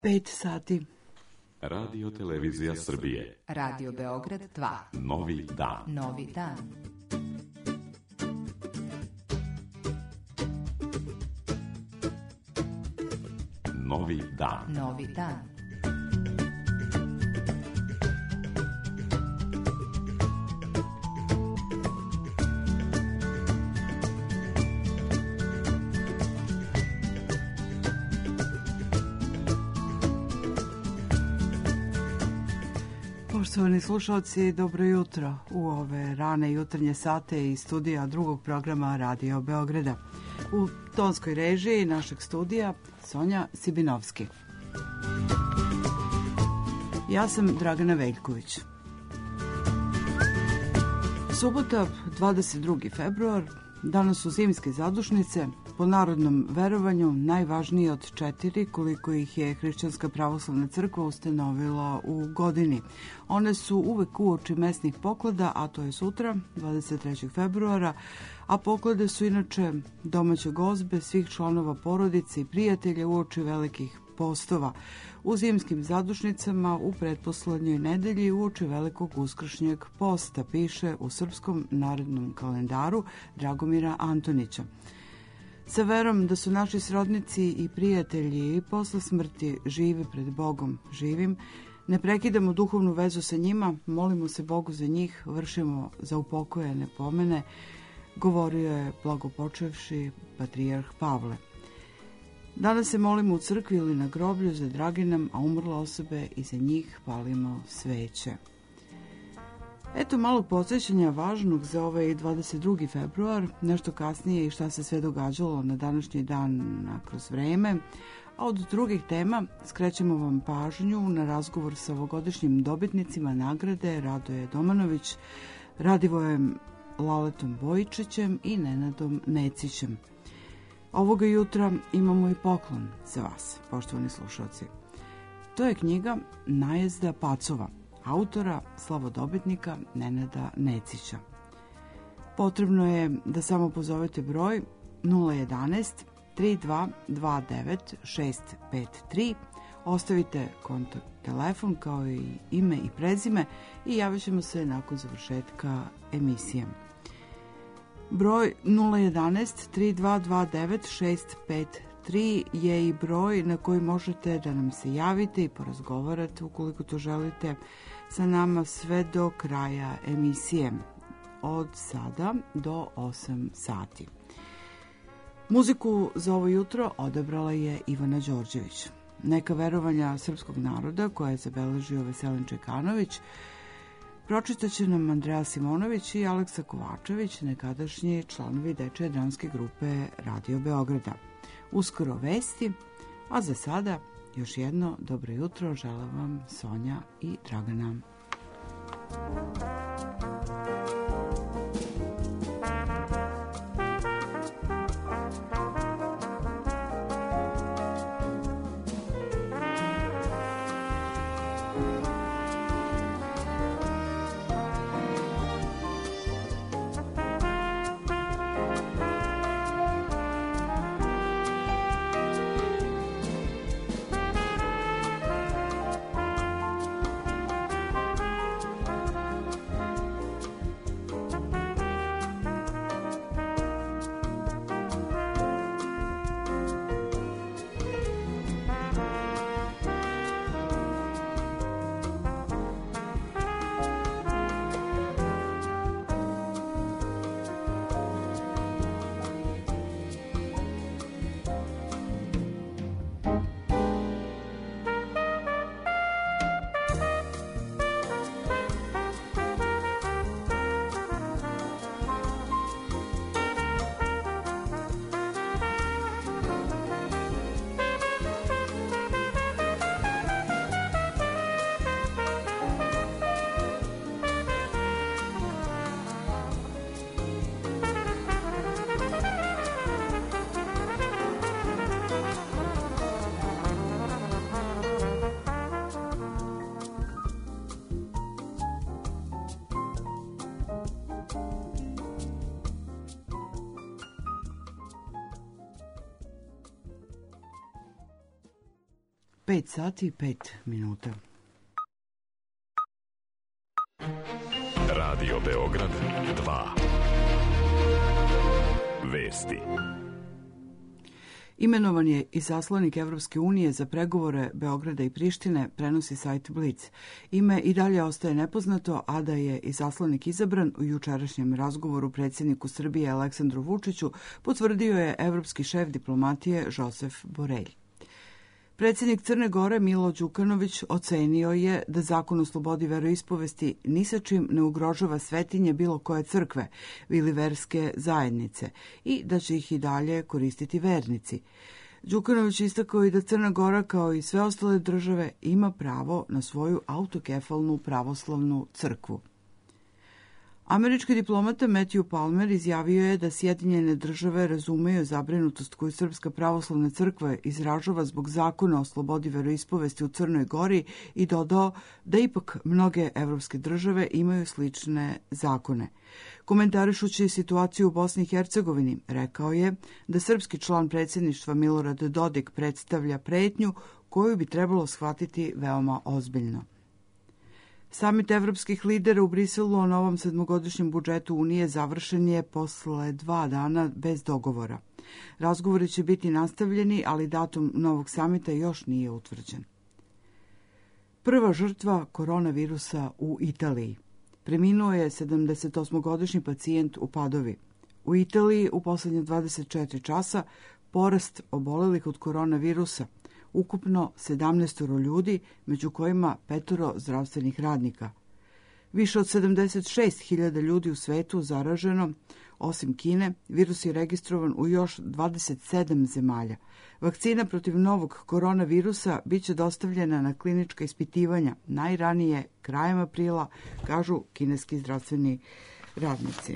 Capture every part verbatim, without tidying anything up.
Pet sati. Radio Televizija Srbije. Radio Beograd dva. Novi dan. Novi dan. Novi dan. Novi dan. Poštovani slušalci, dobro jutro u ove rane jutarnje sate iz studija drugog programa Radio Beograda. U tonskoj režiji našeg studija Sonja Sibinovski. Ja sam Dragana Veljković. Subota, dvadeset drugi februar, danas su zimske zadušnice, po narodnom verovanju najvažnije od četiri koliko ih je Hrišćanska pravoslavna crkva ustanovila u godini. One su uvek uoči mesnih poklada, a to je sutra, dvadeset trećeg februara, a poklade su inače domaće gozbe svih članova porodice i prijatelja uoči velikih postova. U zimskim zadušnicama u pretposlednjoj nedelji uoči velikog uskršnjeg posta, piše u Srpskom narodnom kalendaru Dragomira Antonića. Sa verom da su naši srodnici i prijatelji i posle smrti živi pred Bogom živim, ne prekidamo duhovnu vezu sa njima, molimo se Bogu za njih, vršimo za upokojene pomene, govorio je blagopočevši patrijarh Pavle. Danas se molimo u crkvi ili na groblju za drage nam, a umrle osobe i za njih palimo sveće. Eto malog podsjećanja važnog za ovaj dvadeset drugi februar, nešto kasnije i šta se sve događalo na današnji dan kroz vreme, a od drugih tema skrećemo vam pažnju na razgovor sa ovogodišnjim dobitnicima nagrade Radoje Domanović, Radivojem Laletom Bojičićem i Nenadom Necićem. Ovoga jutra imamo i poklon za vas, poštovani slušalci. To je knjiga Najezda pacova, autora slavodobitnika Nenada Necića. Potrebno je da samo pozovete broj nula jedanaest tri dva dva devet šest pet tri, ostavite kontakt telefon kao i ime i prezime i javit ćemo se nakon završetka emisije. Broj nula jedanaest tri dva dva devet šest pet tri je i broj na koji možete da nam se javite i porazgovarate ukoliko to želite sa nama sve do kraja emisije, od sada do osam sati. Muziku za ovo jutro odabrala je Ivana Đorđević. Neka verovanja srpskog naroda koje je zabeležio Veselin Čekanović pročitaće nam Andreja Simonović i Aleksa Kovačević, nekadašnji članovi dečje dramske grupe Radio Beograda. Uskoro vesti, a za sada još jedno dobro jutro žele vam Sonja i Dragana. pet sati i pet minuta. Radio Beograd dva. Vesti. Imenovan je izaslanik Evropske unije za pregovore Beograda i Prištine, prenosi sajt Blic. Ime i dalje ostaje nepoznato, a da je izaslanik izabran u jučerašnjem razgovoru predsjedniku Srbije Aleksandru Vučiću potvrdio je evropski šef diplomatije Josef Borelj. Predsjednik Crne Gore Milo Đukanović ocenio je da zakon o slobodi veroispovesti ni sa čim ne ugrožava svetinje bilo koje crkve ili verske zajednice i da će ih i dalje koristiti vernici. Đukanović istakao i da Crna Gora, kao i sve ostale države, ima pravo na svoju autokefalnu pravoslavnu crkvu. Američki diplomata Matthew Palmer izjavio je da Sjedinjene države razumeju zabrinutost koju Srpska pravoslavna crkva izražava zbog zakona o slobodi veroispovesti u Crnoj Gori i dodao da ipak mnoge evropske države imaju slične zakone. Komentarišući situaciju u Bosni i Hercegovini, rekao je da srpski član predsjedništva Milorad Dodik predstavlja pretnju koju bi trebalo shvatiti veoma ozbiljno. Samit evropskih lidera u Briselu o novom sedmogodišnjem budžetu Unije završen je posle dva dana bez dogovora. Razgovori će biti nastavljeni, ali datum novog samita još nije utvrđen. Prva žrtva koronavirusa u Italiji. Preminuo je sedamdesetosmogodišnji pacijent u Padovi. U Italiji u poslednje dvadeset četiri časa porast obolelih od koronavirusa, ukupno sedamnaest ljudi, među kojima petoro zdravstvenih radnika. Više od sedamdeset šest hiljada ljudi u svetu zaraženo, osim Kine, virus je registrovan u još dvadeset sedam zemalja. Vakcina protiv novog koronavirusa biće dostavljena na klinička ispitivanja najranije krajem aprila, kažu kineski zdravstveni radnici.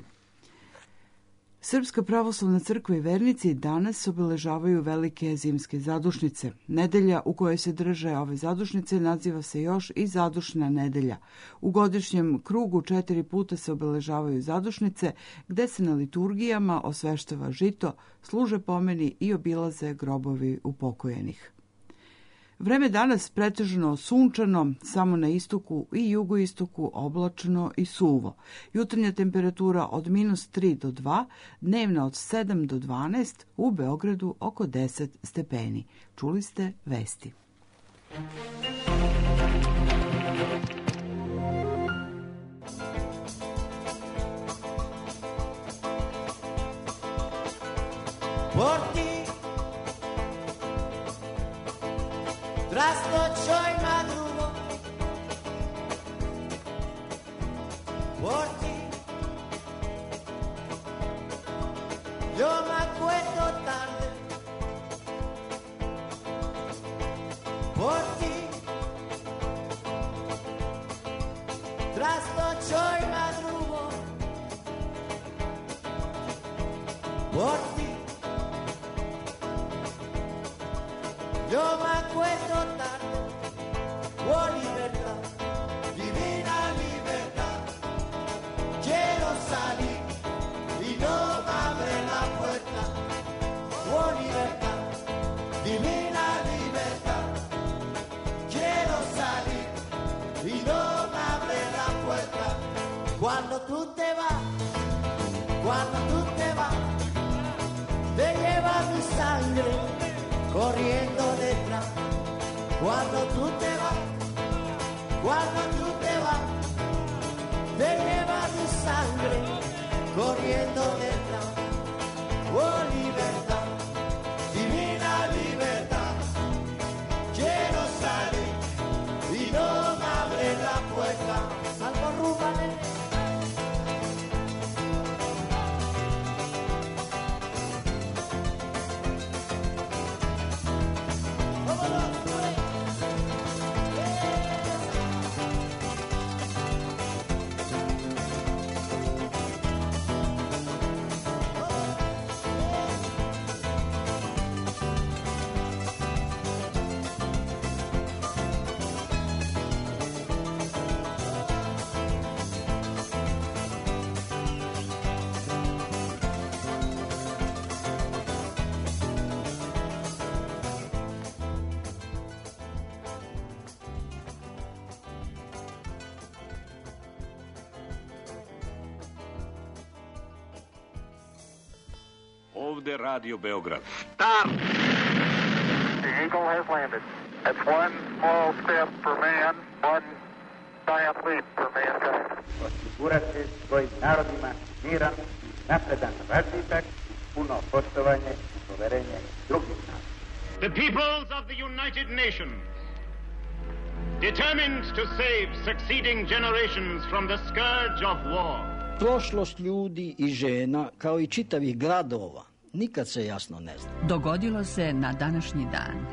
Srpska pravoslavna crkva i vernici danas obeležavaju velike zimske zadušnice. Nedelja u kojoj se drže ove zadušnice naziva se još i zadušna nedelja. U godišnjem krugu četiri puta se obeležavaju zadušnice, gde se na liturgijama osveštava žito, služe pomeni i obilaze grobovi upokojenih. Vreme danas pretežno sunčano, samo na istoku i jugoistoku oblačno i suvo. Jutarnja temperatura od minus tri do dva, dnevna od sedam do dvanaest, u Beogradu oko deset stepeni. Čuli ste vesti. Porti tras noche y madrugo, por ti yo me acuesto tarde, por ti tras noche y madrugo, por ti yo me acuesto tarde, oh libertad, divina libertad, quiero salir y no me abre la puerta, oh libertad, divina libertad, quiero salir y no me abre la puerta, cuando tú te vas, cuando tú te vas, te lleva mi sangre corriendo detrás, cuando tú te vas, cuando tú te vas, te lleva mi sangre corriendo detrás, oh libertad, divina libertad, quiero salir y no me abre la puerta, salvo rúbale. ovde Radio Beograd. Start! The Eagle has landed. That's one small step for man, one giant leap for mankind. Osigurati svojim narodima miran, napredan razvitak, puno poštovanje i poverenje drugih naroda. The peoples of the United Nations, determined to save succeeding generations from the scourge of war. Prošlost ljudi i žena, kao i čitavih gradova, nikad se jasno ne zna. Dogodilo se na današnji dan.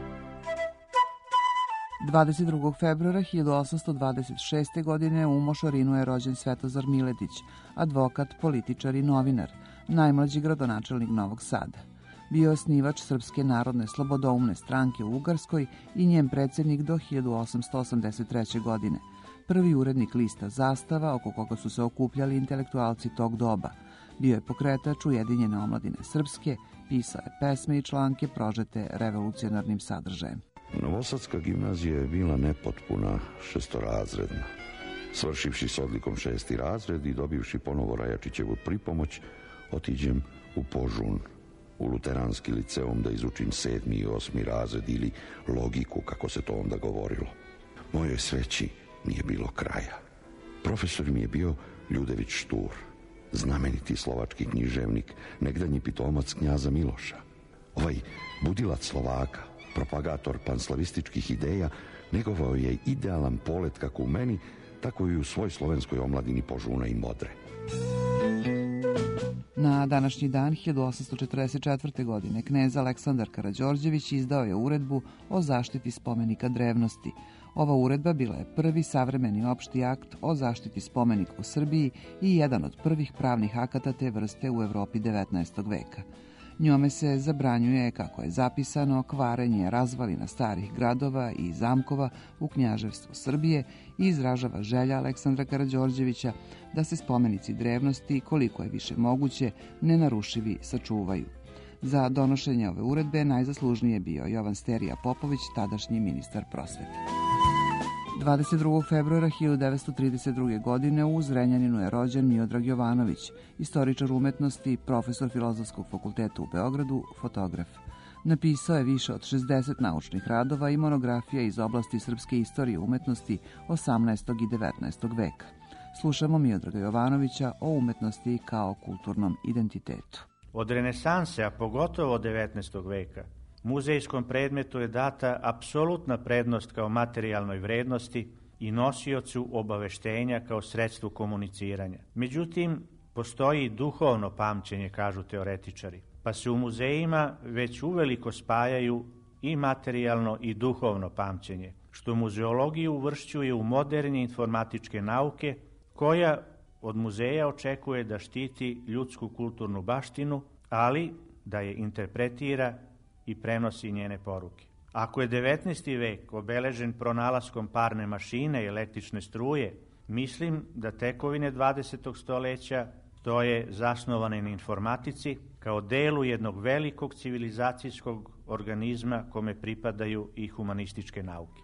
dvadeset drugog februara hiljadu osamsto dvadeset šeste. godine u Mošorinu je rođen Svetozar Miletić, advokat, političar i novinar, najmlađi gradonačelnik Novog Sada. Bio je osnivač Srpske narodne slobodoumne stranke u Ugarskoj i njen predsjednik do hiljadu osamsto osamdeset treće. godine. Prvi urednik lista Zastava, oko koga su se okupljali intelektualci tog doba. Bio je pokretač Ujedinjene omladine Srpske, pisao je pesme i članke prožete revolucionarnim sadržajem. Novosadska gimnazija je bila nepotpuna, šestorazredna. Svršivši s odlikom šesti razred i dobivši ponovo Rajačićevu pripomoć, otiđem u Požun, u luteranski liceum da izučim sedmi i osmi razred ili logiku, kako se to onda govorilo. Mojoj sveći nije bilo kraja. Profesor mi je bio Ljudević Štur, znameniti slovački književnik, nekdanji pitomac knjaza Miloša. Ovaj budilac Slovaka, propagator panslavističkih ideja, negovao je idealan polet kako u meni, tako i u svoj slovenskoj omladini Požuna i Modre. Na današnji dan hiljadu osamsto četrdeset četvrte. godine knez Aleksandar Karađorđević izdao je uredbu o zaštiti spomenika drevnosti. Ova uredba bila je prvi savremeni opšti akt o zaštiti spomenika u Srbiji i jedan od prvih pravnih akata te vrste u Evropi devetnaestog. veka. Njome se zabranjuje, kako je zapisano, kvarenje razvalina starih gradova i zamkova u knjaževstvu Srbije i izražava želja Aleksandra Karađorđevića da se spomenici drevnosti, koliko je više moguće, nenarušivi sačuvaju. Za donošenje ove uredbe najzaslužniji je bio Jovan Sterija Popović, tadašnji ministar prosvete. dvadeset drugog februara hiljadu devetsto trideset druge. godine u Zrenjaninu je rođen Miodrag Jovanović, istoričar umetnosti, profesor Filozofskog fakulteta u Beogradu, fotograf. Napisao je više od šezdeset naučnih radova i monografija iz oblasti srpske istorije umetnosti osamnaestog i devetnaestog. veka. Slušamo Miodraga Jovanovića o umetnosti kao kulturnom identitetu. Od renesanse, a pogotovo od devetnaestog. veka, muzejskom predmetu je data apsolutna prednost kao materijalnoj vrednosti i nosiocu obaveštenja kao sredstvu komuniciranja. Međutim, postoji duhovno pamćenje, kažu teoretičari, pa se u muzejima već uveliko spajaju i materijalno i duhovno pamćenje, što muzeologiju uvršćuje u moderne informatičke nauke, koja od muzeja očekuje da štiti ljudsku kulturnu baštinu, ali da je interpretira i prenosi njene poruke. Ako je devetnaesti. vek obeležen pronalaskom parne mašine i električne struje, mislim da tekovine dvadesetog. stoleća stoje zasnovane na informatici kao delu jednog velikog civilizacijskog organizma kome pripadaju i humanističke nauke.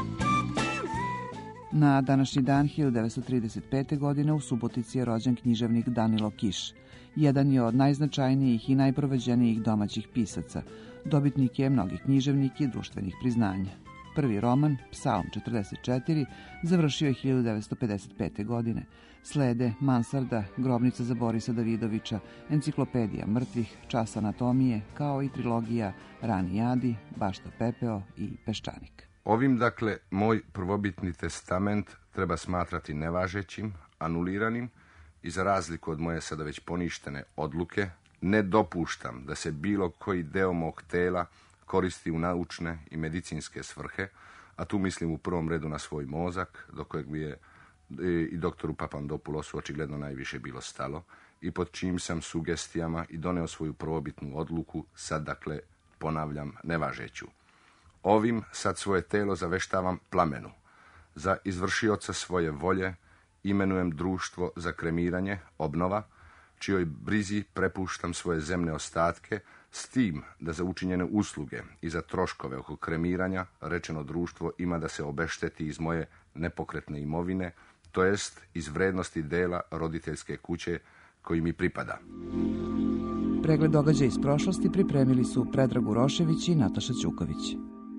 Na današnji dan hiljadu devetsto trideset pete. godine u Subotici je rođen književnik Danilo Kiš. Jedan je od najznačajnijih i najproveđenijih domaćih pisaca. Dobitnik je mnogih književnih i društvenih priznanja. Prvi roman, Psalm četrdeset četiri, završio je hiljadu devetsto pedeset pete. godine. Slede Mansarda, Grobnica za Borisa Davidovića, Enciklopedija mrtvih, Čas anatomije, kao i trilogija Rani jadi, Bašta pepeo i Peščanik. Ovim, dakle, moj prvobitni testament treba smatrati nevažećim, anuliranim i za razliku od moje sada već poništene odluke, ne dopuštam da se bilo koji deo mog tela koristi u naučne i medicinske svrhe, a tu mislim u prvom redu na svoj mozak, do kojeg bi je i doktoru Papandopulosu očigledno najviše bilo stalo, i pod čijim sam sugestijama i doneo svoju prvobitnu odluku, sad, dakle, ponavljam, nevažeću. Ovim sad svoje telo zaveštavam plamenu. Za izvršioca svoje volje imenujem društvo za kremiranje, obnova, čijoj brizi prepuštam svoje zemne ostatke, s tim da za učinjene usluge i za troškove oko kremiranja rečeno društvo ima da se obešteti iz moje nepokretne imovine, to jest iz vrednosti dela roditeljske kuće koji mi pripada. pregled događaja iz prošlosti pripremili su Predrag Urošević i Nataša Ćuković.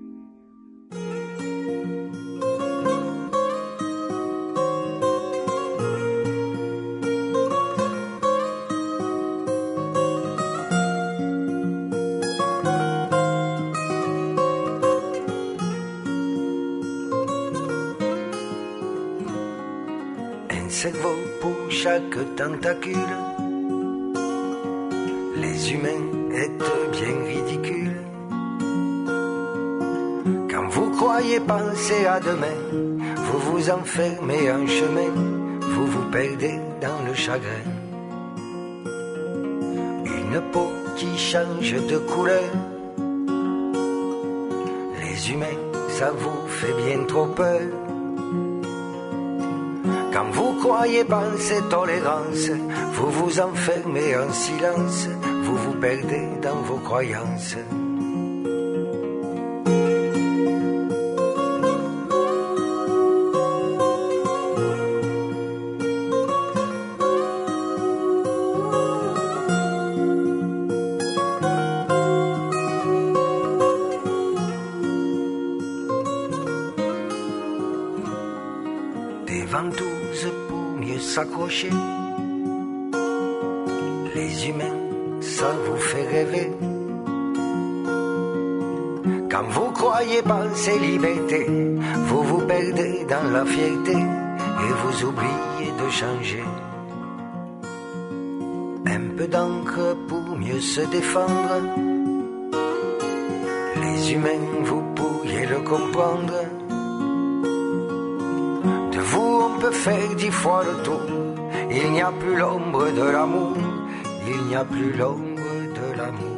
Cerveau pour chaque tentacule. Les humains êtes bien ridicules. Quand vous croyez penser à demain, vous vous enfermez en chemin, vous vous perdez dans le chagrin. Une peau qui change de couleur. Les humains, ça vous fait bien trop peur. Quand vous croyez penser tolérance, vous vous enfermez en silence, vous vous perdez dans vos croyances. S'accrocher. Les humains, ça vous fait rêver. Quand vous croyez penser liberté, vous vous perdez dans la fierté et vous oubliez de changer. Un peu d'encre pour mieux se défendre. Les humains, vous pourriez le comprendre. On peut faire dix fois le tour. Il n'y a plus l'ombre de l'amour. Il n'y a plus l'ombre de l'amour.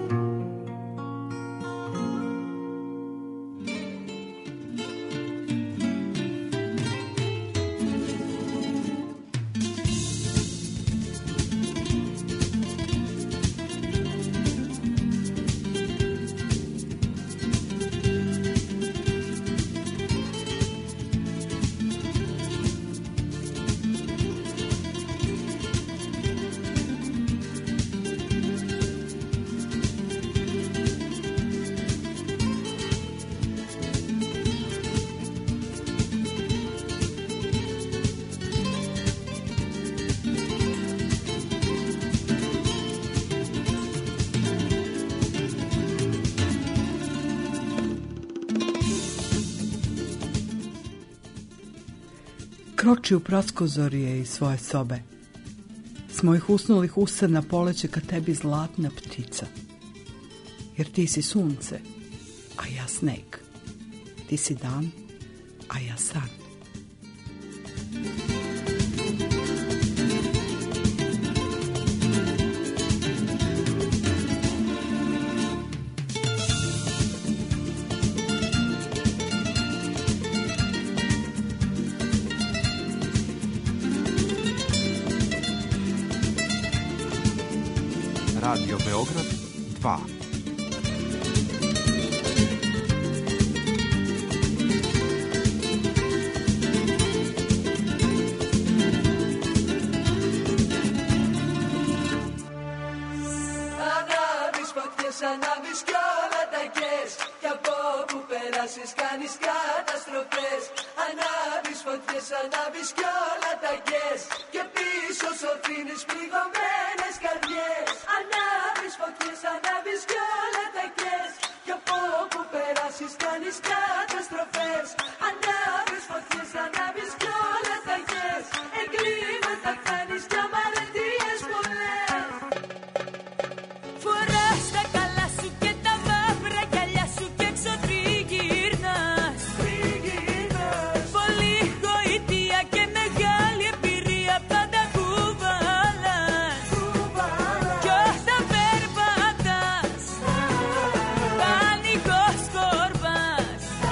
Kroči u praskozorje iz svoje sobe. S mojih usnulih usana poleće ka tebi zlatna ptica. Jer ti si sunce, a ja sneg. Ti si dan, a ja san. Radio Beograd dva. Ανάβεις φωτιές, ανάβεις κι όλα τα γκες. Κι από που περάσεις κάνεις καταστροφές. Ανάβεις φωτιές, ανάβεις κι όλα τα γκες. Και πίσω σου αφήνεις πληγωμένες καρδιές. Ανάβεις φωτιές, ανάβεις κι όλα τα γκες. Κι από που περάσεις κάνεις καταστροφές. Ανάβεις φωτιές, ανάβεις κι όλα τα γκες. Εγκλήματα κάνεις κι αμαρτίες πολλές. Φοράς τα καλά σου και τα μαύρα γυαλιά σου και έξω τριγυρνάς. Πολύ γοητεία και μεγάλη εμπειρία πάντα κουβαλάς. Κι όταν περπατάς πανικός κορπάς.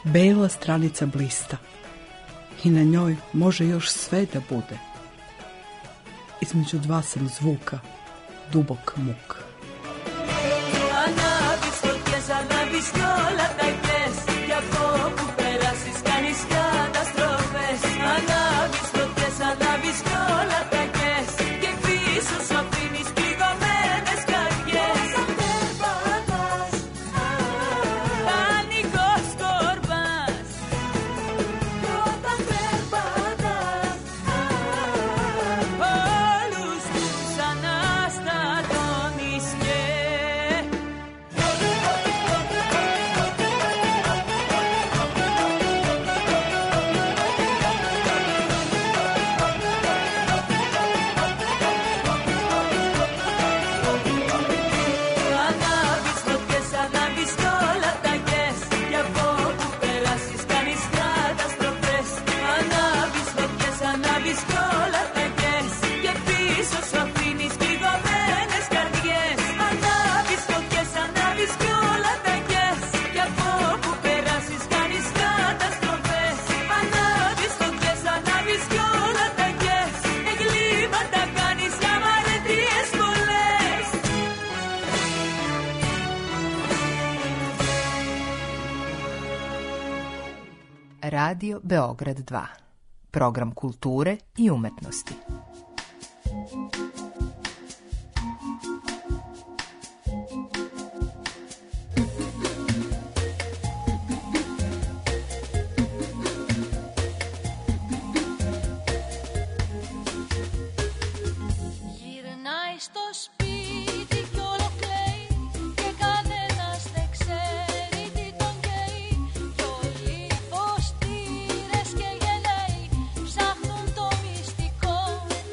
Bela stranica blista i na njoj može još sve da bude. Između dva sam zvuka, dubok muk. Ανάβεις φωτιές, ανάβεις κι όλα τα κες, κι από που περάσεις κάνεις καταστροφές. Ανάβεις φωτιές, ανάβεις κι όλα τα κες, και πίσω σου αφήνεις πληγωμένες καρδιές. Όταν περπατάς, πανικός κορπάς. Κι όταν περπατάς, όλους τους αναστατώνεις και ανάβεις φωτιές, ανάβεις κι όλα τα κες, κι από που περάσεις κάνεις καταστροφές. Ανάβεις φωτιές, ανάβεις κι όλα τα κες, και πίσω σου αφήνεις πληγωμένες καρδιές. Ανάβεις φωτιές, ανάβεις κι όλα τα κες, κι από που περάσεις κάνεις καταστροφές. Ανάβεις φωτιές, ανάβεις κι όλα τα κες, εγκλήματα κάνεις κι αμαρτίες πολλές. Radio Beograd dva. Program kulture i umetnosti. Γυρνάει στο σπίτι κι όλο κλαίει, και κανένας δεν ξέρει τι τον καίει. Κι όλοι οι φωστήρες και γενναίοι ψάχνουν το μυστικό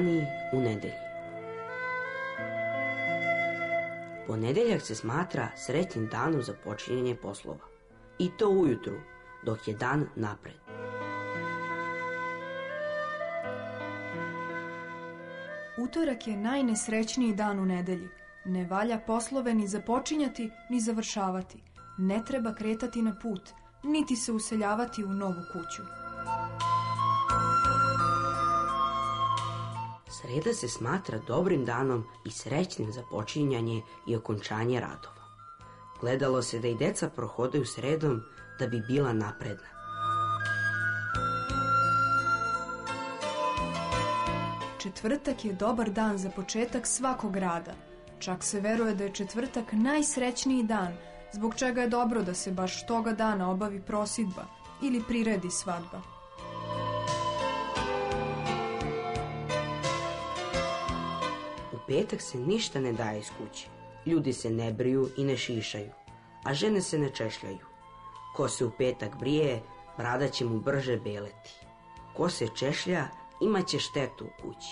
Dani u nedelji. Ponedeljak se smatra srećnim danom za počinjanje poslova. I to ujutru, dok je dan napred. Utorak je najnesrećniji dan u nedelji. Ne valja poslove ni započinjati, ni završavati. Ne treba kretati na put, niti se useljavati u novu kuću. Sreda se smatra dobrim danom i srećnim za počinjanje i okončanje radova. Gledalo se da i deca prohodaju sredom da bi bila napredna. Četvrtak je dobar dan za početak svakog rada. Čak se veruje da je četvrtak najsrećniji dan, zbog čega je dobro da se baš toga dana obavi prosidba ili priredi svadba. U petak se ništa ne daje iz kuće. Ljudi se ne briju i ne šišaju, a žene se ne češljaju. Ko se u petak brije, brada će mu brže beleti. Ko se češlja, imat će štetu u kući.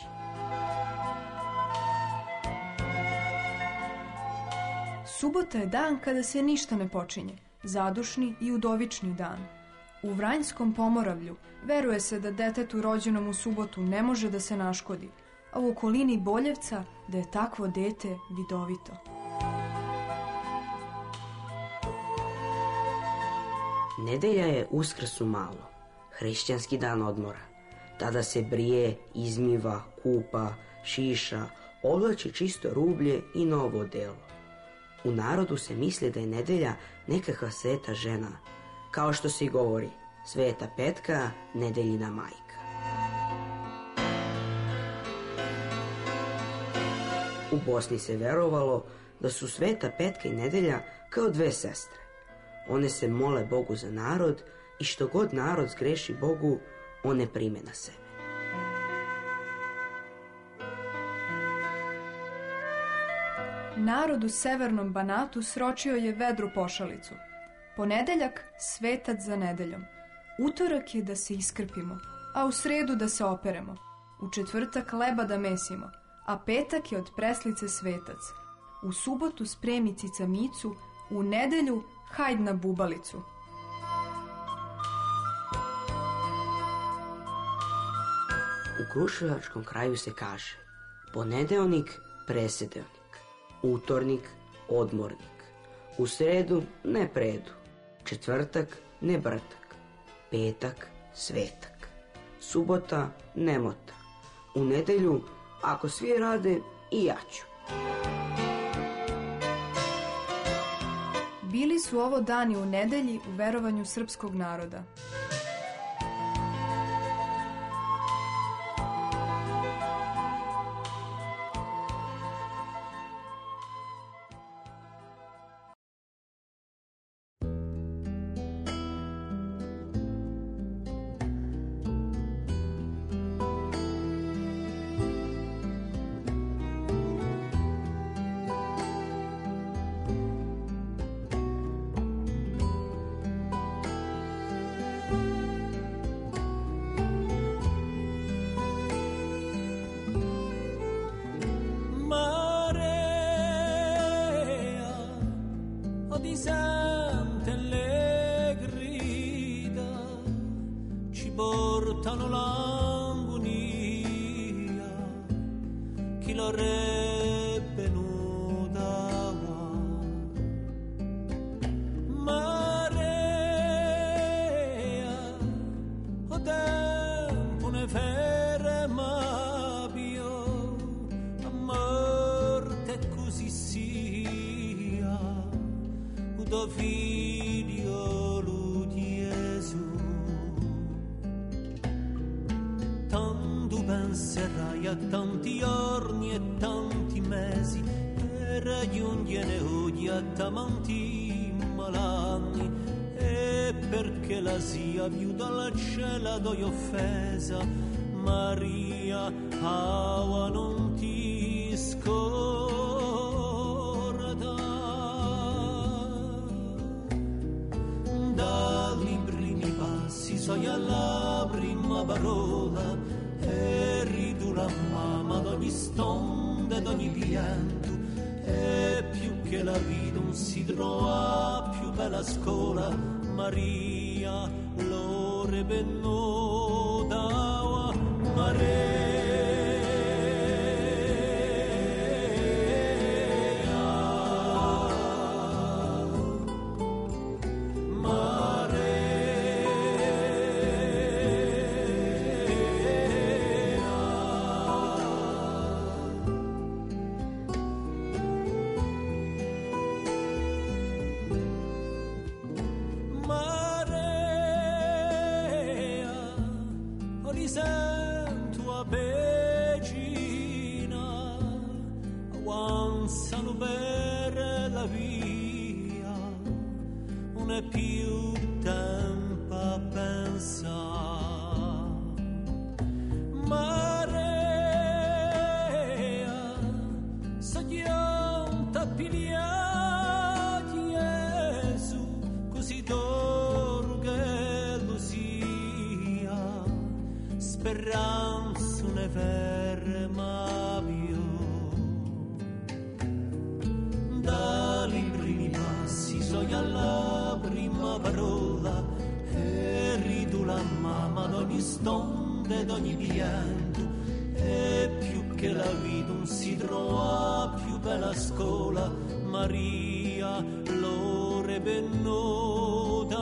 Subota je dan kada se ništa ne počinje, zadušni i udovični dan. U Vranjskom Pomoravlju veruje se da detetu rođenom u subotu ne može da se naškodi, a u okolini Boljevca da je takvo dete vidovito. Nedelja je Uskrs u malo, hrišćanski dan odmora. Tada se brije, izmiva, kupa, šiša, oblači čisto rublje i novo odelo. U narodu se misli da je nedelja nekakva sveta žena, kao što se i govori, Sveta Petka, nedeljina majka. U Bosni se verovalo da su Sveta Petka i nedelja kao dve sestre. One se mole Bogu za narod i što god narod zgreši Bogu, one prime na sebe. Narod u severnom Banatu sročio je vedru pošalicu. Ponedeljak svetac za nedeljom. Utorak je da se iskrpimo, a u sredu da se operemo. U četvrtak leba da mesimo, a petak je od preslice svetac. U subotu spremi cicamicu, u nedelju hajd na bubalicu. U kruševačkom kraju se kaže ponedeonik, presedeonik, utornik, odmornik, u sredu ne predu, četvrtak ne brtak, petak svetak, subota nemota, u nedelju ako svi rade i ja ću. Bili su ovo dani u nedelji u verovanju srpskog naroda. Tanti giorni e tanti mesi per raggiungere odia tamanti malanni e perché la sia più dal cielo d'oi offesa Maria ava non ti scorda dai primi passi soi alla prima parola e ridura mamma ogni stonda ed ogni pianto, e più che la vita non si trova più bella scuola, Maria l'ore bennoda, Maria. Più tempo a pensare, Maria, saglianta piglia Gesù, così d'oro che lo sia, speranza ne ferma più, dai primi passi soglia alla prima parola e ridu la mamma d'ogni stonda ed ogni pianto, e più che la vita non si trova più bella scuola, Maria l'ore bennoda.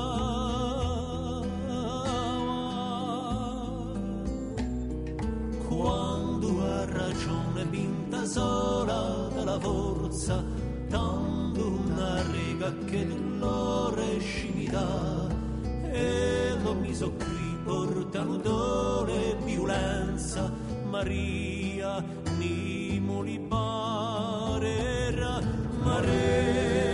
Quando ha ragione vinta sola della forza, tanto una riga che dolore scimita, e lo miso qui portano d'ore e violenza, Maria nimo li parerà, Maria.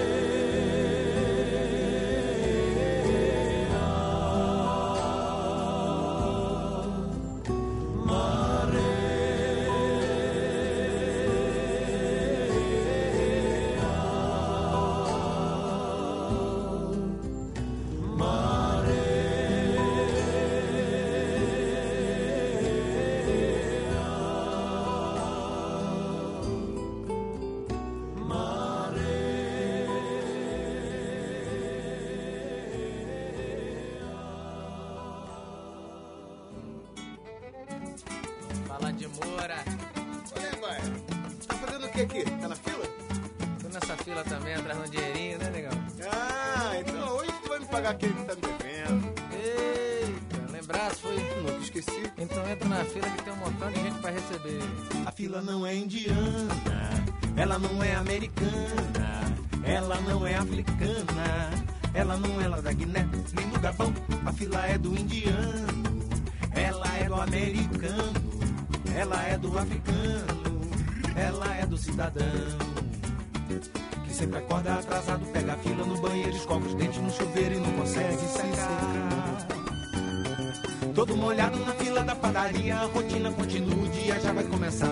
Fala de Moura. Olha, vai. Tá fazendo o que aqui? Tá na fila? Tô nessa fila também, atrás de um dinheirinho, né, negão? Ah, então hoje tu vai me pagar aquele que tá me devendo. Eita, lembrasse, foi? Nunca esqueci. Então entra na fila que tem um montão de gente pra receber. A fila não é indiana, ela não é americana, ela não é africana, ela não é lá da Guiné, nem do Gabão. A fila é do indiano, ela é do americano, ela é do africano, ela é do cidadão que sempre acorda atrasado, pega a fila no banheiro, escova os dentes no chuveiro e não consegue se secar. Todo molhado na fila da padaria, a rotina continua, o dia já vai começar.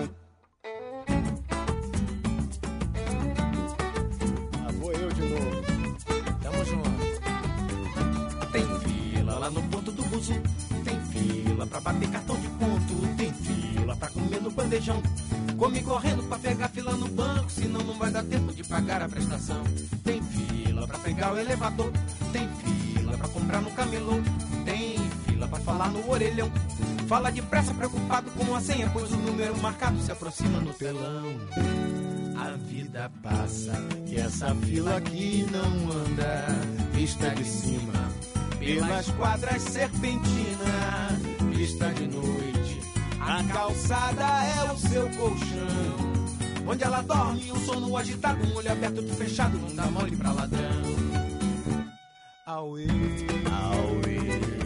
Ah, vou eu de novo. Tamo junto. Tem fila lá no ponto do buzo, tem fila pra bater cartão de ponto, tem fila pra comer no bandejão. Come correndo pra pegar fila no banco, senão não vai dar tempo de pagar a prestação. Tem fila pra pegar o elevador, tem fila pra comprar no camelô, tem fila pra falar no orelhão. Fala depressa, preocupado com a senha, pois o número marcado se aproxima no telão. A vida passa e essa fila aqui não anda, vista de cima pelas quadras serpentina, vista de noite, a calçada é o seu colchão. Onde ela dorme, um sono agitado, um olho aberto, outro fechado, não dá mole pra ladrão. Auê, auê,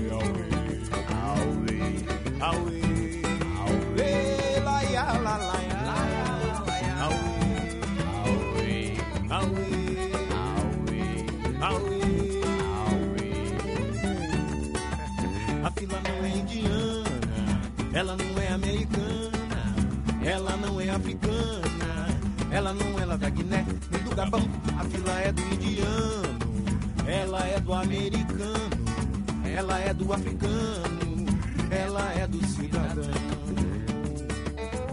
auê, auê, auê, auê, laia, la, laia, auê, auê, auê, auê, auê. A fila não é indiana, ela não é americana, ela não é africana, ela não é lá da Guiné, nem do Gabão. A fila é do indiano, ela é do americano, ela é do africano, ela é do cidadão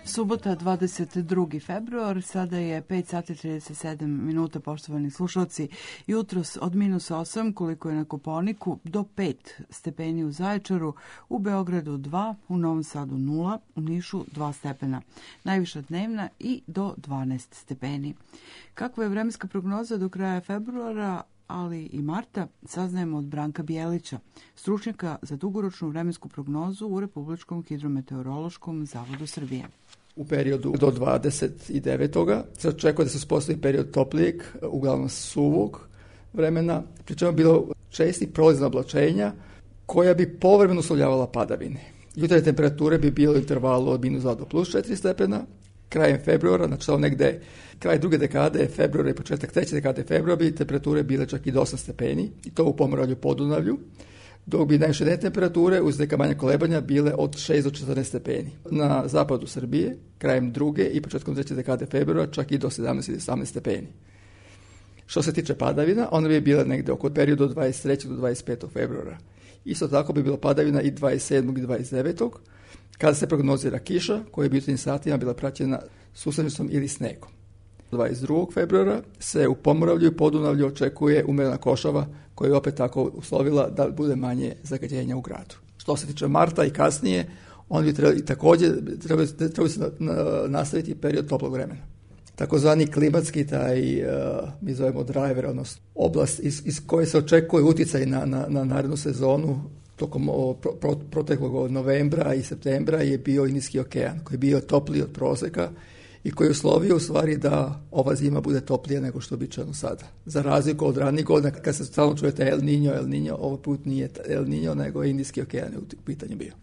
Subota, dvadeset drugi februar, sada je pet sati trideset sedam minuta, poštovani slušalci. Jutros od minus osam, koliko je na Kopaoniku, do pet stepeni u Zaječaru, u Beogradu dva, u Novom Sadu nula, u Nišu dva stepena. Najviša dnevna i do dvanaest stepeni. Kakva je vremenska prognoza do kraja februara, ali i marta, saznajemo od Branka Bijelića, stručnjaka za dugoročnu vremensku prognozu u Republičkom hidrometeorološkom zavodu Srbije. U periodu do dvadeset devetog se očekuje da se uspostavi period toplijeg, uglavnom suvog vremena, pri čemu je bilo čestih prolazna oblačenja koja bi povremeno uslovljavala padavine. Jutarnje temperature bi bile u intervalu od minus dva do plus četiri stepena. Krajem februara, znači to negde kraj druge dekade februara i početak treće dekade februara bi temperature bile čak i do osam stepeni, i to u Pomoravlju, Podunavlju, dok bi najviše dnevne temperature uz neka manja kolebanja bile od šest do četrnaest stepeni. Na zapadu Srbije, krajem druge i početkom treće dekade februara, čak i do sedamnaest ili osamnaest stepeni. Što se tiče padavina, one bi bile negde oko periodu od dvadeset trećeg do dvadeset petog februara. Isto tako bi bilo padavina i dvadeset sedmog i dvadeset devetog kada se prognozira kiša, koja bi u jutarnjim satima bila praćena susrednicom ili snegom. dvadeset drugog februara se u Pomoravlju i Podunavlju očekuje umerena košava, koja je opet tako uslovila da bude manje zagađenja u gradu. Što se tiče marta i kasnije, on bi trebali također trebali, trebali se nastaviti period toplog vremena. Takozvani klimatski, taj, uh, mi zovemo driver, odnosno oblast iz, iz koje se očekuje utjecaj na, na, na narednu sezonu, tokom o, pro, pro, proteklog novembra i septembra je bio Indijski okean, koji je bio topliji od proseka i koji je uslovio u stvari da ova zima bude toplija nego što je običajno sada. Za razliku od ranijih godina, kad se stalno čujete El Niño, El Niño, ovaj put nije El Niño, nego je Indijski okean u pitanju bio.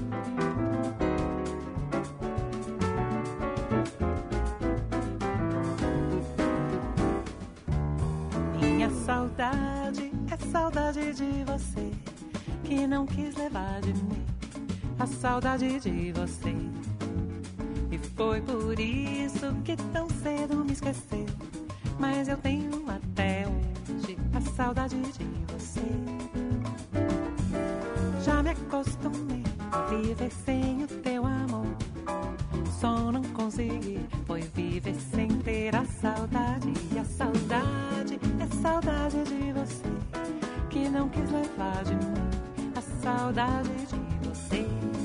Minha saudade é saudade de você, que não quis levar de mim a saudade de você. E foi por isso que tão cedo me esqueceu. Mas eu tenho até hoje a saudade de você. Já me acostumei a viver sem o teu amor. Só não consegui foi viver sem ter a saudade. E a saudade é saudade de você, que não quis levar de mim a saudade de você.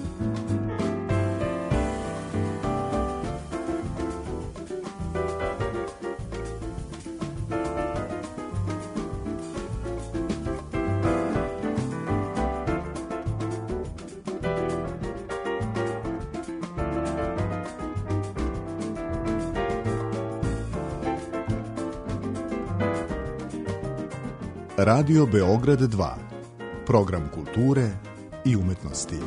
Radio Beograd dva. Program kulture i umetnosti.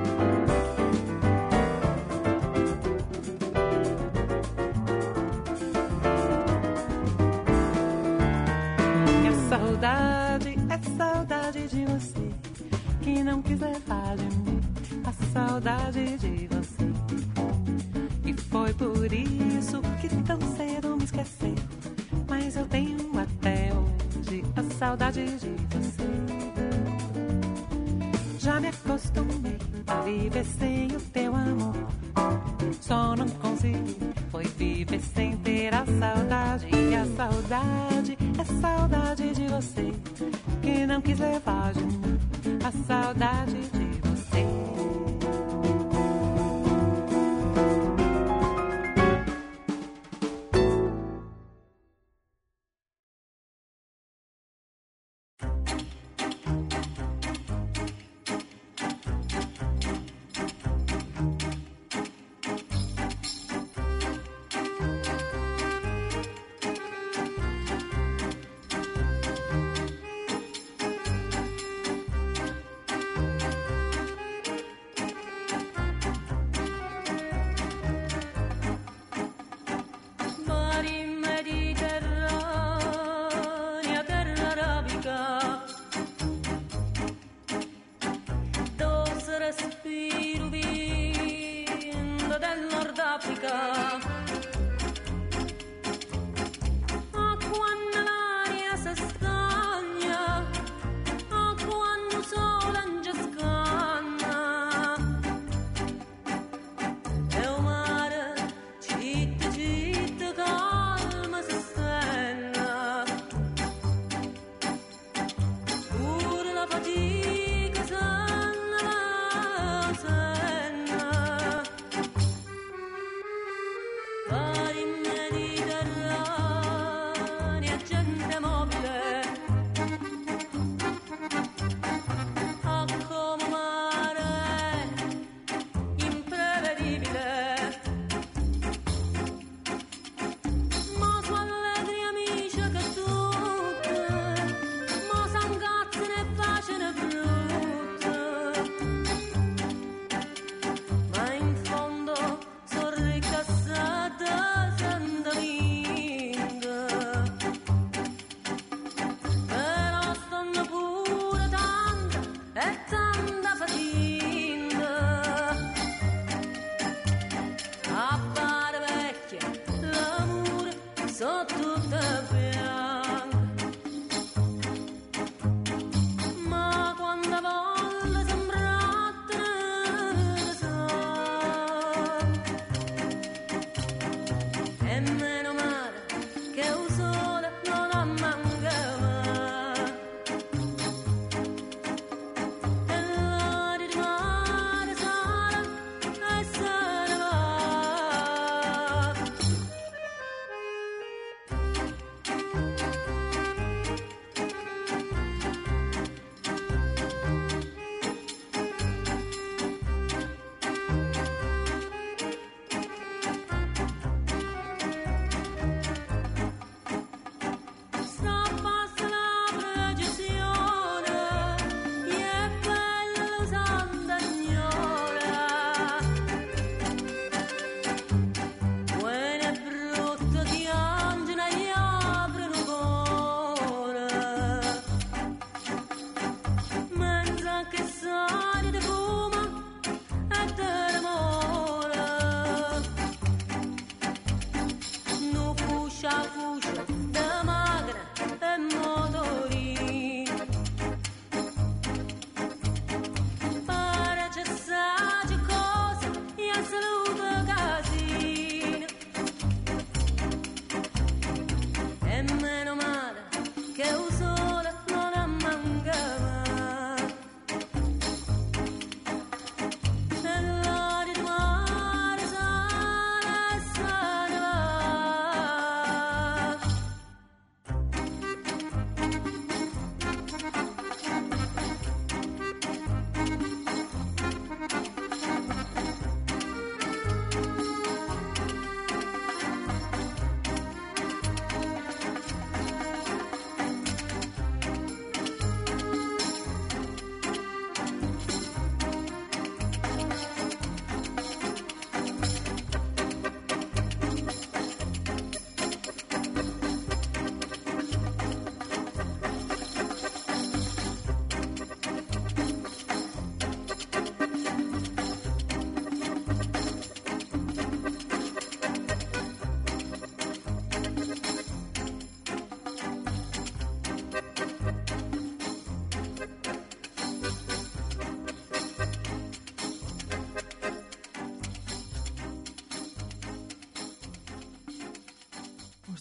Minha saudade é saudade de você, que não quis levar de mim a saudade de você. E foi por isso que tão cedo me esqueceu. Mas eu tenho até hoje a saudade de você. Já me acostumei a viver sem o teu amor. Só não consegui foi viver sem ter a saudade. E a saudade é saudade de você, que não quis levar de mim a saudade de você.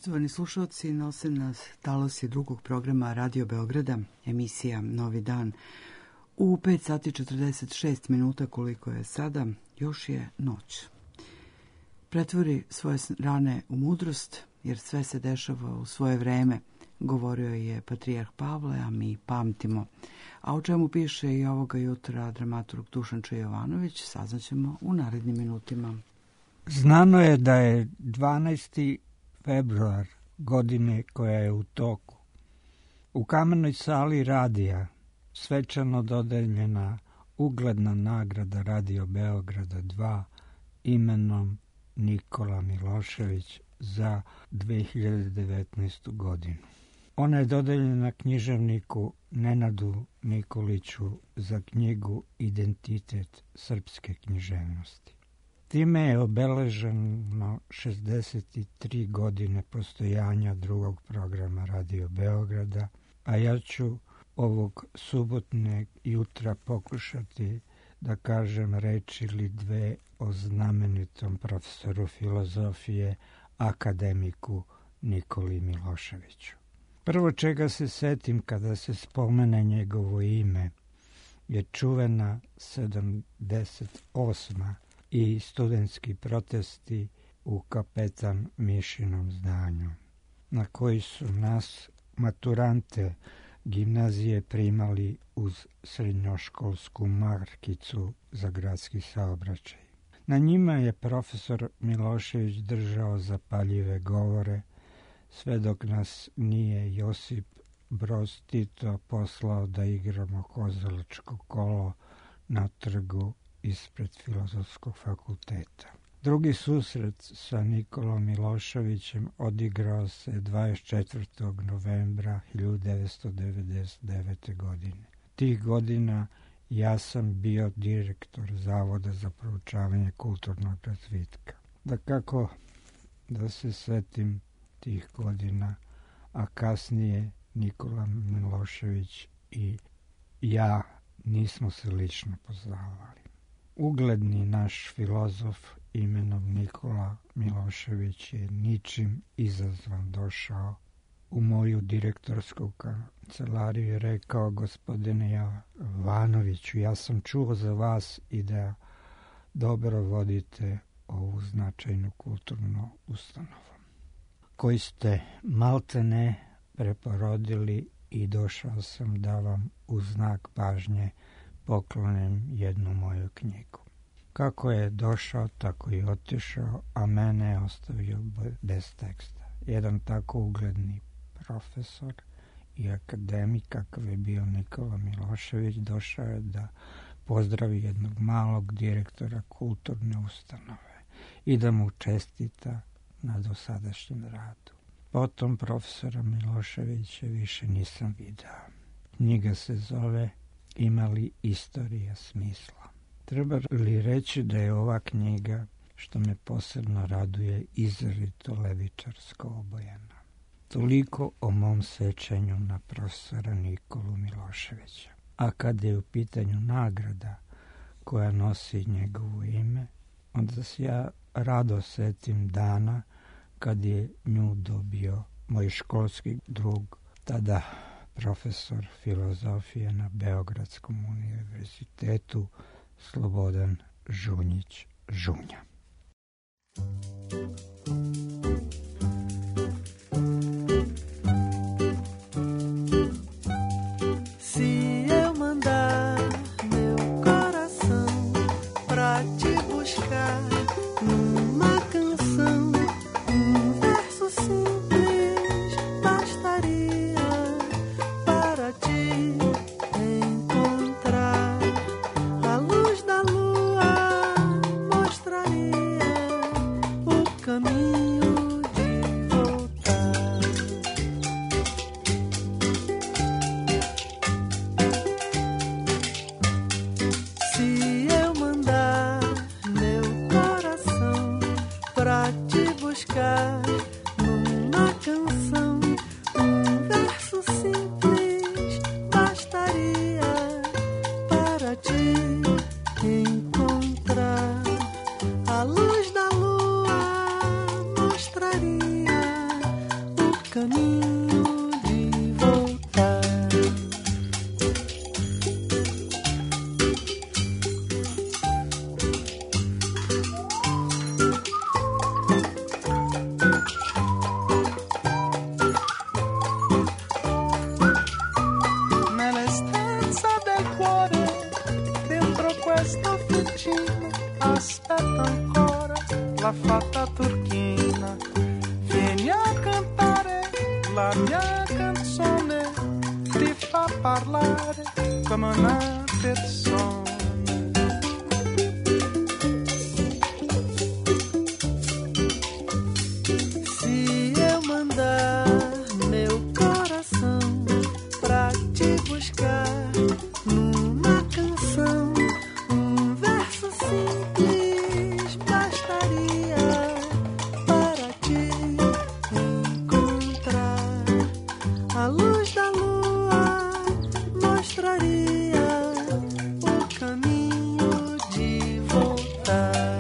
Poštovani slušalci, nose nas talasi drugog programa Radio Beograda, emisija Novi dan. U pet sati četrdeset šest minuta koliko je sada, još je noć. Pretvori svoje rane u mudrost, jer sve se dešava u svoje vreme, govorio je patrijarh Pavle, a mi pamtimo. A o čemu piše i ovoga jutra dramaturg Dušan Čejovanović, saznaćemo u narednim minutima. Znano je da je dvanaesti februar godine koja je u toku. U kamenoj sali radija svečano dodeljena ugledna nagrada Radio Beograda dva imenom Nikola Milošević za dve hiljade devetnaestu. godinu. Ona je dodeljena književniku Nenadu Nikoliću za knjigu Identitet srpske književnosti. Time je obeleženo šezdeset tri godine postojanja drugog programa Radio Beograda, a ja ću ovog subotneg jutra pokušati da kažem reč ili dve o znamenitom profesoru filozofije, akademiku Nikoli Miloševiću. Prvo čega se setim kada se spomene njegovo ime je čuvena sedamdeset osma i studentski protesti u Kapetan Mišinom zdanju, na koji su nas, maturante gimnazije, primali uz srednjoškolsku markicu za gradski saobraćaj. Na njima je profesor Milošević držao zapaljive govore, sve dok nas nije Josip Broz Tito poslao da igramo kozalačko kolo na trgu ispred Filozofskog fakulteta. Drugi susret sa Nikolom Miloševićem odigrao se dvadeset četvrtog novembra hiljadu devetsto devedeset devete. godine. Tih godina ja sam bio direktor Zavoda za proučavanje kulturnog razvitka. Da kako da se setim tih godina, a kasnije Nikola Milošević i ja nismo se lično poznavali. Ugledni naš filozof imenom Nikola Milošević je ničim izazvan došao u moju direktorsku kancelariju i rekao: gospodine Jovanoviću, ja sam čuo za vas i da dobro vodite ovu značajnu kulturnu ustanovu, koji ste maltene preporodili, i došao sam da vam u znak pažnje poklonim jednu moju knjigu. Kako je došao, tako i otišao, a mene je ostavio bez teksta. Jedan tako ugledni profesor i akademik kakav je bio Nikola Milošević došao je da pozdravi jednog malog direktora kulturne ustanove i da mu čestita na dosadašnjem radu. Potom profesora Miloševića više nisam video. Knjiga se zove Ima li istorija smisla? Treba li reći da je ova knjiga, što me posebno raduje, izrazito levičarsko obojena. Toliko o mom sećanju na profesora Nikolu Miloševića. A kad je u pitanju nagrada koja nosi njegovo ime, onda se ja rado setim dana kad je nju dobio moj školski drug, tada profesor filozofije na Beogradskom univerzitetu, Slobodan Žunjić Žunja. Se eu mandar meu coração pra te buscar numa canção, um verso simples bastaria para te encontrar. A luz da lua mostraria o caminho una canzone ti fa parlare come una persona. Se eu mandar meu coração pra te buscar numa canção, um verso simples bastaria para te encontrar. A luz da lua mostraria o caminho de voltar.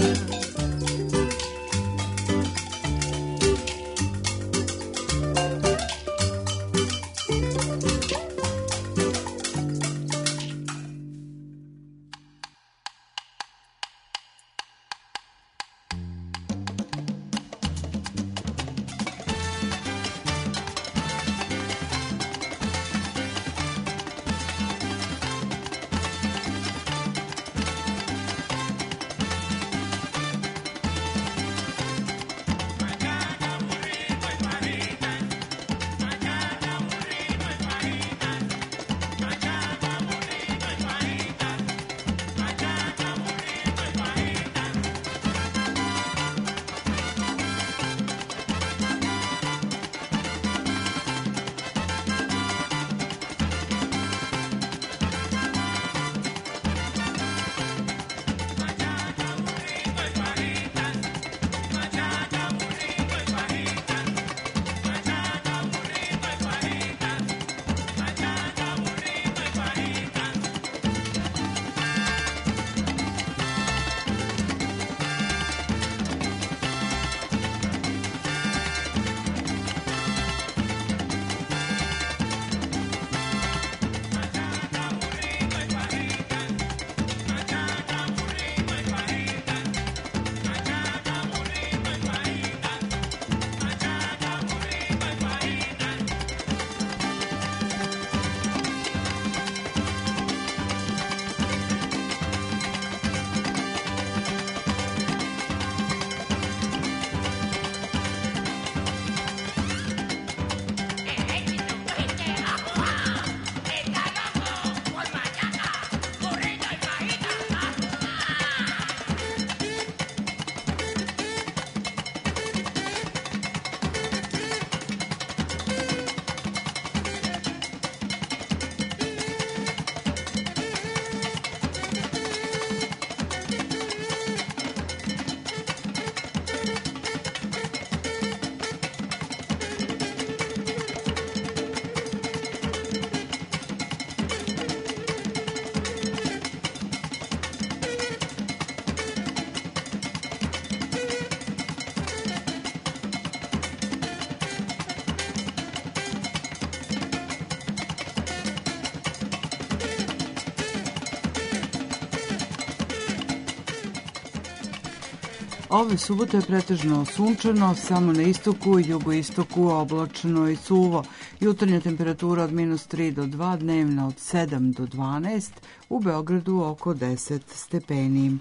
Ove subote je pretežno sunčano, samo na istoku i jugoistoku oblačno i suvo. Jutarnja temperatura od minus tri do dva, dnevna od sedam do dvanaest, u Beogradu oko deset stepeni.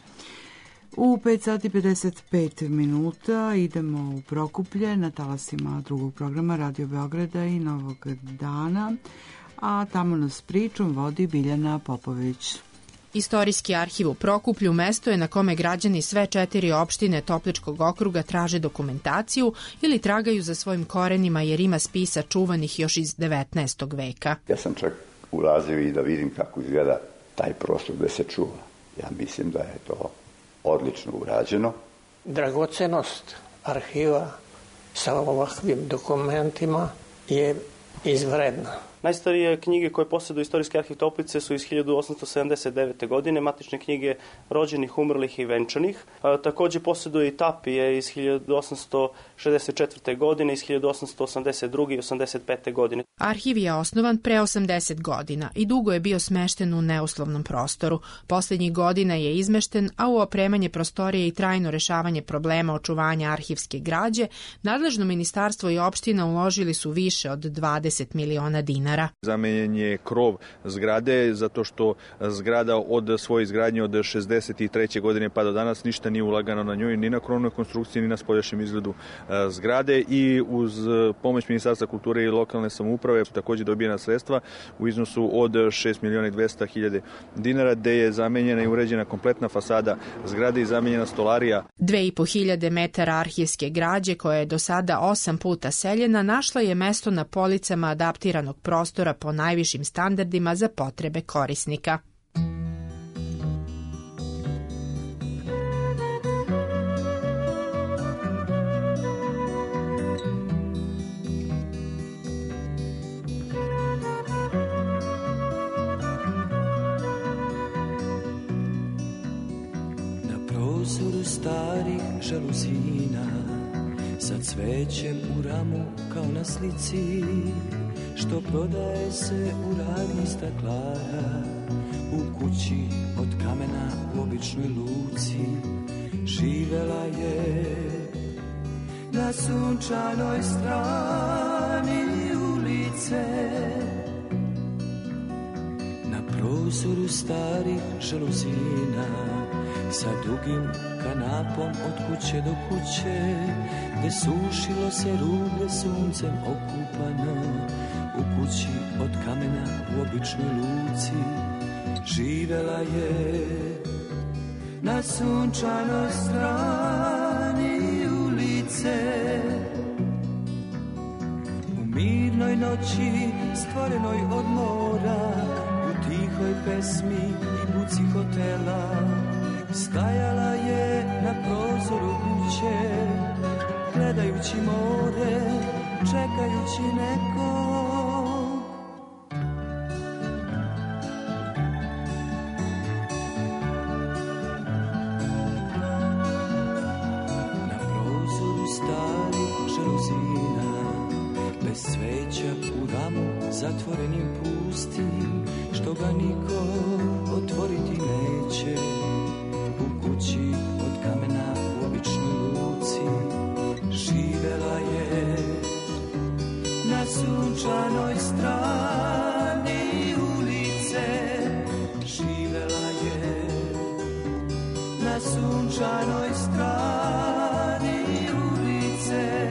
U pet sati pedeset pet minuta idemo u Prokuplje na talasima drugog programa Radio Beograda i Novog dana, a tamo nas pričom vodi Biljana Popović. Istorijski arhiv u Prokuplju mesto je na kome građani sve četiri opštine Topličkog okruga traže dokumentaciju ili tragaju za svojim korenima jer ima spisa čuvanih još iz devetnaestog veka. Ja sam čak ulazio i da vidim kako izgleda taj prostor gde se čuva. Ja mislim da je to odlično urađeno. Dragocenost arhiva sa ovakvim dokumentima je izvredna. Najstarije knjige koje posjeduju Istorijski arhiv Toplice su iz hiljadu osamsto sedamdeset devete. godine, matične knjige rođenih, umrlih i venčanih. A, također posjeduje i tapije iz hiljadu osamsto šezdeset četvrte. godine, iz hiljadu osamsto osamdeset druge. i osamdeset pete. godine. Arhiv je osnovan pre osamdeset godina i dugo je bio smešten u neuslovnom prostoru. Poslednjih godina je izmešten, a u opremanje prostorije i trajno rešavanje problema očuvanja arhivske građe nadležno ministarstvo i opština uložili su više od dvadeset dvadeset miliona dinara. Zamenjen je krov zgrade zato što zgrada od svoje izgradnje od šezdeset treće godine pa do danas ništa nije ulagano na njoj, ni na krovnoj konstrukciji, ni na spoljašnjem izgledu zgrade i uz pomoć Ministarstva kulture i lokalne samouprave takođe dobijena sredstva u iznosu od šest miliona dvesta hiljada dinara, gde je zamenjena i uređena kompletna fasada zgrade i zamenjena stolarija. Dve i po hiljade metara arhivske građe, koja je do sada osam puta seljena, našla je mesto na policama adaptiranog prostora po najvišim standardima za potrebe korisnika. Prozoru starih žaluzina sa cvećem u ramu kao na slici, što prodaje se u radnji staklara, u kući od kamena u običnoj luci. Živela je na sunčanoj strani ulice, na prozoru starih žaluzina, sa dugim kanapom od kuće do kuće, gde sušilo se rublje suncem okupano, u kući od kamena u običnoj luci. Živela je na sunčanoj strani ulice, u mirnoj noći stvorenoj od mora, u tihoj pesmi i buci hotela. Stajala je na prozoru kuće, gledajući more, čekajući nekog. Na prozoru starih žaluzina, bez sveća u ramu zatvorenim pustim, što ga niko otvoriti neće. Kući od kamena u običnoj luci, živela je na sunčanoj strani ulice. Živela je na sunčanoj strani ulice.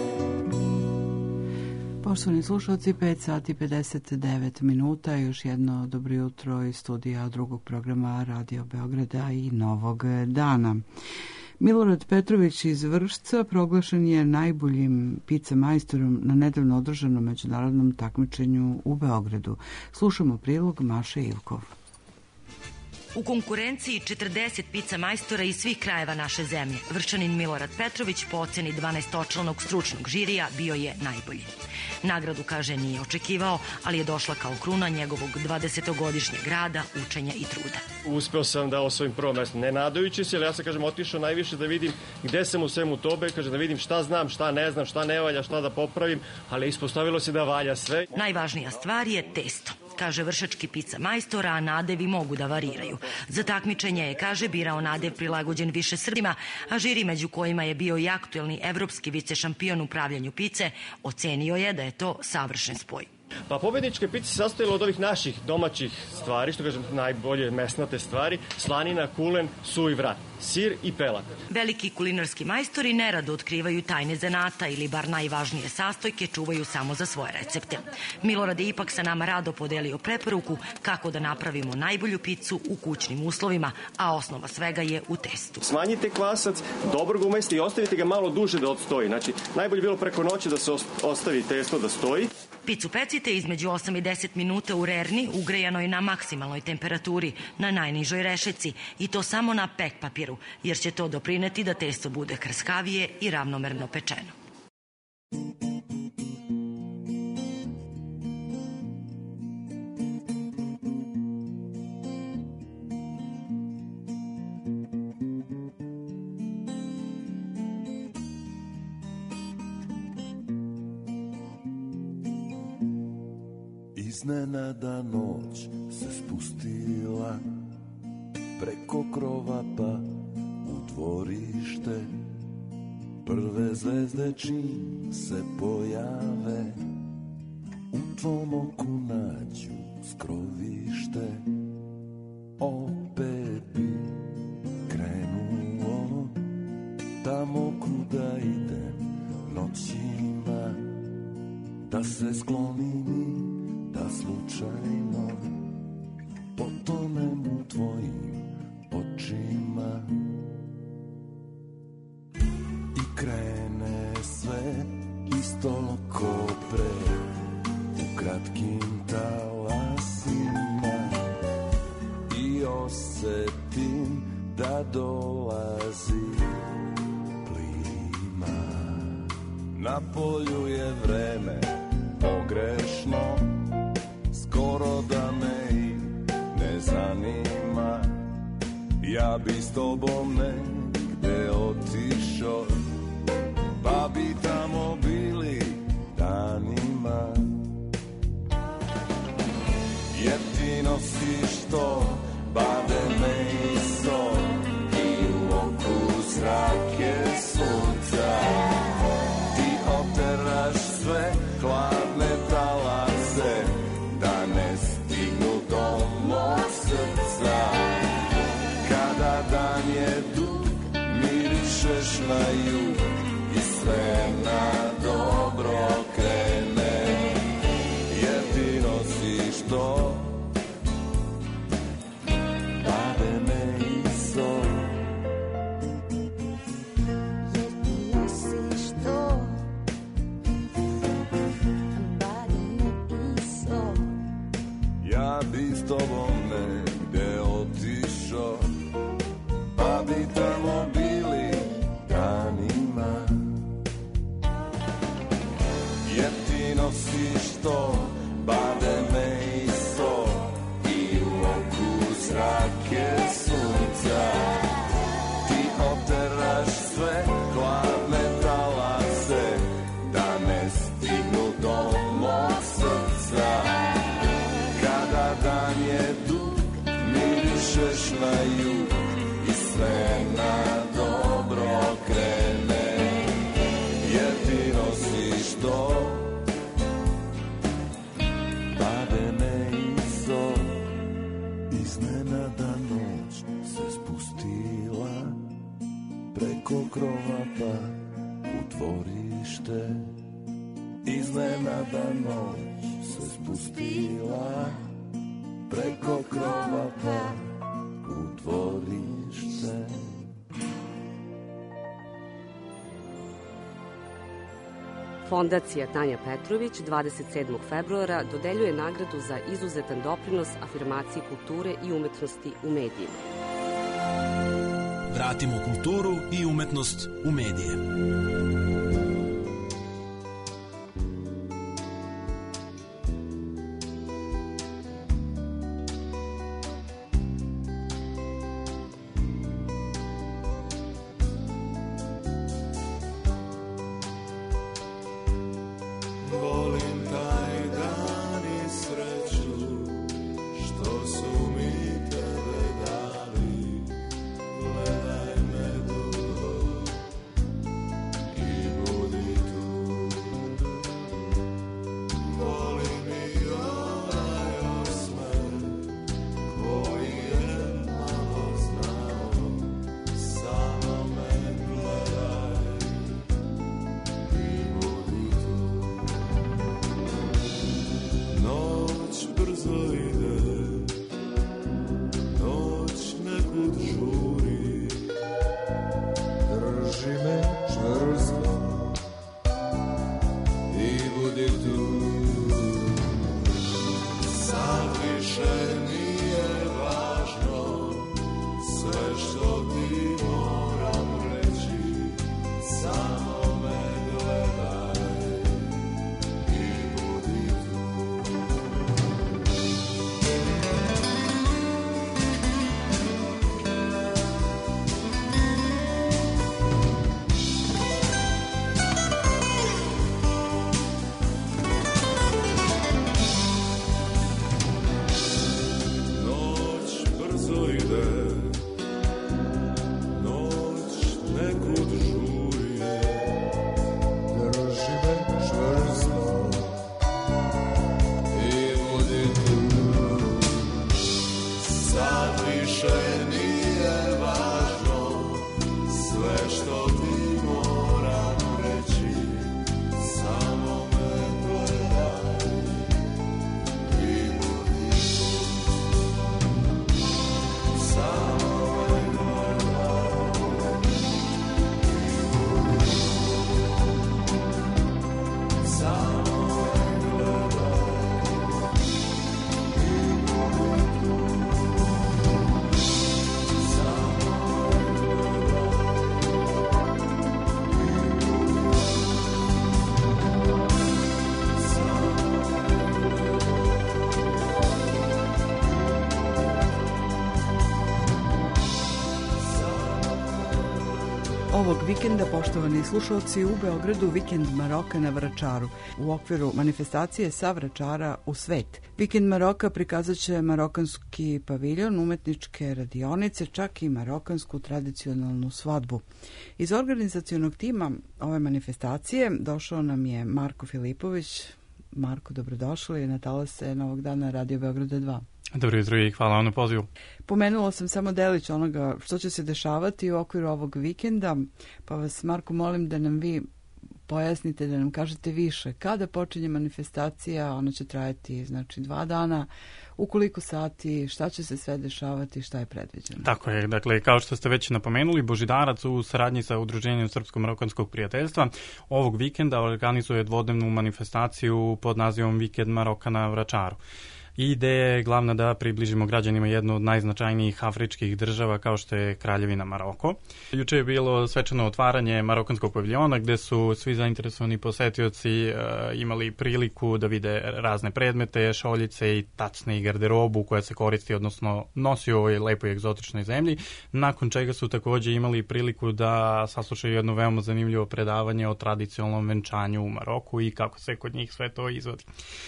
Poštovani slušalci, pet sati pedeset devet minuta, još jedno dobro jutro iz studija drugog programa Radio Beograda i Novog dana. Milorad Petrović iz Vršca proglašen je najboljim pica majstorom na nedavno održanom međunarodnom takmičenju u Beogradu. Slušamo prilog Maše Ivkov. U konkurenciji četrdeset pica majstora iz svih krajeva naše zemlje, Vrščanin Milorad Petrović po oceni dvanaestočlanog stručnog žirija bio je najbolji. Nagradu, kaže, nije očekivao, ali je došla kao kruna njegovog dvadesetogodišnjeg rada, učenja i truda. Uspeo sam da osvojim prvo mesto, ne nadajući se, ali ja sam, kažem, otišao najviše da vidim gde sam u svemu tobe, kažem, da vidim šta znam, šta ne znam, šta ne valja, šta da popravim, ali ispostavilo se da valja sve. Najvažnija stvar je testo, kaže vršački pica majstor, a nadevi mogu da variraju. Za takmičenje je, kaže, birao nadev prilagođen više Srbima, a žiri, među kojima je bio i aktuelni evropski vice šampion u pravljanju pice, ocenio je da je to savršen spoj. Pa pobedničke pice se sastojile od ovih naših domaćih stvari, što kažem najbolje mesnate stvari, slanina, kulen, suvi vrat, sir i pelak. Veliki kulinarski majstori nerado otkrivaju tajne zanata ili bar najvažnije sastojke čuvaju samo za svoje recepte. Milorad je ipak sa nama rado podelio preporuku kako da napravimo najbolju picu u kućnim uslovima, a osnova svega je u testu. Smanjite kvasac, dobro ga umesti i ostavite ga malo duže da odstoji. Znači, najbolje bilo preko noći da se ostavi testo da stoji. Picu pecite između osam i deset minuta u rerni, ugrejanoj na maksimalnoj temperaturi, na najnižoj rešetci, i to samo na pek papiru, jer će to doprineti da testo bude krskavije i ravnomerno pečeno. Iznenada noć se spustila preko krova pa u dvorište. Prve zvezde čim se pojave u tvom oku nađu skrovište, opet bi krenuo tamo kuda idem noćima, da se sklonim i da slučajno potonem u tvojim očima i krene sve isto ko pre u kratkim talasima i osetim da dolazi plima. Na polju je vreme pogrešno, skoro da me i ne zanima. Ja bi s tobom negde otišao, pa bi tamo bili danima. Jer ti nosiš to bademe i sol i u oku zrake sunca. Ti oteraš sve hladne talase da ne stignu do mog srca. Kada dan je dug, mirišeš na jug i sve na dobro krene. Jer ti nosiš to bademe i sol. Jer ti nosiš to bademe i sol. Ja bi s tobom negde otišao, pa bi tamo bili danima. Jer ti nosiš to bademe i sol i u oku zrake sunca. Ti oteraš sve hladne talase da ne stignu do mog srca. Kada dan je dug, mirišeš na jug i sve na dobro krene. Jer ti nosiš to bademe i sol. Iznenada noć se spustila preko krova pa u dvorište. Iznenada noć se spustila preko krova pa u dvorište. Fondacija Tanja Petrović dvadeset sedmog februara dodeljuje nagradu za izuzetan doprinos afirmaciji kulture i umetnosti u medijima. Vratimo kulturu i umetnost u medije. Volim taj dan i sreću što su mi tebe dali. Gledaj me dugo i Ovog vikenda, poštovani slušalci, u Beogradu vikend Maroka na Vračaru u okviru manifestacije Sa Vračara u svet. Vikend Maroka prikazat će marokanski paviljon, umetničke radionice, čak i marokansku tradicionalnu svadbu. Iz organizacionog tima ove manifestacije došao nam je Marko Filipović. Marko, dobrodošli na talase Novog dana Radio Beograda dva. Dobro jutro i hvala vam na pozivu. Pomenula sam samo delić onoga što će se dešavati u okviru ovog vikenda, pa vas, Marko, molim da nam vi pojasnite, da nam kažete više. Kada počinje manifestacija, ona će trajati znači dva dana, u koliko sati, šta će se sve dešavati, šta je predviđeno? Tako je, dakle, kao što ste već napomenuli, Božidarac u saradnji sa Udruženjem Srpsko-Marokanskog prijateljstva ovog vikenda organizuje dvodnevnu manifestaciju pod nazivom Vikend Maroka na Vračaru. Ideja je glavna da približimo građanima jednu od najznačajnijih afričkih država kao što je Kraljevina Maroko. Juče je bilo svečano otvaranje marokanskog paviljona gde su svi zainteresovani posetioci uh, imali priliku da vide razne predmete, šoljice i tacne i garderobu koja se koristi, odnosno nosi u ovoj lepoj egzotičnoj zemlji, nakon čega su takođe imali priliku da saslušaju jedno veoma zanimljivo predavanje o tradicionalnom venčanju u Maroku i kako se kod njih sve to izvodi.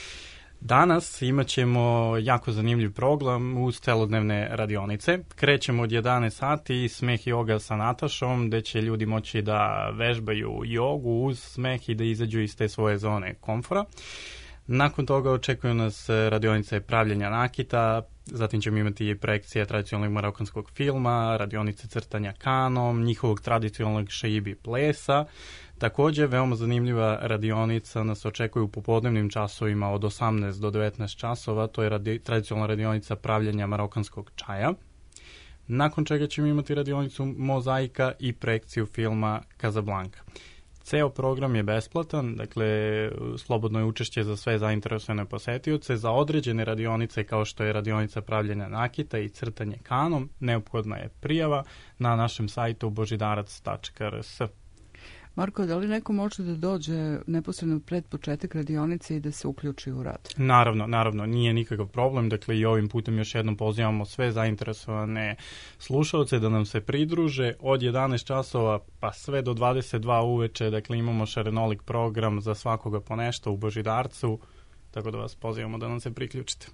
Danas imat ćemo jako zanimljiv program uz celodnevne radionice. Krećemo od jedanaest sati, smeh joga sa Natašom, gde će ljudi moći da vežbaju jogu uz smeh i da izađu iz te svoje zone komfora. Nakon toga očekuju nas radionice pravljenja nakita, zatim ćemo imati projekcije tradicionalnog marokanskog filma, radionice crtanja kanom, njihovog tradicionalnog šeibi plesa. Takođe, veoma zanimljiva radionica nas očekuje u popodnevnim časovima od osamnaest do devetnaest časova, to je radi, tradicionalna radionica pravljenja marokanskog čaja. Nakon čega ćemo imati radionicu mozaika i projekciju filma Casablanca. Ceo program je besplatan, dakle slobodno je učešće za sve zainteresovane posetioce. Za određene radionice kao što je radionica pravljenja nakita i crtanje kanom neophodna je prijava na našem sajtu božidarac tačka r s. Marko, da li neko može da dođe neposredno pred početak radionice i da se uključi u rad? Naravno, naravno, nije nikakav problem. Dakle, i ovim putem još jednom pozivamo sve zainteresovane slušalce da nam se pridruže od jedanaest časova pa sve do dvadeset dva uveče. Dakle, imamo šarenolik program za svakoga po nešto u Božidarcu, tako da vas pozivamo da nam se priključite.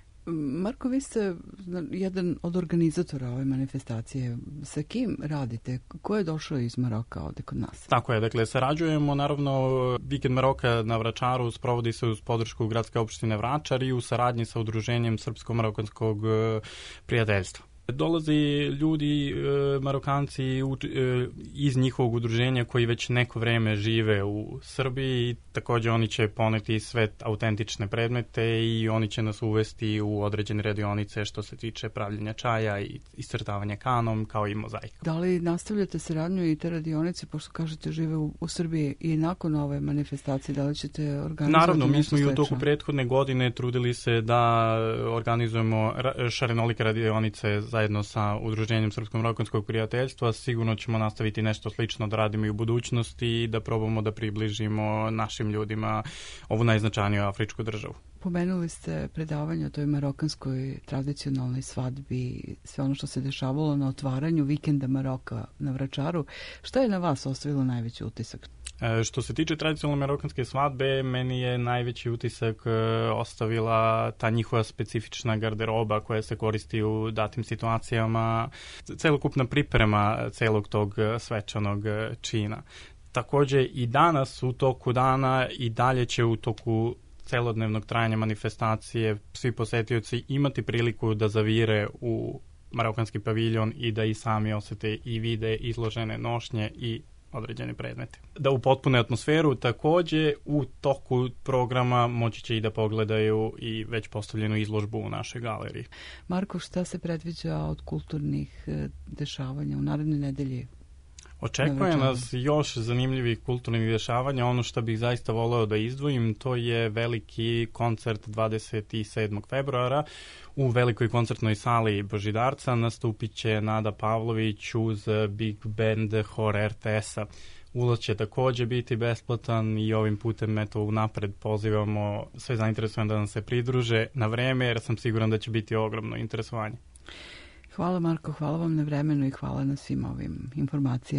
Marko, vi ste jedan od organizatora ove manifestacije. Sa kim radite? Ko je došao iz Maroka ovde kod nas? Tako je, dakle, sarađujemo, naravno, Vikend Maroka na Vračaru sprovodi se uz podršku gradske opštine Vračar i u saradnji sa Udruženjem Srpsko-Marokanskog prijateljstva. Dolazi ljudi, e, Marokanci u, e, iz njihovog udruženja koji već neko vreme žive u Srbiji i takođe oni će poneti sve autentične predmete i oni će nas uvesti u određene radionice što se tiče pravljenja čaja i iscrtavanja kanom kao i mozaika. Da li nastavljate saradnju i te radionice, pošto kažete žive u, u Srbiji i nakon ove manifestacije, da li ćete organizovati? Naravno, mi smo slično? I u toku prethodne godine trudili se da organizujemo šarenolike radionice za zajedno sa Udruženjem Srpsko-Marokanskog prijateljstva. Sigurno ćemo nastaviti nešto slično da radimo i u budućnosti i da probamo da približimo našim ljudima ovu najznačajniju afričku državu. Pomenuli ste predavanje o toj marokanskoj tradicionalnoj svadbi, sve ono što se dešavalo na otvaranju vikenda Maroka na Vračaru. Šta je na vas ostavilo najveći utisak? E, što se tiče tradicionalne marokanske svadbe, meni je najveći utisak e, ostavila ta njihova specifična garderoba koja se koristi u datim situacijama, celokupna priprema celog tog svečanog čina. Takođe i danas u toku dana i dalje će u toku celodnevnog trajanja manifestacije svi posetioci imati priliku da zavire u marokanski paviljon i da i sami osete i vide izložene nošnje i određene predmete. Da upotpune atmosferu, takođe u toku programa moći će i da pogledaju i već postavljenu izložbu u našoj galeriji. Marko, šta se predviđa od kulturnih dešavanja u narednoj nedelji? Očekuje nas još zanimljivih kulturnih dešavanja. Ono što bih zaista voleo da izdvojim, to je veliki koncert dvadeset sedmog februara u velikoj koncertnoj sali Božidarca. Nastupit će Nada Pavlović uz Big Band Hor R T S-a. Ulaz će takođe biti besplatan i ovim putem eto unapred pozivamo sve zainteresovane da nam se pridruže na vreme, jer sam siguran da će biti ogromno interesovanje. Hvala Marko, hvala vam na vremenu i hvala na svim ovim informacijama.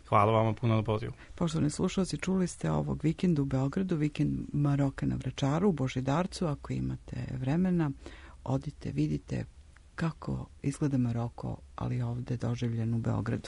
Hvala vama puno na pozivu. Poštovani slušalci, čuli ste ovog vikenda u Beogradu, vikend Maroka na Vračaru, u Božidarcu. Ako imate vremena, odite, vidite kako izgleda Maroko, ali ovde doživljen u Beogradu.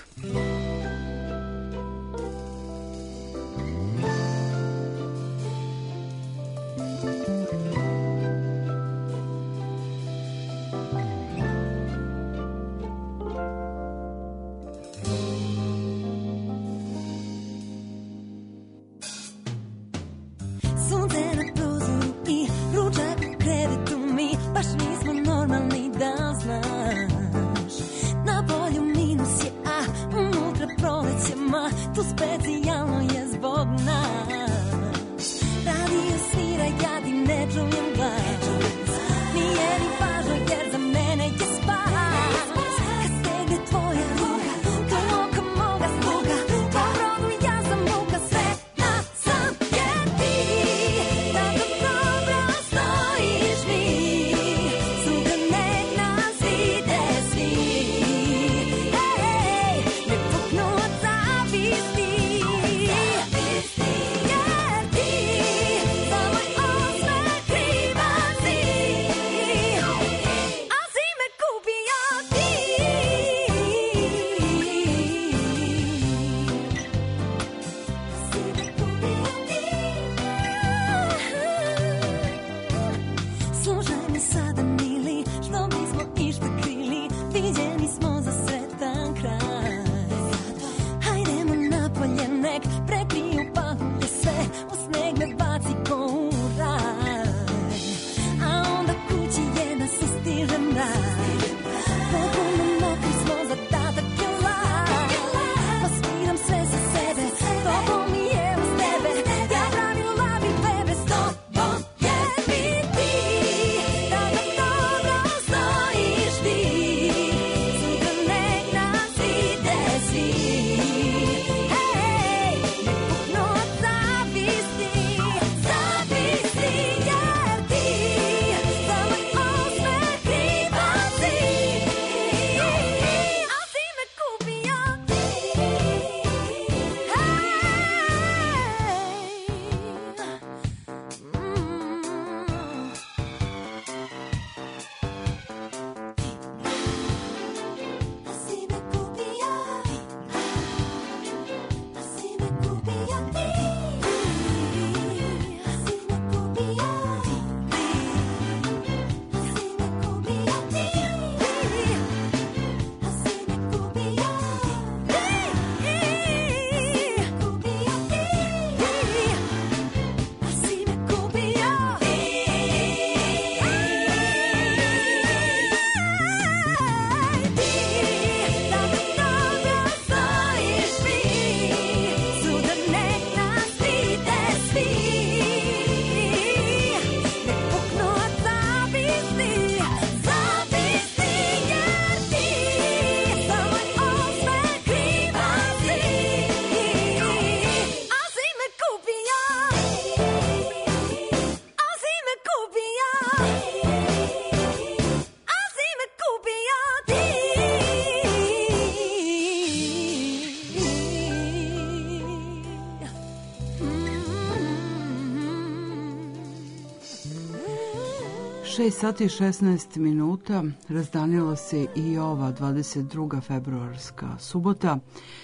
šest sati i šesnaest minuta razdanila se i ova dvadeset druga februarska subota,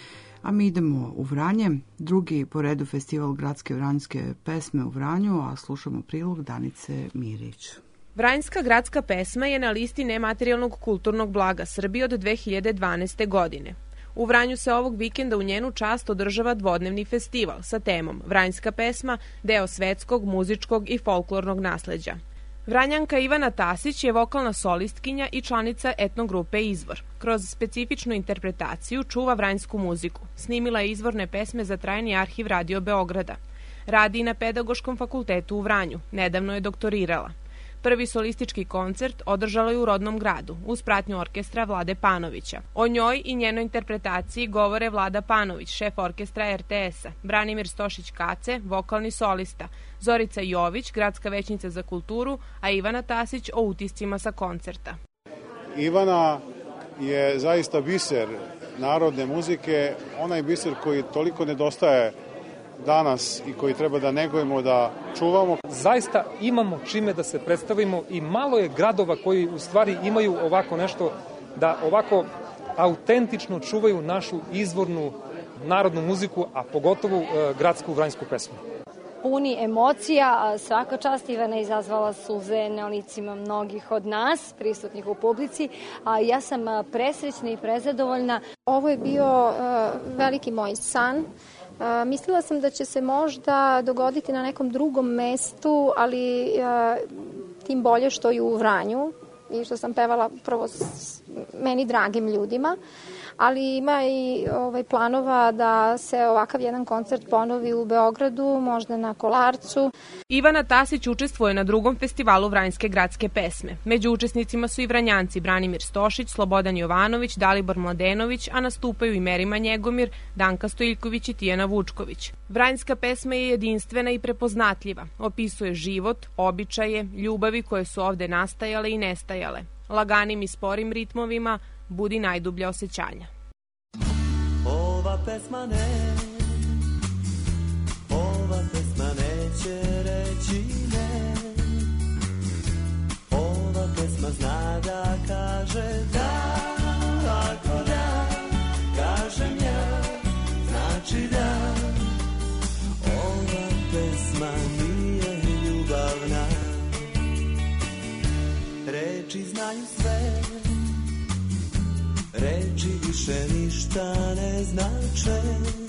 a mi idemo u Vranje, drugi po redu festival gradske vranjske pesme u Vranju, a slušamo prilog Danice Mirić. Vranjska gradska pesma je na listi nematerijalnog kulturnog blaga Srbije od dve hiljade dvanaeste. godine. U Vranju se ovog vikenda u njenu čast održava dvodnevni festival sa temom Vranjska pesma, deo svetskog, muzičkog i folklornog nasleđa. Vranjanka Ivana Tasić je vokalna solistkinja i članica etnogrupe Izvor. Kroz specifičnu interpretaciju čuva vranjsku muziku. Snimila je izvorne pesme za trajni arhiv Radio Beograda. Radi i na Pedagoškom fakultetu u Vranju. Nedavno je doktorirala. Prvi solistički koncert održala je u rodnom gradu, uz pratnju orkestra Vlade Panovića. O njoj i njenoj interpretaciji govore Vlada Panović, šef orkestra er te es-a, Branimir Stošić-Kace, vokalni solista, Zorica Jović, gradska većnica za kulturu, a Ivana Tasić o utiscima sa koncerta. Ivana je zaista biser narodne muzike, onaj biser koji toliko nedostaje danas i koji treba da negujemo, da čuvamo. Zaista imamo čime da se predstavimo i malo je gradova koji u stvari imaju ovako nešto, da ovako autentično čuvaju našu izvornu narodnu muziku, a pogotovo e, gradsku vranjsku pesmu. Puni emocija, a svaka čast Ivana izazvala suze na licima mnogih od nas, prisutnih u publici, a ja sam presrećna i prezadovoljna. Ovo je bio uh, veliki moj san. Uh, mislila sam da će se možda dogoditi na nekom drugom mestu, ali uh, tim bolje što i u Vranju i što sam pevala prvo s meni dragim ljudima, ali ima i ovaj, planova da se ovakav jedan koncert ponovi u Beogradu, možda na Kolarcu. Ivana Tasić učestvuje na drugom festivalu Vranjske gradske pesme. Među učesnicima su i Vranjanci Branimir Stošić, Slobodan Jovanović, Dalibor Mladenović, a nastupaju i Merima Njegomir, Danka Stojiljković i Tijana Vučković. Vranjska pesma je jedinstvena i prepoznatljiva. Opisuje život, običaje, ljubavi koje su ovde nastajale i nestajale. Laganim i sporim ritmovima budi najdublja osjećanja. Ova pesma ne, ova pesma neće reći ne. Ova pesma zna da kaže da, ako da, kažem ja, znači da. Ova pesma nije ljubavna, reči znaju sve, reči više ništa ne znače.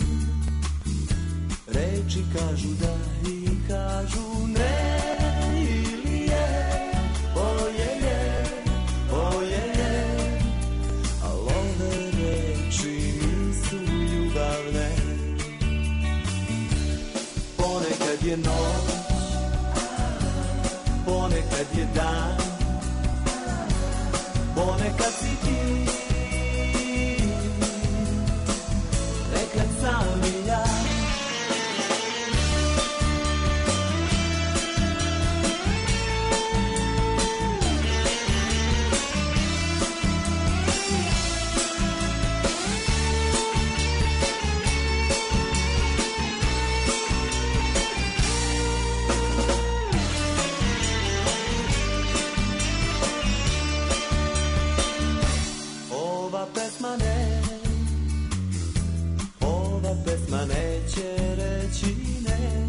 Reči kažu da i kažu ne, ili je, oje je, oje je. Al ove reči nisu ljubavne. Ponekad je noć, ponekad je dan, ponekad si ti, nekad sam i ja. Ova pesma ne, ova pesma neće reći ne.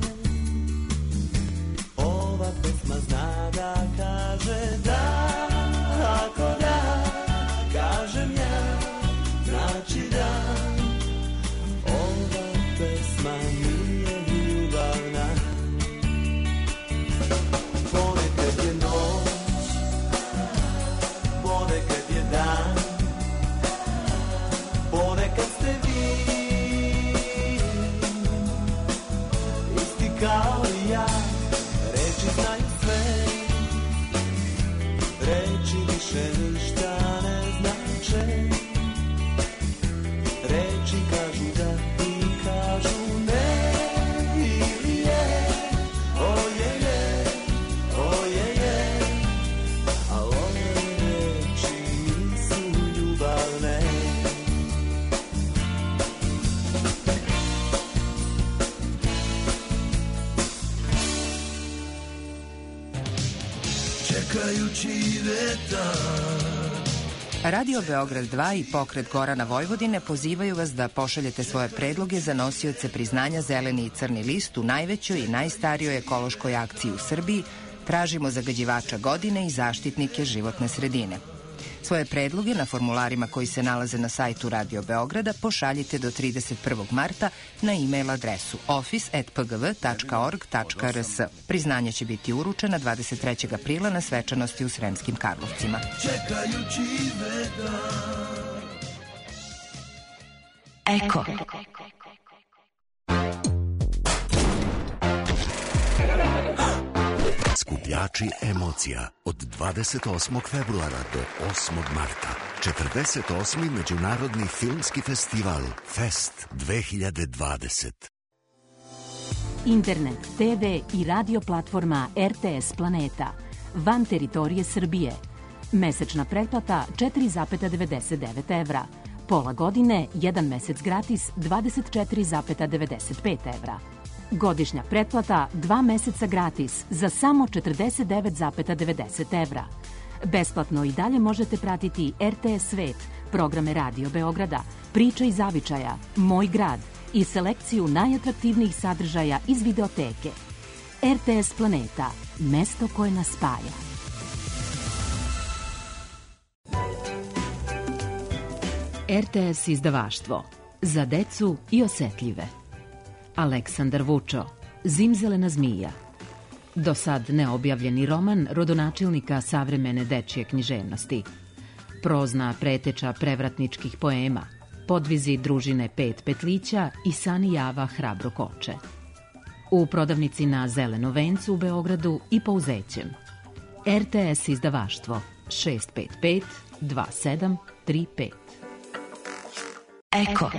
Ova pesma zna da kaže da, ako da, kažem ja, znači da. Ova pesma nije ljubavna. Ponekad je noć, ponekad je dan, ponekad ste vi isti kao i ja. Reči znaju sve, reči više ništa ne znače. Reči kažu da i kažu ne, ili je, oje je, oje je. Al ove reči nisu ljubavne. Čekajući vetar. Radio Beograd dva i Pokret Gorana Vojvodine pozivaju vas da pošaljete svoje predloge za nosioce priznanja Zeleni i Crni list u najvećoj i najstarijoj ekološkoj akciji u Srbiji Tražimo zagađivača godine i zaštitnike životne sredine. Svoje predloge na formularima koji se nalaze na sajtu Radio Beograda pošaljite do trideset prvog marta na e-mail adresu office at p g v tačka org tačka r s. Priznanje će biti uručena dvadeset trećeg aprila na svečanosti u Sremskim Karlovcima. Čekajući vetar. Eko. Skupljači emocija od dvadeset osmog februara do osmog marta. četrdeset osmi Međunarodni filmski festival Fest dve hiljade dvadeset. Internet, te ve i radio platforma er te es Planeta. Van teritorije Srbije. Mesečna pretplata četiri zarez devedeset devet evra. Pola godine, jedan mesec gratis, dvadeset četiri zarez devedeset pet evra. Godišnja pretplata, dva meseca gratis, za samo četrdeset devet zarez devedeset evra. Besplatno i dalje možete pratiti R T S Svet, programe Radio Beograda, Priča iz zavičaja, Moj grad i selekciju najatraktivnijih sadržaja iz videoteke. R T S Planeta, mesto koje nas spaja. R T S izdavaštvo, za decu i osetljive. Aleksandar Vučo, Zimzelena zmija. Do sad neobjavljeni roman rodonačelnika savremene dečje književnosti. Prozna preteča prevratničkih poema, podvizi družine Pet petlića i Sani Java Hrabro koče. U prodavnici na Zeleno vencu u Beogradu i Pouzećem. R T S izdavaštvo šest pet pet dva sedam tri pet. Eko.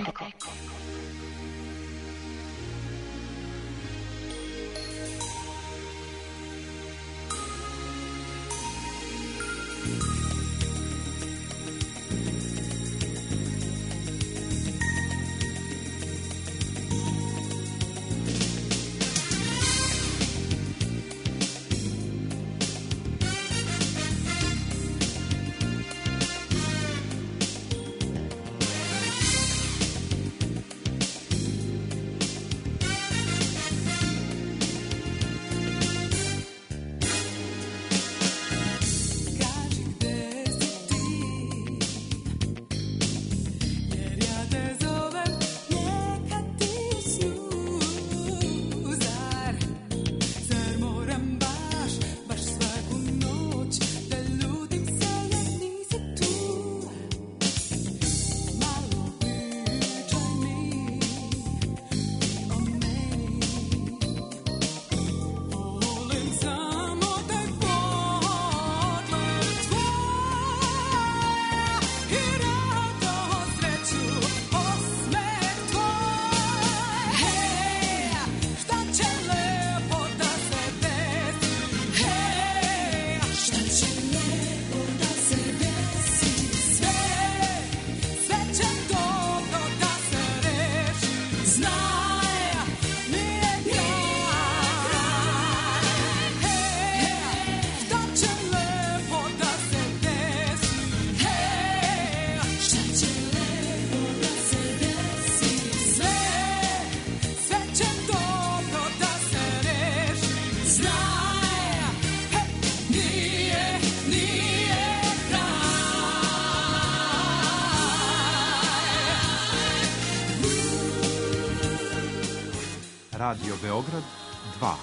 Radio Beograd dva.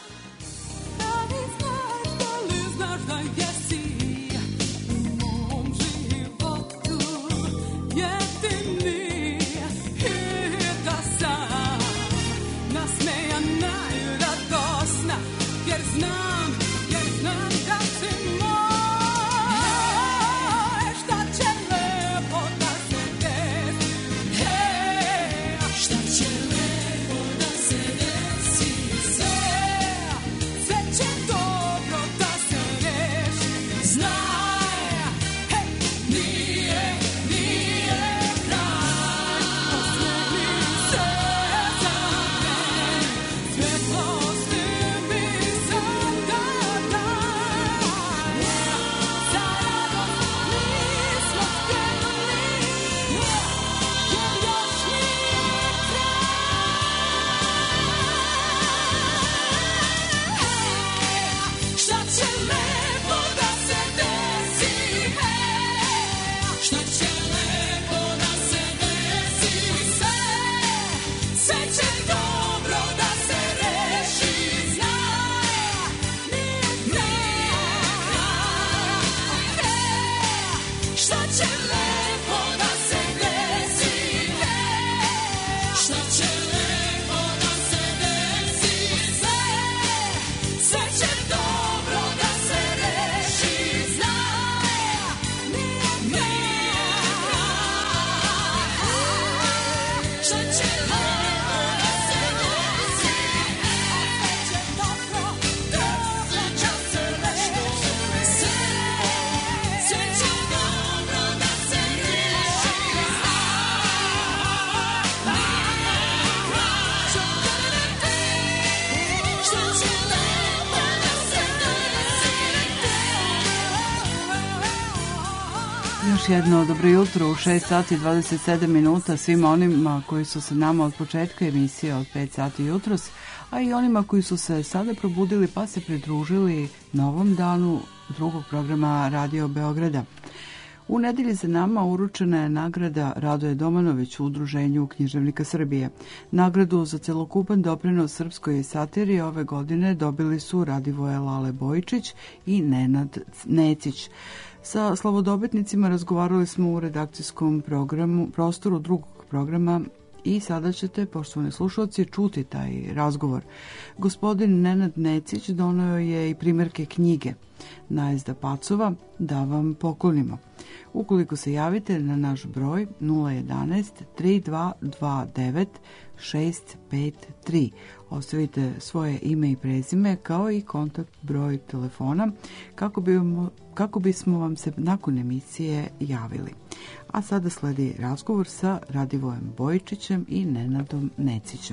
Još jedno dobro jutro u šest sati i dvadeset sedam minuta svima onima koji su sa nama od početka emisije od pet sati jutros, a i onima koji su se sada probudili pa se pridružili novom danu drugog programa Radio Beograda. U nedelji za nama uručena je nagrada Radoje Domanović u Udruženju književnika Srbije. Nagradu za celokupan doprinos srpskoj satiriji ove godine dobili su Radivoje Lale Bojičić i Nenad Necić. Sa slavodobitnicima razgovarali smo u redakcijskom programu, prostoru drugog programa i sada ćete, poštovani slušalci, čuti taj razgovor. Gospodin Nenad Necić doneo je i primjerke knjige Najezda pacova da vam poklonimo. Ukoliko se javite na naš broj nula jedanaest tri dva dva devet šest pet tri, ostavite svoje ime i prezime kao i kontakt broj telefona kako, bi, kako bismo vam se nakon emisije javili. A sada sledi razgovor sa Radivojem Bojičićem i Nenadom Necićem.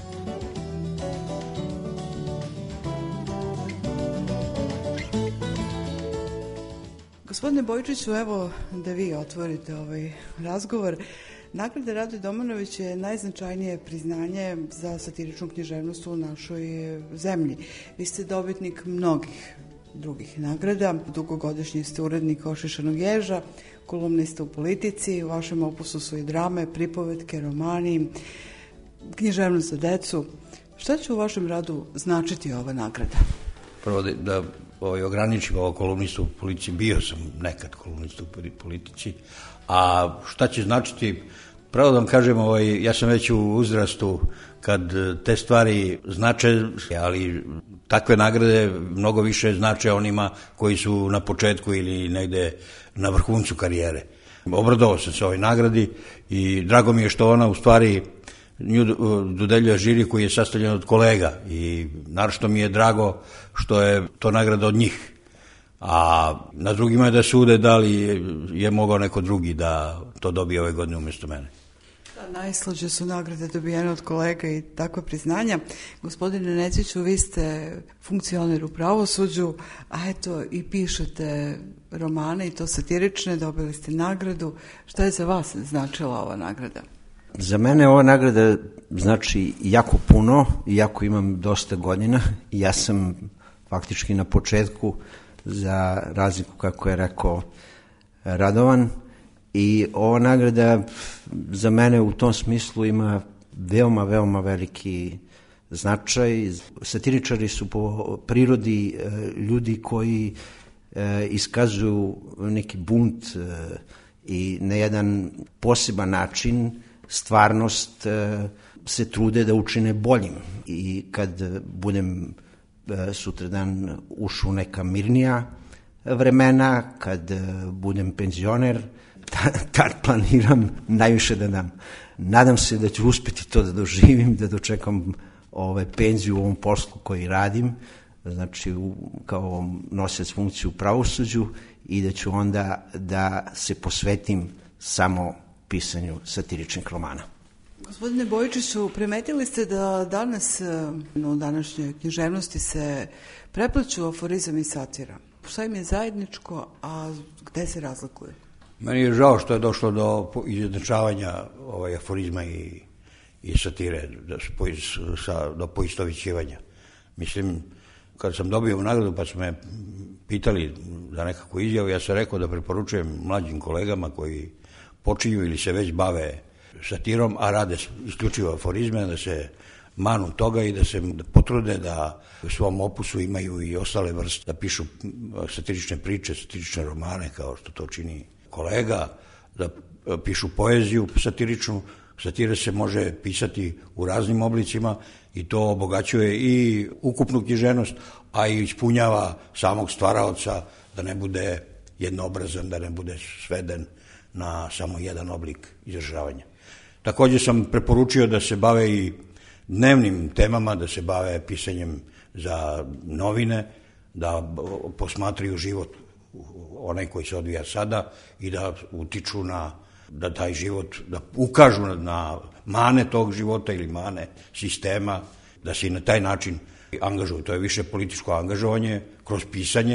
Gospodine Bojičiću, evo da vi otvorite ovaj razgovor. Nagrada Radoje Domanović je najznačajnije priznanje za satiričnu književnost u našoj zemlji. Vi ste dobitnik mnogih drugih nagrada, dugogodišnji ste urednik Ošišanog ježa, kolumnista u Politici, u vašem opusu su i drame, pripovetke, romani, književnost za decu. Šta će u vašem radu značiti ova nagrada? Prvo da, da ovaj, ograničim ovo kolumnistu u Politici, bio sam nekad kolumnista u Politici, a šta će značiti, pravo da vam kažem, ovaj, ja sam već u uzrastu kad te stvari znače, ali takve nagrade mnogo više znače onima koji su na početku ili negde na vrhuncu karijere. Obradovao sam se ovoj nagradi i drago mi je što ona u stvari nju dodeljuje žiri koji je sastavljen od kolega i naročito mi je drago što je to nagrada od njih. A na drugima je da sude da li je, je mogao neko drugi da to dobije ove godine umjesto mene. Da, najslađe su nagrade dobijene od kolega i takva priznanja. Gospodine Neciću, vi ste funkcioner u pravosuđu, a eto i pišete romane i to satirične, dobili ste nagradu. Šta je za vas značila ova nagrada? Za mene ova nagrada znači jako puno, iako imam dosta godina. Ja sam faktički na početku, za razliku kako je rekao Radovan, i ova nagrada za mene u tom smislu ima veoma, veoma veliki značaj. Satiričari su po prirodi ljudi koji iskazuju neki bunt i na jedan poseban način stvarnost se trude da učine boljim. I kad budem sutradan ušao u neka mirnija vremena, kad budem penzioner, tad planiram najviše da dam. Nadam se da ću uspeti to da doživim, da dočekam ove penziju u ovom poslu koji radim, znači kao nosilac funkciju u pravosuđu, i da ću onda da se posvetim samo pisanju satiričnih romana. Gospodine Bojičiću, primetili ste da danas u današnjoj književnosti se prepleću aforizam i satira. Šta im je zajedničko, a gde se razlikuju? Meni je žao što je došlo do izjednačavanja ovaj, aforizma i, i satire, da su po, sa, do poistovićivanja. Mislim, kad sam dobio nagradu pa su me pitali za nekakvu izjavu, ja sam rekao da preporučujem mlađim kolegama koji počinju ili se već bave satirom, a rade isključivo aforizme, da se manu toga i da se potrude da u svom opusu imaju i ostale vrste, da pišu satirične priče, satirične romane, kao što to čini kolega, da pišu poeziju satiričnu. Satira se može pisati u raznim oblicima i to obogaćuje i ukupnu književnost, a i ispunjava samog stvaraoca, da ne bude jednoobrazan, da ne bude sveden na samo jedan oblik izražavanja. Također sam preporučio da se bave i dnevnim temama, da se bave pisanjem za novine, da posmatraju život onaj koji se odvija sada i da utiču na, da taj život, da ukažu na, na mane tog života ili mane sistema, da se i na taj način angažuju. To je više političko angažovanje kroz pisanje,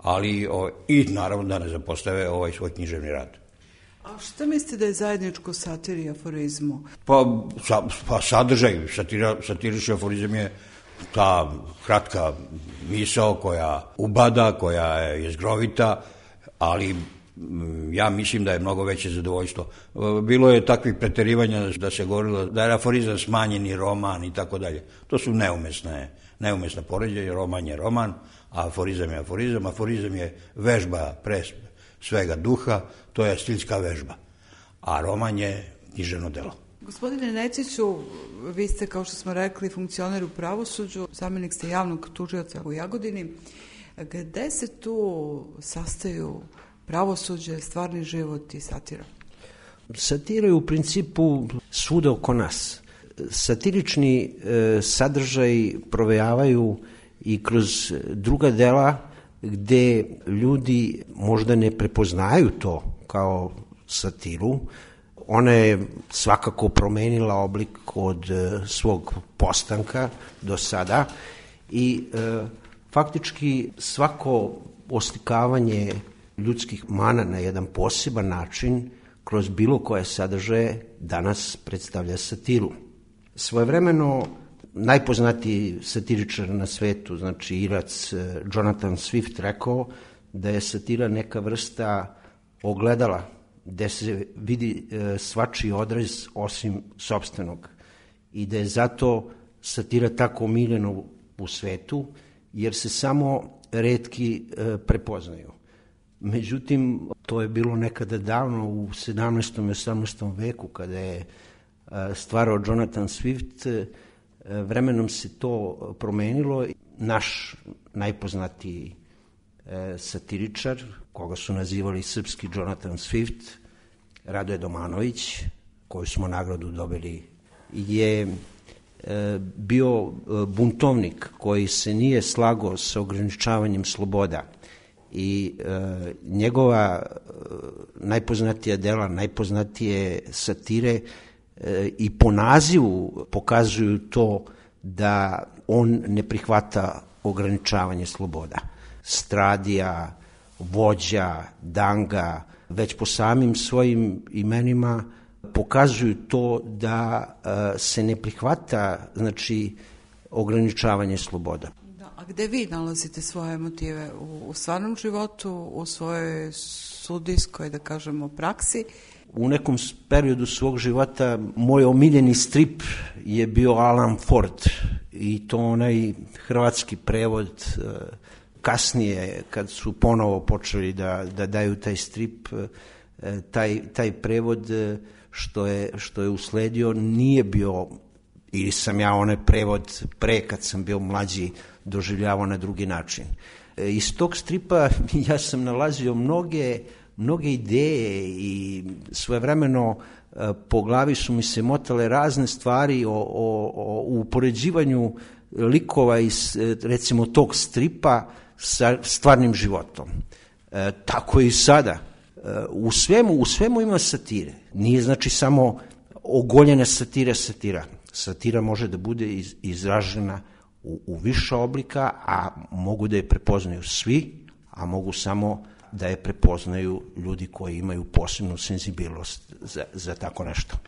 ali o, i naravno da ne zapostave ovaj svoj književni rad. A šta mislite da je zajedničko satiri i aforizmu? Pa, sa, pa sadržaj, satira, satirični aforizam je ta kratka misao koja ubada, koja je jezgrovita, ali ja mislim da je mnogo veće zadovoljstvo. Bilo je takvih preterivanja da se govorilo da je aforizam smanjeni roman i tako dalje. To su neumesne, neumesne poređenje, roman je roman, a aforizam je aforizam. Aforizam je vežba pre svega duha, to je stilska vežba, a roman je književno delo. Gospodine Neciću, vi ste, kao što smo rekli, funkcioner u pravosuđu, zamjenik ste javnog tužioca u Jagodini. Gde se tu sastaju pravosuđe, stvarni život i satira? Satira je u principu svuda oko nas. Satirični e, sadržaj provejavaju i kroz druga dela gde ljudi možda ne prepoznaju to kao satiru. Ona je svakako promenila oblik od e, svog postanka do sada i e, faktički svako oslikavanje ljudskih mana na jedan poseban način kroz bilo koje sadržaje danas predstavlja satiru. Svojevremeno najpoznatiji satiričar na svetu, znači Irac Jonathan Swift, rekao da je satira neka vrsta ogledala gde se vidi svačiji odraz osim sopstvenog i da je zato satira tako omiljena u svetu jer se samo retki prepoznaju. Međutim, to je bilo nekada davno u sedamnaestom i osamnaestom veku kada je stvarao Jonathan Swift. Vremenom se to promenilo. Naš najpoznatiji satiričar, koga su nazivali srpski Jonathan Swift, Radoje Domanović, koju smo nagradu dobili, je bio buntovnik koji se nije slagao sa ograničavanjem sloboda. I e, njegova e, najpoznatija dela, najpoznatije satire e, i po nazivu pokazuju to da on ne prihvata ograničavanje sloboda. Stradija, Vođa, Danga, već po samim svojim imenima pokazuju to da e, se ne prihvata, znači, ograničavanje sloboda. A gde vi nalazite svoje motive? U, u stvarnom životu, u svojoj sudijskoj, da kažemo, praksi? U nekom periodu svog života moj omiljeni strip je bio Alan Ford i to onaj hrvatski prevod. Kasnije, kad su ponovo počeli da, da daju taj strip, taj, taj prevod što je, što je usledio nije bio, ili sam ja onaj prevod pre kad sam bio mlađi doživljavao na drugi način. Iz tog stripa ja sam nalazio mnoge, mnoge ideje i svojevremeno po glavi su mi se motale razne stvari o, o, o upoređivanju likova iz, recimo, tog stripa sa stvarnim životom. E, tako i sada. E, u, svemu, u svemu ima satire. Nije znači samo ogoljena satira satira. Satira može da bude iz, izražena u, u više oblika, a mogu da je prepoznaju svi, a mogu samo da je prepoznaju ljudi koji imaju posebnu senzibilnost za, za tako nešto.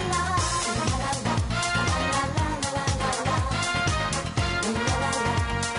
La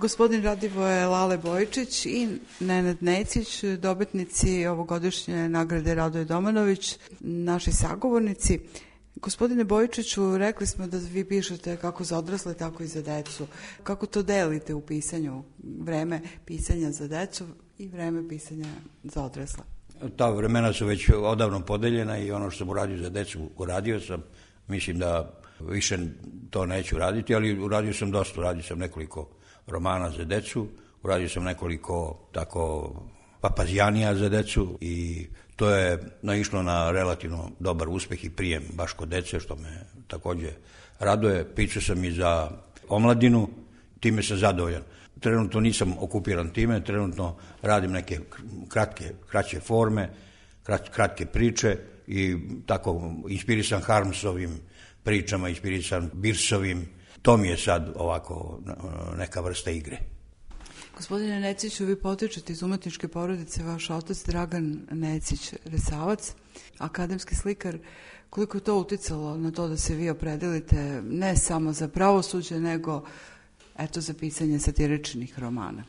Gospodin Radivoje Lale Bojičić i Nenad Necić, dobitnici ovogodišnje nagrade Radoje Domanović, naši sagovornici. Gospodine Bojičiću, rekli smo da vi pišete kako za odrasle, tako i za decu. Kako to delite u pisanju, vreme pisanja za decu i vreme pisanja za odrasle? Ta vremena su već odavno podeljena i ono što sam uradio za decu, uradio sam. Mislim da više to neću raditi, ali uradio sam dosta. Uradio sam nekoliko romana za decu, uradio sam nekoliko tako papazijanija za decu i to je naišlo na relativno dobar uspeh i prijem baš kod dece, što me takođe raduje. Pisao sam i za omladinu, time sam zadovoljan. Trenutno nisam okupiran time, trenutno radim neke kratke, kraće forme, krat, kratke priče i tako inspirisan Harmsovim pričama, inspirisan Birsovim. To mi je sad ovako neka vrsta igre. Gospodine Neciću, vi potičete iz umetničke porodice, vaš otac Dragan Necić Resavac, akademski slikar. Koliko je to uticalo na to da se vi opredelite ne samo za pravosuđe, nego eto za pisanje satiričnih romana?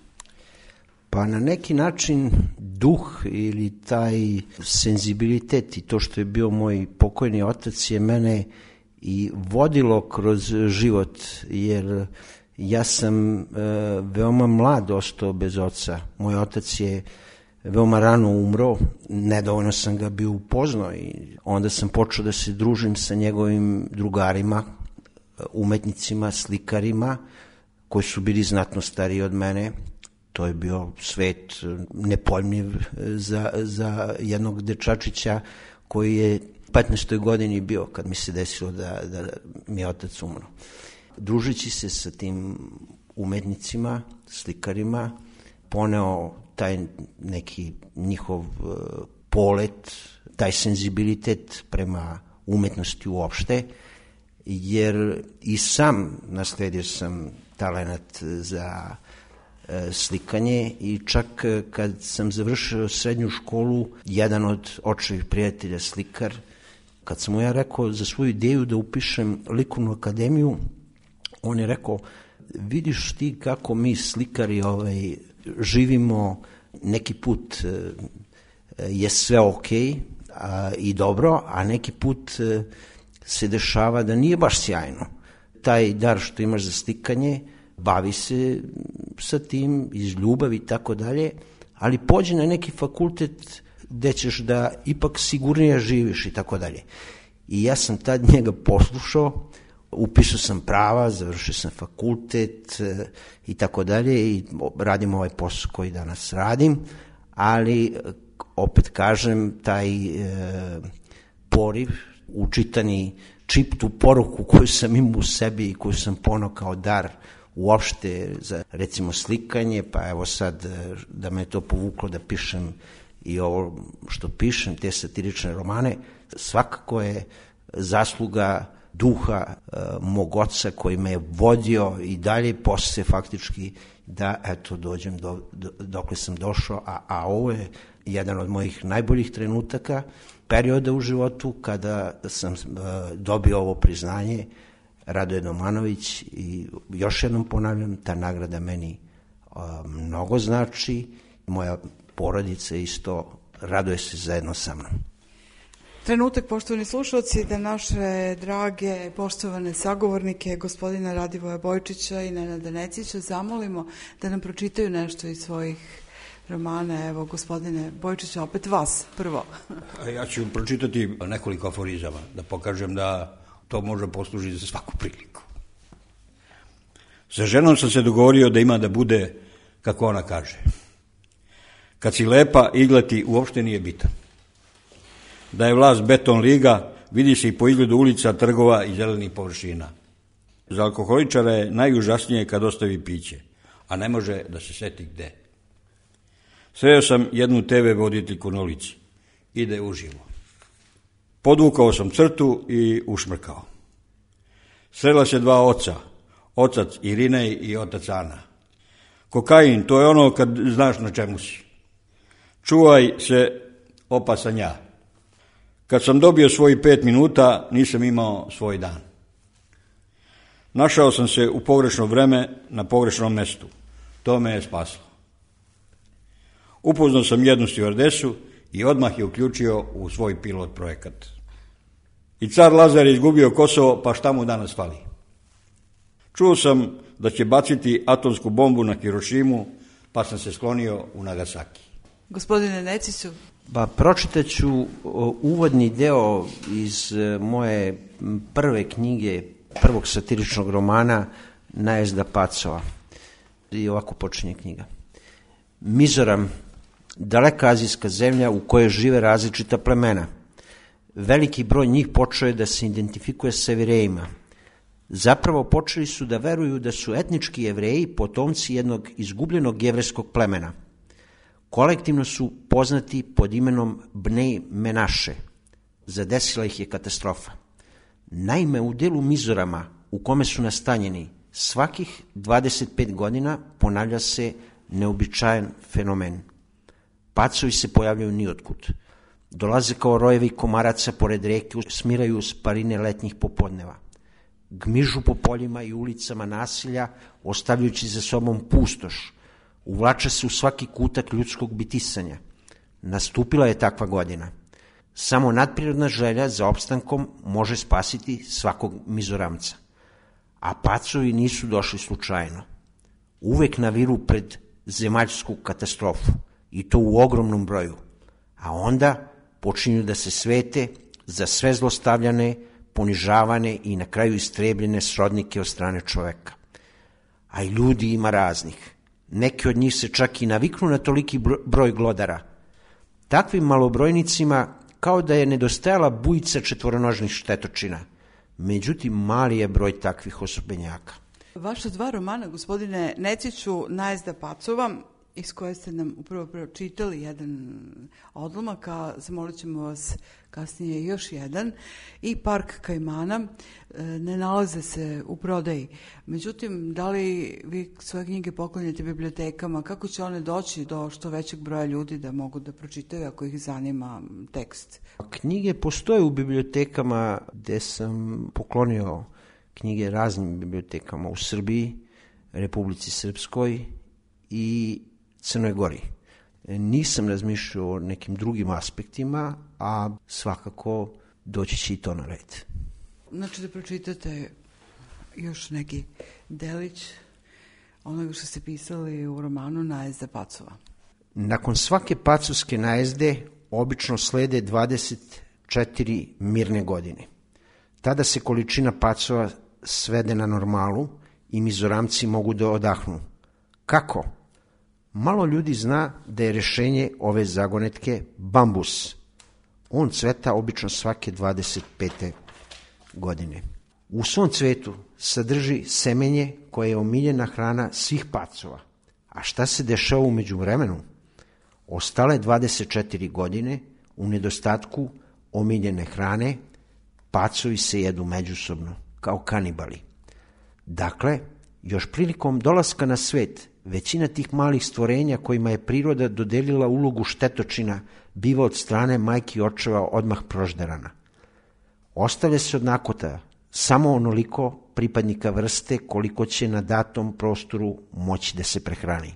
Pa na neki način duh ili taj senzibilitet i to što je bio moj pokojni otac je mene i vodilo kroz život, jer ja sam e, veoma mlad ostao bez oca. Moj otac je veoma rano umro, nedovoljno sam ga bio upoznao i onda sam počeo da se družim sa njegovim drugarima, umetnicima, slikarima, koji su bili znatno stariji od mene. To je bio svet nepojmljiv za, za jednog dečačića koji je u petnaestoj godini bio kad mi se desilo da, da mi je otac umro. Družeći se sa tim umetnicima, slikarima, poneo taj neki njihov polet, taj senzibilitet prema umetnosti uopšte, jer i sam nasledio sam talenat za slikanje i čak kad sam završio srednju školu, jedan od očevih prijatelja slikar, kad sam mu ja rekao za svoju ideju da upišem likovnu akademiju, on je rekao, vidiš ti kako mi slikari ovaj, živimo, neki put je sve okej a, i dobro, a neki put se dešava da nije baš sjajno. Taj dar što imaš za slikanje, bavi se sa tim iz ljubavi i tako dalje, ali pođi na neki fakultet gde ćeš da ipak sigurnije živiš i tako dalje. I ja sam tad njega poslušao, upisao sam prava, završio sam fakultet e, i tako dalje i radim ovaj posao koji danas radim, ali opet kažem, taj e, poriv, učitani čip, tu poruku koju sam imao u sebi i koju sam ponao kao dar uopšte za recimo slikanje, pa evo sad da me to povuklo da pišem i ovo što pišem, te satirične romane, svakako je zasluga duha e, mog oca koji me je vodio i dalje posle faktički da eto dođem do, do, dokle sam došao, a, a ovo je jedan od mojih najboljih trenutaka, perioda u životu kada sam e, dobio ovo priznanje Radoje Domanović i još jednom ponavljam, ta nagrada meni a, mnogo znači, moja porodica isto raduje se zajedno sa mnom. Trenutak, poštovani slušalci, da naše drage, poštovane sagovornike, gospodina Radivoja Bojičića i Nenada Necića, zamolimo da nam pročitaju nešto iz svojih romana. Evo, gospodine Bojičića, opet vas, prvo. Ja ću pročitati nekoliko aforizama, da pokažem da to može poslužiti za svaku priliku. Sa ženom sam se dogovorio da ima da bude kako ona kaže. Kad si lepa, izgled ti uopšte nije bitan. Da je vlast beton liga, vidi se i po izgledu ulica, trgova i zelenih površina. Za alkoholičara je najužasnije kad ostavi piće, a ne može da se seti gde. Sreo sam jednu te ve voditeljku na ulici. Ide uživo. Podvukao sam crtu i ušmrkao. Srela se dva oca, otac Irinej i otac Ana. Kokain, to je ono kad znaš na čemu si. Čuvaj se, opasan ja. Kad sam dobio svoji pet minuta, nisam imao svoj dan. Našao sam se u pogrešno vreme na pogrešnom mestu. To me je spaslo. Upoznao sam jednu stjuardesu i odmah je uključio u svoj pilot projekat. I car Lazar je izgubio Kosovo, pa šta mu danas fali? Čuo sam da će baciti atomsku bombu na Hirošimu, pa sam se sklonio u Nagasaki. Gospodine Neciću. Pa pročitat ću uvodni deo iz moje prve knjige, prvog satiričnog romana Najezda pacova. I ovako počinje knjiga. Mizoram, daleka azijska zemlja u kojoj žive različita plemena. Veliki broj njih počeo je da se identifikuje sa Jevrejima. Zapravo počeli su da veruju da su etnički Jevreji potomci jednog izgubljenog jevrejskog plemena. Kolektivno su poznati pod imenom Bnej Menaše. Zadesila ih je katastrofa. Naime, u delu Mizorama u kome su nastanjeni, svakih dvadeset pet godina ponavlja se neobičajan fenomen. Pacovi se pojavljaju nijotkud. Dolaze kao rojevi komaraca pored reke, smiraju sparine letnjih popodneva. Gmižu po poljima i ulicama nasilja, ostavljajući za sobom pustoš. Uvlače se u svaki kutak ljudskog bitisanja. Nastupila je takva godina. Samo nadprirodna želja za opstankom može spasiti svakog mizoramca. A pacovi nisu došli slučajno. Uvek naviru pred zemaljsku katastrofu, i to u ogromnom broju. A onda počinju da se svete za sve zlostavljane, ponižavane i na kraju istrebljene srodnike od strane čoveka. A i ljudi ima raznih. Neki od njih se čak i naviknu na toliki broj glodara. Takvim malobrojnicima kao da je nedostajala bujica četvoronožnih štetočina. Međutim, mali je broj takvih osobenjaka. Vaša dva romana, gospodine Neciću, Najezda pacova, iz koje ste nam upravo pročitali jedan odlomak, a zamolit ćemo vas kasnije još jedan, i Park Kajmana, ne nalaze se u prodaji. Međutim, da li vi svoje knjige poklonjate bibliotekama? Kako će one doći do što većeg broja ljudi da mogu da pročitaju ako ih zanima tekst? Knjige postoje u bibliotekama gde sam poklonio knjige raznim bibliotekama u Srbiji, Republici Srpskoj i Crnoj Gori. Nisam razmišljao o nekim drugim aspektima, a svakako doći će i to na red. Znači da pročitate još neki delić onoga što ste pisali u romanu Najezda pacova. Nakon svake pacovske najezde obično slede dvadeset četiri mirne godine. Tada se količina pacova svede na normalu i mizoramci mogu da odahnu. Kako? Malo ljudi zna da je rešenje ove zagonetke bambus. On cveta obično svake dvadeset pete godine. U svom cvetu sadrži semenje koje je omiljena hrana svih pacova. A šta se dešava u međuvremenu? Ostale dvadeset četiri godine, u nedostatku omiljene hrane, pacovi se jedu međusobno, kao kanibali. Dakle, još prilikom dolaska na svet, većina tih malih stvorenja kojima je priroda dodelila ulogu štetočina biva od strane majki i očeva odmah prožderana. Ostavlja se od nakota samo onoliko pripadnika vrste koliko će na datom prostoru moći da se prehrani.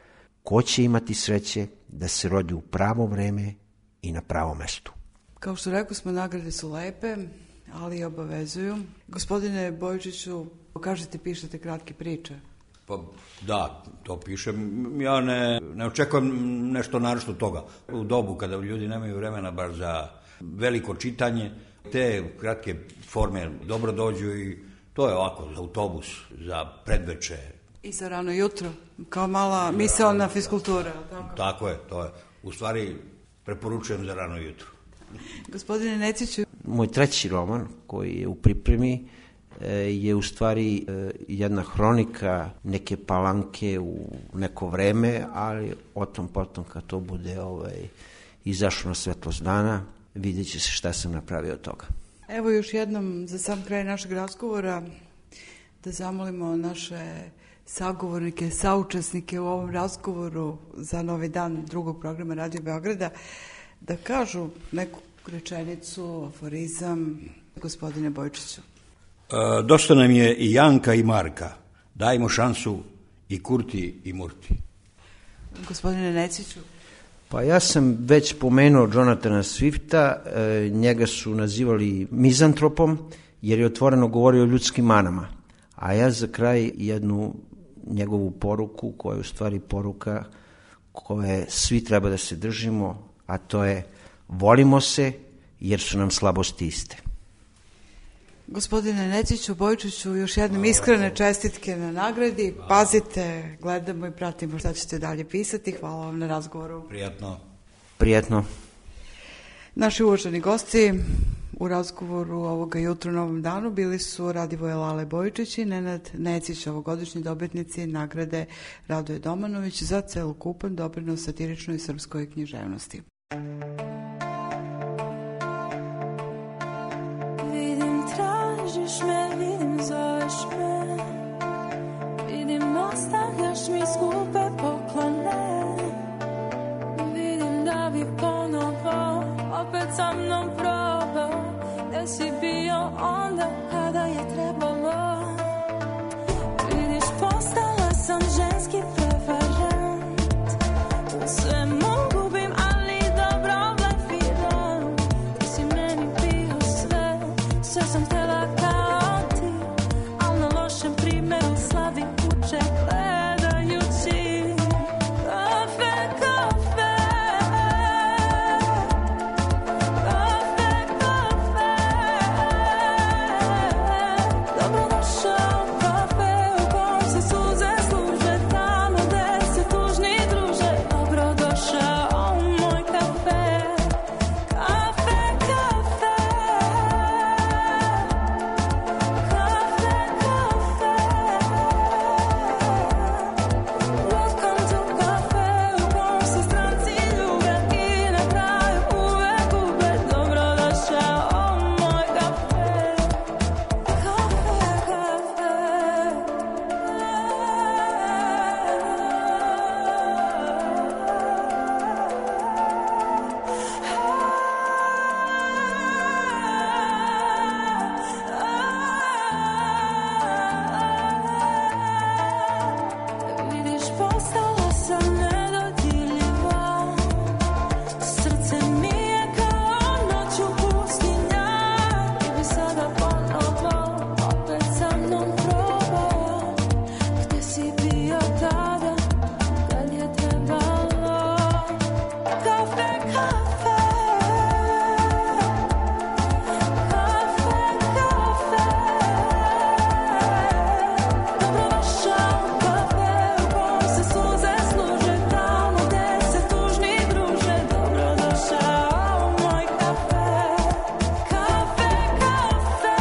Ko će imati sreće da se rodi u pravo vreme i na pravom mestu? Kao što rekao smo, nagrade su lepe, ali i obavezuju. Gospodine Bojičiću, kažete, pišete kratke priče. Pa da, to pišem. Ja ne, ne očekujem nešto naročito toga. U dobu kada ljudi nemaju vremena baš za veliko čitanje, te kratke forme dobro dođu i to je ovako za autobus, za predveče. I za rano jutro, kao mala misaona fiskultura. Tako? Tako je, to je. U stvari preporučujem za rano jutro. Gospodine Neciću. Moj treći roman koji je u pripremi je u stvari jedna hronika neke palanke u neko vreme, ali o tom potom kad to bude ovaj, izašlo na svetlost dana, vidjet će se šta sam napravio od toga. Evo još jednom za sam kraj našeg razgovora da zamolimo naše sagovornike, saučesnike u ovom razgovoru za novi dan drugog programa Radio Beograda da kažu neku rečenicu, aforizam. Gospodine Bojčiću. E, dosta nam je i Janka i Marka. Dajmo šansu i Kurti i Murti. Gospodine Neciću? Pa ja sam već pomenuo Jonathana Swifta, e, njega su nazivali mizantropom, jer je otvoreno govorio o ljudskim manama. A ja za kraj jednu njegovu poruku, koja je u stvari poruka koje svi treba da se držimo, a to je volimo se jer su nam slabosti iste. Gospodine Neciću, Bojčiću, još jednom iskrene čestitke na nagradi. Pazite, gledamo i pratimo šta ćete dalje pisati. Hvala vam na razgovoru. Prijatno. Prijatno. Naši uvaženi gosti u razgovoru ovoga jutra na ovom danu bili su Radivoje Lale Bojčić i Nenad Necić, ovogodišnji dobitnici nagrade Radoje Domanović za celokupan doprinos satiričnoj srpskoj književnosti. Vidim, tražiš me, vidim, zoveš me, vidim, ostavljaš mi skupe poklone, vidim da bi ponovo opet sa mnom probao, gde si bio onda kada je trebalo. Vidiš, postala sam ženski prevarant, u svemu gubim, ali dobro blefiram. Ti si meni bio sve, sve sam htjela kao ti, al na lošem primjeru slavi kuće gledajući. Kafe, kafe, kafe, kafe, dobrodošao u kafe u kom se suze služe, tamo gde se tužni druže. Dobrodošao u moj kafe, kafe, kafe, kafe, kafe. Welcome to kafe u kom se stranci ljube i na kraju uvek gube. Dobrodošao u moj kafe, kafe, kafe. Vidiš, postala sam nedodirljiva, srce mi je kao noć u pustinja. Ti bi sada ponovo opet sa mnom probao, gde si bio tada kad je trebalo. Kafe, kafe, kafe, kafe. Dobrodošao u kafe u kom se suze služe, tamo gde se tužni druže. Dobrodošao u moj kafe, kafe, kafe,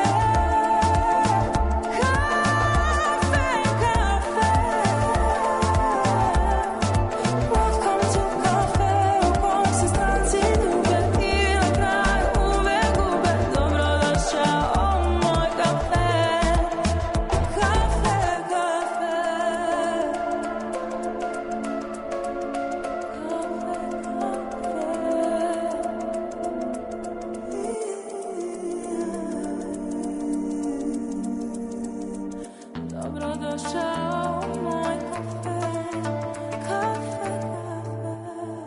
kafe, kafe. Welcome to kafe u kom se stranci ljube i na kraju uvek gube. Dobrodošao u moj kafe, kafe, kafe. Dobrodošao u moj kafe, kafe, kafe.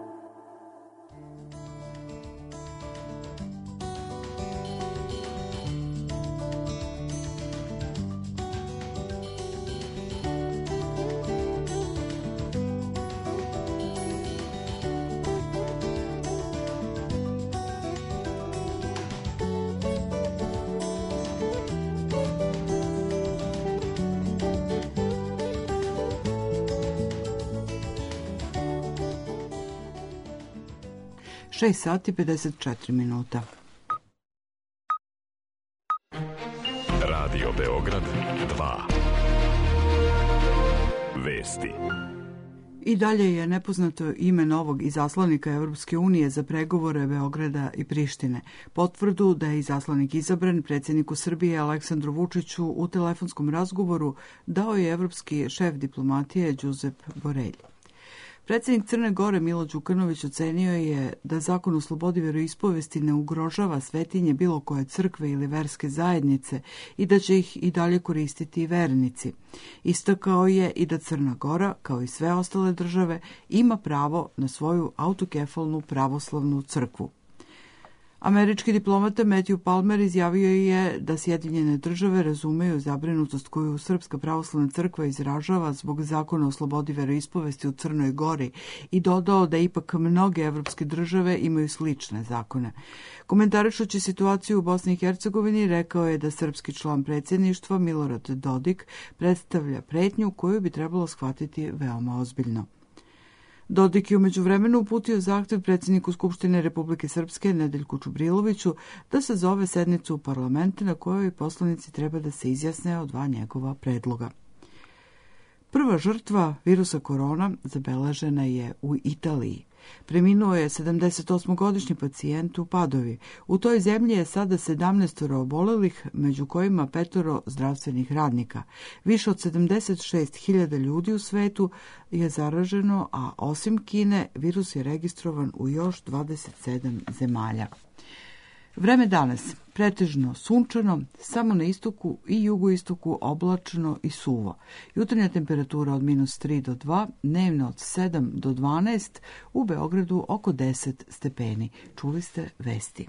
šest sati pedeset četiri minuta. Radio Beograd dva. Vesti. I dalje je nepoznato ime novog izaslanika Evropske unije za pregovore Beograda i Prištine. Potvrdu da je izaslanik izabran predsjedniku Srbije Aleksandru Vučiću u telefonskom razgovoru dao je evropski šef diplomatije Đuzep Borelj. Predsjednik Crne Gore Milo Đukanović ocenio je da zakon o slobodi veroispovesti ne ugrožava svetinje bilo koje crkve ili verske zajednice i da će ih i dalje koristiti i vernici. Istakao je i da Crna Gora, kao i sve ostale države, ima pravo na svoju autokefalnu pravoslavnu crkvu. Američki diplomata Matthew Palmer izjavio je da Sjedinjene države razumeju zabrinutost koju Srpska pravoslavna crkva izražava zbog zakona o slobodi veroispovesti u Crnoj Gori i dodao da ipak mnoge evropske države imaju slične zakone. Komentarišući situaciju u Bosni i Hercegovini, rekao je da srpski član predsjedništva Milorad Dodik predstavlja pretnju koju bi trebalo shvatiti veoma ozbiljno. Dodik je umeđu vremenu uputio zahtev predsjedniku Skupštine Republike Srpske Nedeljku Čubriloviću da se zove sednicu u parlamentu na kojoj poslanici treba da se izjasne o dva njegova predloga. Prva žrtva virusa korona zabeležena je u Italiji. Preminuo je sedamdesetosmogodišnji pacijent u Padovi. U toj zemlji je sada sedamnaest obolelih, među kojima petoro zdravstvenih radnika. Više od sedamdeset šest hiljada ljudi u svetu je zaraženo, a osim Kine, virus je registrovan u još dvadeset sedam zemalja. Vreme danas pretežno sunčano, samo na istoku i jugoistoku oblačno i suvo. Jutarnja temperatura od minus tri do dva, dnevna od sedam do dvanaest, u Beogradu oko deset stepeni. Čuli ste vesti.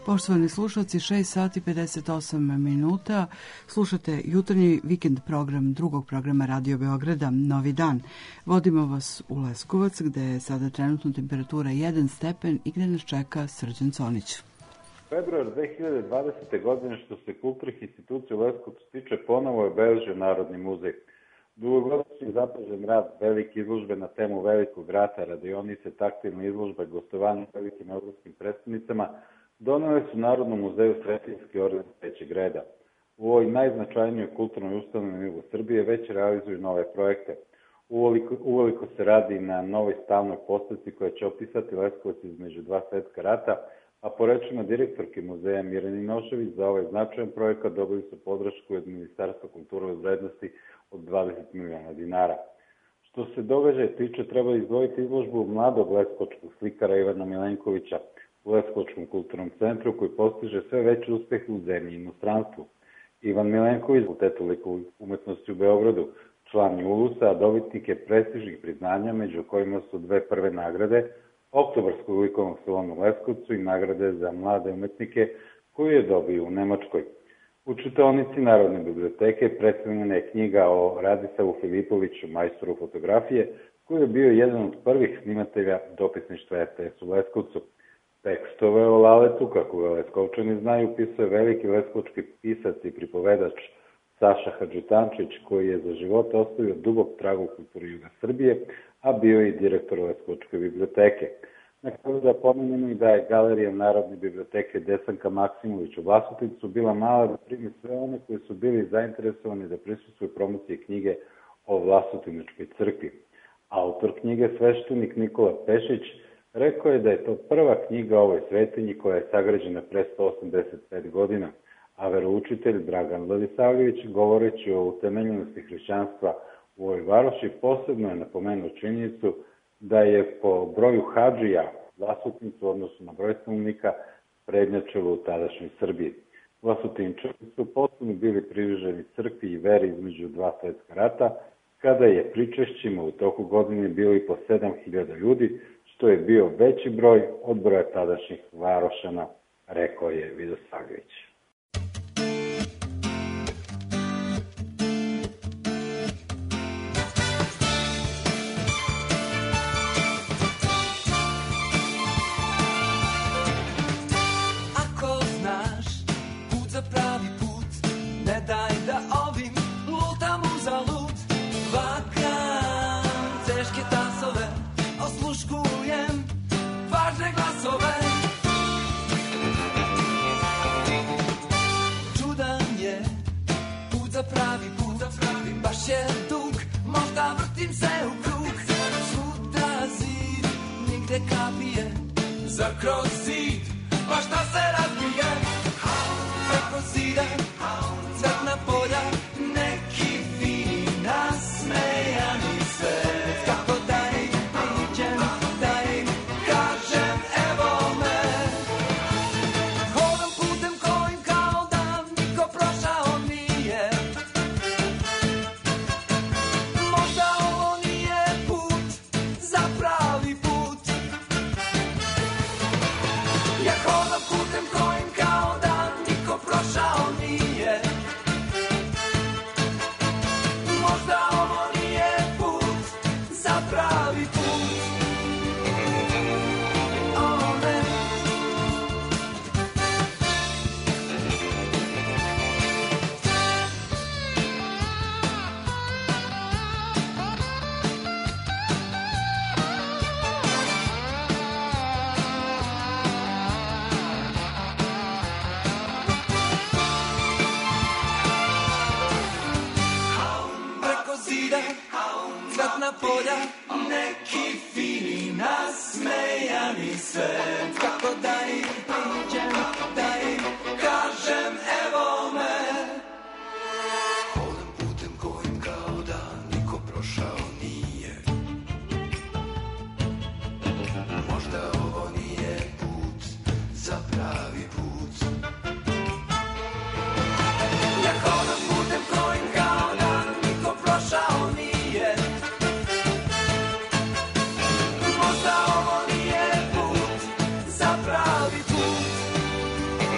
Poštovani slušalci, šest sati pedeset osam minuta. Slušate jutarnji vikend program drugog programa Radio Beograda Novi dan. Vodimo vas u Leskovac, gde je sada trenutno temperatura jedan stepen i gde nas čeka Srđan Conić. Februar dve hiljade dvadesete. godine, što se kulturnih institucija u Leskovcu tiče, ponovo je obeležio Narodni muzej. Dugogodišnji zapažen rad, velike izložbe na temu Velikog rata, radionice, taktilne izložbe, gostovanje velikim evropskim predstavnicama donele su Narodnom muzeju Sretenjski orden trećeg reda. U ovoj najznačajnijoj kulturnoj ustanovi u Srbije već realizuju nove projekte. Uvoliko, uvoliko se radi na novoj stalnoj postavci koja će opisati Leskovac između dva svetska rata, a po rečima direktorke muzeja Mirjane Nošević za ovaj značajan projekat dobili su podršku od Ministarstva kulture u vrednosti od dvadeset miliona dinara. Što se događaja tiče, treba izdvojiti izložbu mladog leskovačkog slikara Ivana Milenkovića u Leskovačkom kulturnom centru, koji postiže sve veće uspehe u zemlji i inostranstvu. Ivan Milenković, Fakultetu likovne umetnosti u Beogradu, član Julusa, a dobitnik je prestižnih priznanja, među kojima su dve prve nagrade, Oktobarskog likovnog salona u Leskovcu i nagrade za mlade umetnike koju je dobio u Nemačkoj. U čitaonici Narodne biblioteke predstavljena je knjiga o Radislavu Filipoviću, majstoru fotografije, koji je bio jedan od prvih snimatelja dopisništva er te es u Leskovcu. Tekstove o Laletu, kako ga Leskovčani znaju, pisao je veliki leskovački pisac i pripovedač Saša Hadžitančić, koji je za život ostavio dubok trag u kulturi juga Srbije, a bio je i direktor Leskovačke biblioteke. Na kraju da pomenemo i da je Galerija Narodne biblioteke Desanka Maksimović u Vlasotincu bila mala da primi sve one koji su bili zainteresovani da prisustvuju promociji knjige o Vlasotinačkoj crkvi. Autor knjige, sveštenik Nikola Pešić, rekao je da je to prva knjiga o ovoj svetinji koja je sagrađena pre sto osamdeset pet godina, a veroučitelj Dragan Vladisavljević, govoreći o utemeljenosti hrišćanstva u ovoj varoši, posebno je napomenuo činjenicu da je po broju hadžija Vlasotnicu u odnosu na broj stanovnika prednjačilo u tadašnjoj Srbiji. Vlasotinčani su posebno bili privrženi crkvi i veri između dva svetska rata, kada je pričešćima u toku godine bilo i po sedam hiljada ljudi, što je bio veći broj od broja tadašnjih varošana, rekao je Vidosavljević. Kroz zid, pa šta se razbije? Preko zida, cvetna polja, neki fini nasmejani svet. Kako da im priđem, da im kažem evo me. Hodam putem kojim kao da niko prošao nije. Možda ovo nije put za pravi put. Ja hodam putem kojim kao da niko prošao nije. Možda ovo nije put za pravi put. O ne. Cvetna polja, neki fini nasmejani svet. Kako da im priđem, da im kažem evo me. Hodam putem kojim kao da niko prošao nije. Možda ovo nije put za pravi put. Ja hodam putem kojim kao da niko prošao nije. Možda ovo nije put za pravi put.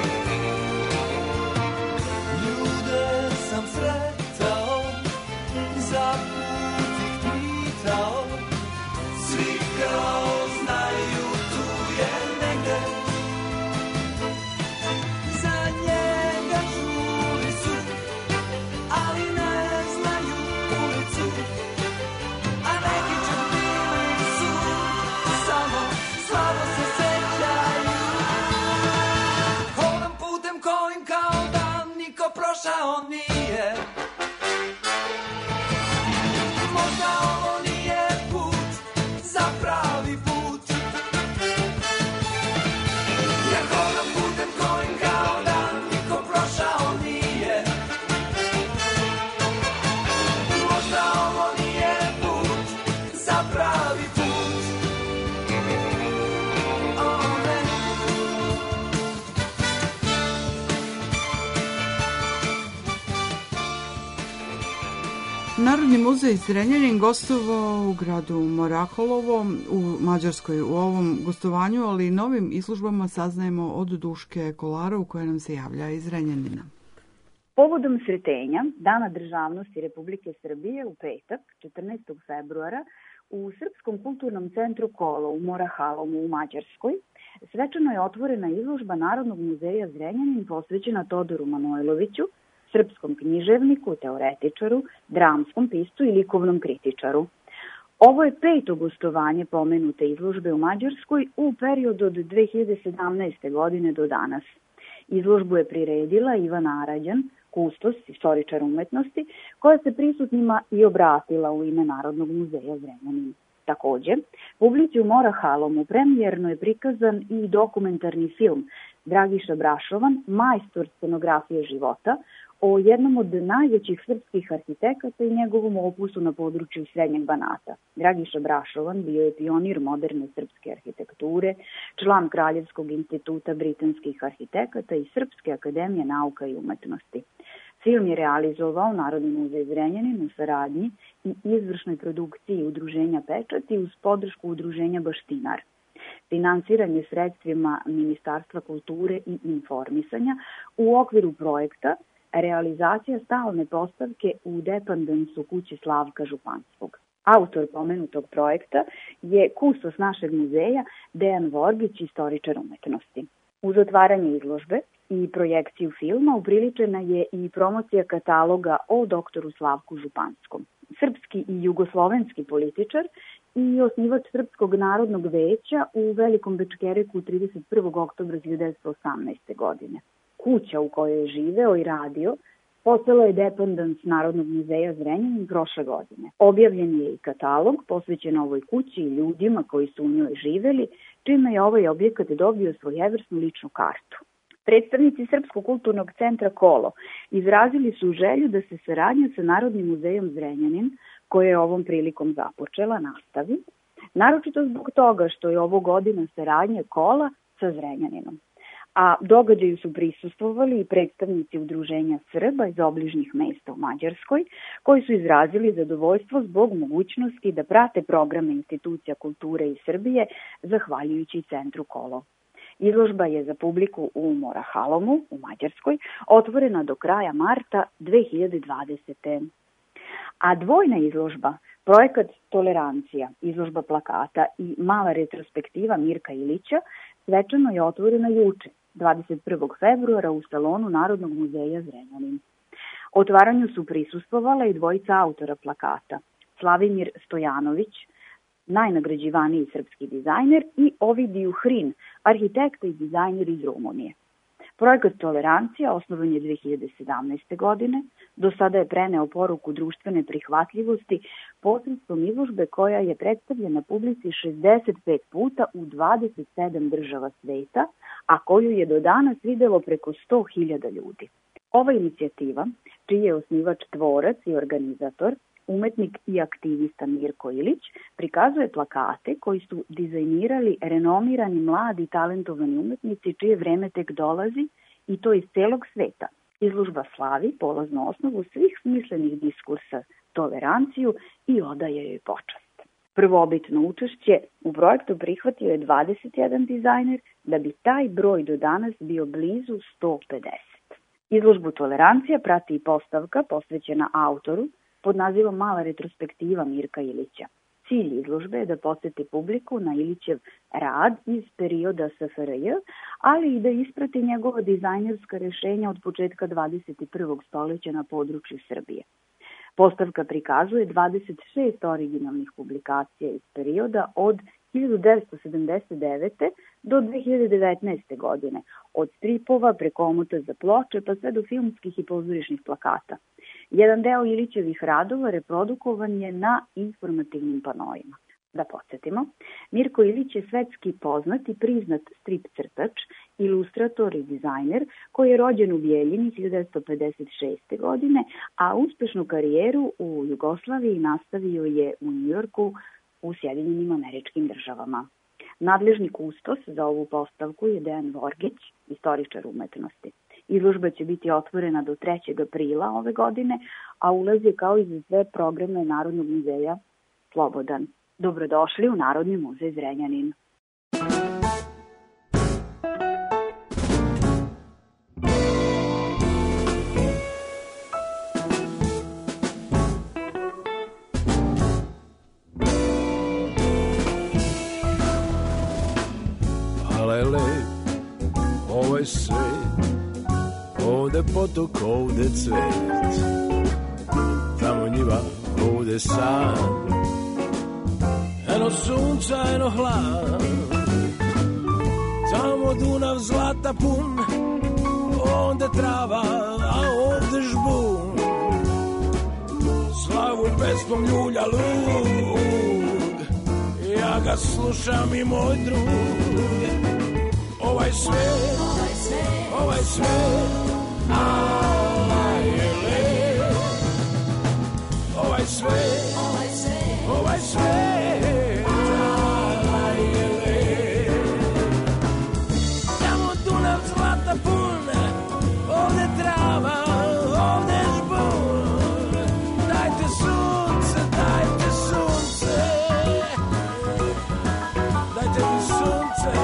Narodni muzej Zrenjanin gostovao u gradu Moraholovo u Mađarskoj. U ovom gostovanju, ali i novim izložbama saznajemo od Duške Kolarov koja nam se javlja iz Zrenjanina. Povodom sretenja Dana državnosti Republike Srbije u petak, četrnaestog februara, u Srpskom kulturnom centru Kolo u Morahalovu u Mađarskoj svečano je otvorena izložba Narodnog muzeja Zrenjanin posvećena Todoru Manojloviću, srpskom književniku, teoretičaru, dramskom piscu i likovnom kritičaru. Ovo je peto gostovanje pomenute izložbe u Mađarskoj u periodu od dve hiljade sedamnaeste. godine do danas. Izložbu je priredila Ivana Arađan, kustos, istoričar umetnosti, koja se prisutnima i obratila u ime Narodnog muzeja Zrenjanin. Takođe, publici u Morahalomu premijerno je prikazan i dokumentarni film Dragiša Brašovan, majstor scenografije života, o jednom od najvećih srpskih arhitekata i njegovom opusu na području Srednjeg Banata. Dragiša Brašovan bio je pionir moderne srpske arhitekture, član Kraljevskog instituta britanskih arhitekata i Srpske akademije nauka i umetnosti. Film je realizovao Narodni muzej Zrenjanin u saradnji i izvršnoj produkciji Udruženja Pečati uz podršku Udruženja Baštinar. Finansiran je sredstvima Ministarstva kulture i informisanja u okviru projekta realizacija stalne postavke u dependensu kuće Slavka Županskog. Autor pomenutog projekta je kustos našeg muzeja Dejan Vorgić, istoričar umetnosti. Uz otvaranje izložbe i projekciju filma upriličena je i promocija kataloga o doktoru Slavku Županskom. Srpski i jugoslovenski političar i osnivač Srpskog narodnog veća u Velikom Bečkereku trideset prvog oktobra hiljadu devetsto osamnaeste. godine. Kuća u kojoj je živeo i radio postala je dependens Narodnog muzeja Zrenjanin prošle godine. Objavljen je i katalog posvećen ovoj kući i ljudima koji su u njoj živeli, čime je ovaj objekat dobio svojevrsnu ličnu kartu. Predstavnici Srpskog kulturnog centra Kolo izrazili su želju da se saradnja sa Narodnim muzejom Zrenjanin, koja je ovom prilikom započela, nastavi, naročito zbog toga što je ovo godina saradnje Kola sa Zrenjaninom. A događaju su prisustvovali i predstavnici Udruženja Srba iz obližnjih mesta u Mađarskoj, koji su izrazili zadovoljstvo zbog mogućnosti da prate programe institucija kulture iz Srbije, zahvaljujući centru Kolo. Izložba je za publiku u Morahalomu, u Mađarskoj, otvorena do kraja marta dve hiljade dvadesete. A dvojna izložba, projekat Tolerancija, izložba plakata i mala retrospektiva Mirka Ilića, svečano je otvorena juče, dvadeset prvog februara u salonu Narodnog muzeja Zrenjanin. Otvaranju su prisustvovala i dvojica autora plakata, Slavimir Stojanović, najnagrađivaniji srpski dizajner, i Ovidiju Hrin, arhitekta i dizajner iz Rumunije. Projekat Tolerancija osnovan je dve hiljade sedamnaeste. godine, do sada je preneo poruku društvene prihvatljivosti posredstvom izložbe koja je predstavljena publici šezdeset pet puta u dvadeset sedam država sveta, a koju je do danas videlo preko sto hiljada ljudi. Ova inicijativa, čiji je osnivač, tvorac i organizator, umetnik i aktivista Mirko Ilić, prikazuje plakate koji su dizajnirali renomirani mladi talentovani umetnici čije vreme tek dolazi, i to iz celog sveta. Izložba slavi polaznu osnovu svih smislenih diskursa, toleranciju, i odaje joj počast. Prvobitno učešće u projektu prihvatio je dvadeset jedan dizajner, da bi taj broj do danas bio blizu sto pedeset. Izložbu Tolerancija prati i postavka posvećena autoru pod nazivom Mala retrospektiva Mirka Ilića. Cilj izložbe je da podsjeti publiku na Ilićev rad iz perioda S F R J, ali i da isprati njegova dizajnerska rešenja od početka dvadeset prvog stoljeća na području Srbije. Postavka prikazuje dvadeset šest originalnih publikacija iz perioda od hiljadu devetsto sedamdeset devete. do dve hiljade devetnaeste. godine, od stripova preko omota za ploče pa sve do filmskih i pozorišnih plakata. Jedan deo Ilićevih radova reprodukovan je na informativnim panoima. Da podsjetimo, Mirko Ilić je svetski poznat i priznat strip crtač, ilustrator i dizajner koji je rođen u Bijeljini hiljadu devetsto pedeset šeste. godine, a uspešnu karijeru u Jugoslaviji nastavio je u Njujorku u Sjedinjenim Američkim Državama. Nadležni kustos za ovu postavku je Dejan Vorgić, istoričar umetnosti. Izložba će biti otvorena do trećeg aprila ove godine, a ulaz je kao i za sve programe Narodnog muzeja slobodan. Dobrodošli u Narodni muzej Zrenjanin. Alele, ovaj svet, ovde potok, ovde cvet, tamo njiva, ovde san, eno sunca, eno hlad, tamo Dunav zlata pun, ovde trava, a ovde žbun, slavu pesmom ljulja lug, ja ga slušam i moj drug. Ovaj svet, ovaj svet, ovaj je lep. Ovaj svet, ovaj svet, ovaj je lep. Tamo Dunav zlata pun, ovde trava, ovde žbun. Dajte sunce, dajte sunce, dajte mi sunce.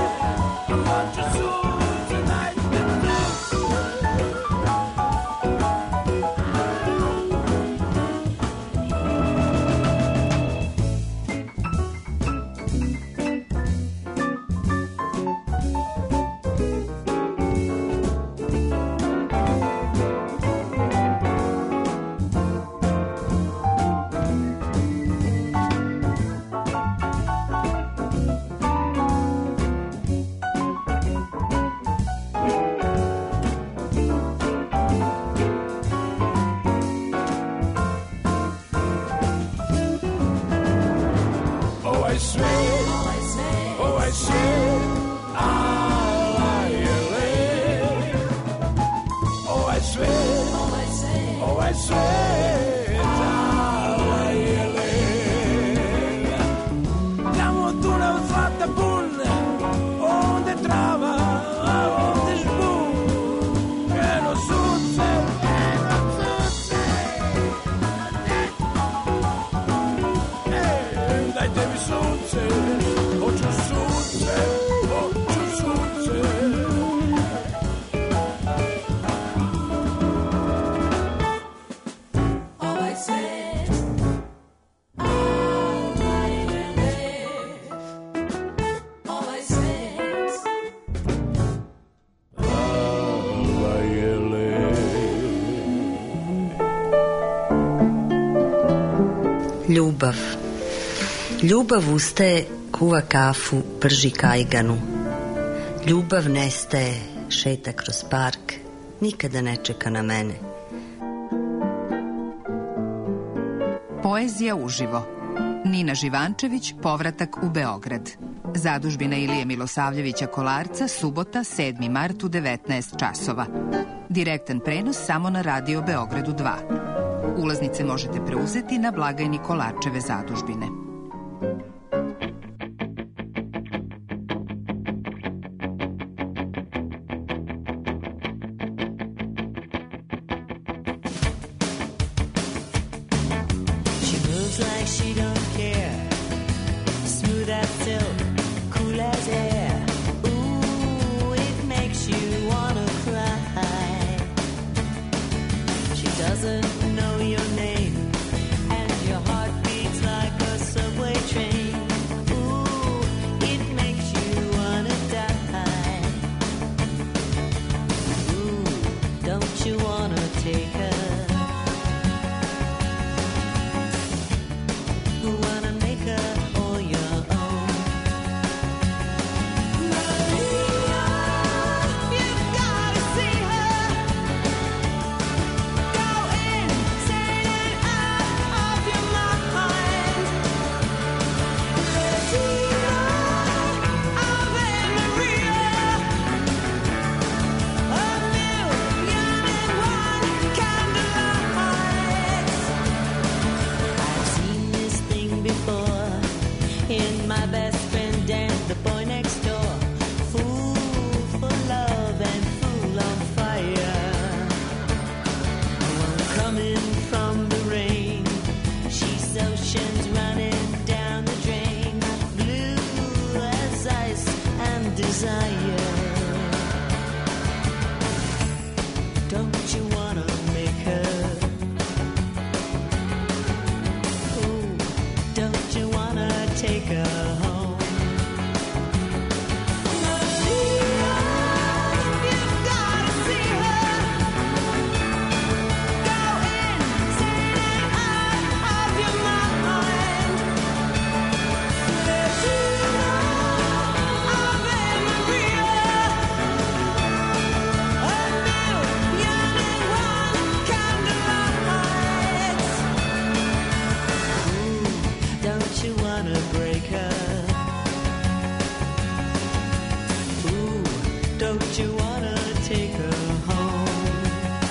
Ljubav. Ljubav ustaje, kuva kafu, prži kajganu. Ljubav nestaje, šeta kroz park, nikada ne čeka na mene. Poezija uživo. Nina Živančević, Povratak u Beograd. Zadužbina Ilije Milosavljevića Kolarca, subota, sedmi mart u devetnaest časova. Direktan prenos samo na Radio Beogradu dva. Ulaznice možete preuzeti na blagajni Kolarčeve zadužbine. Doesn't know your name, and your heart beats like a Don't you wanna take her home?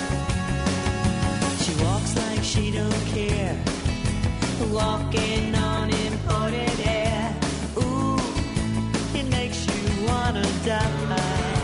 She walks like she don't care, walking on imported air. Ooh, it makes you wanna die.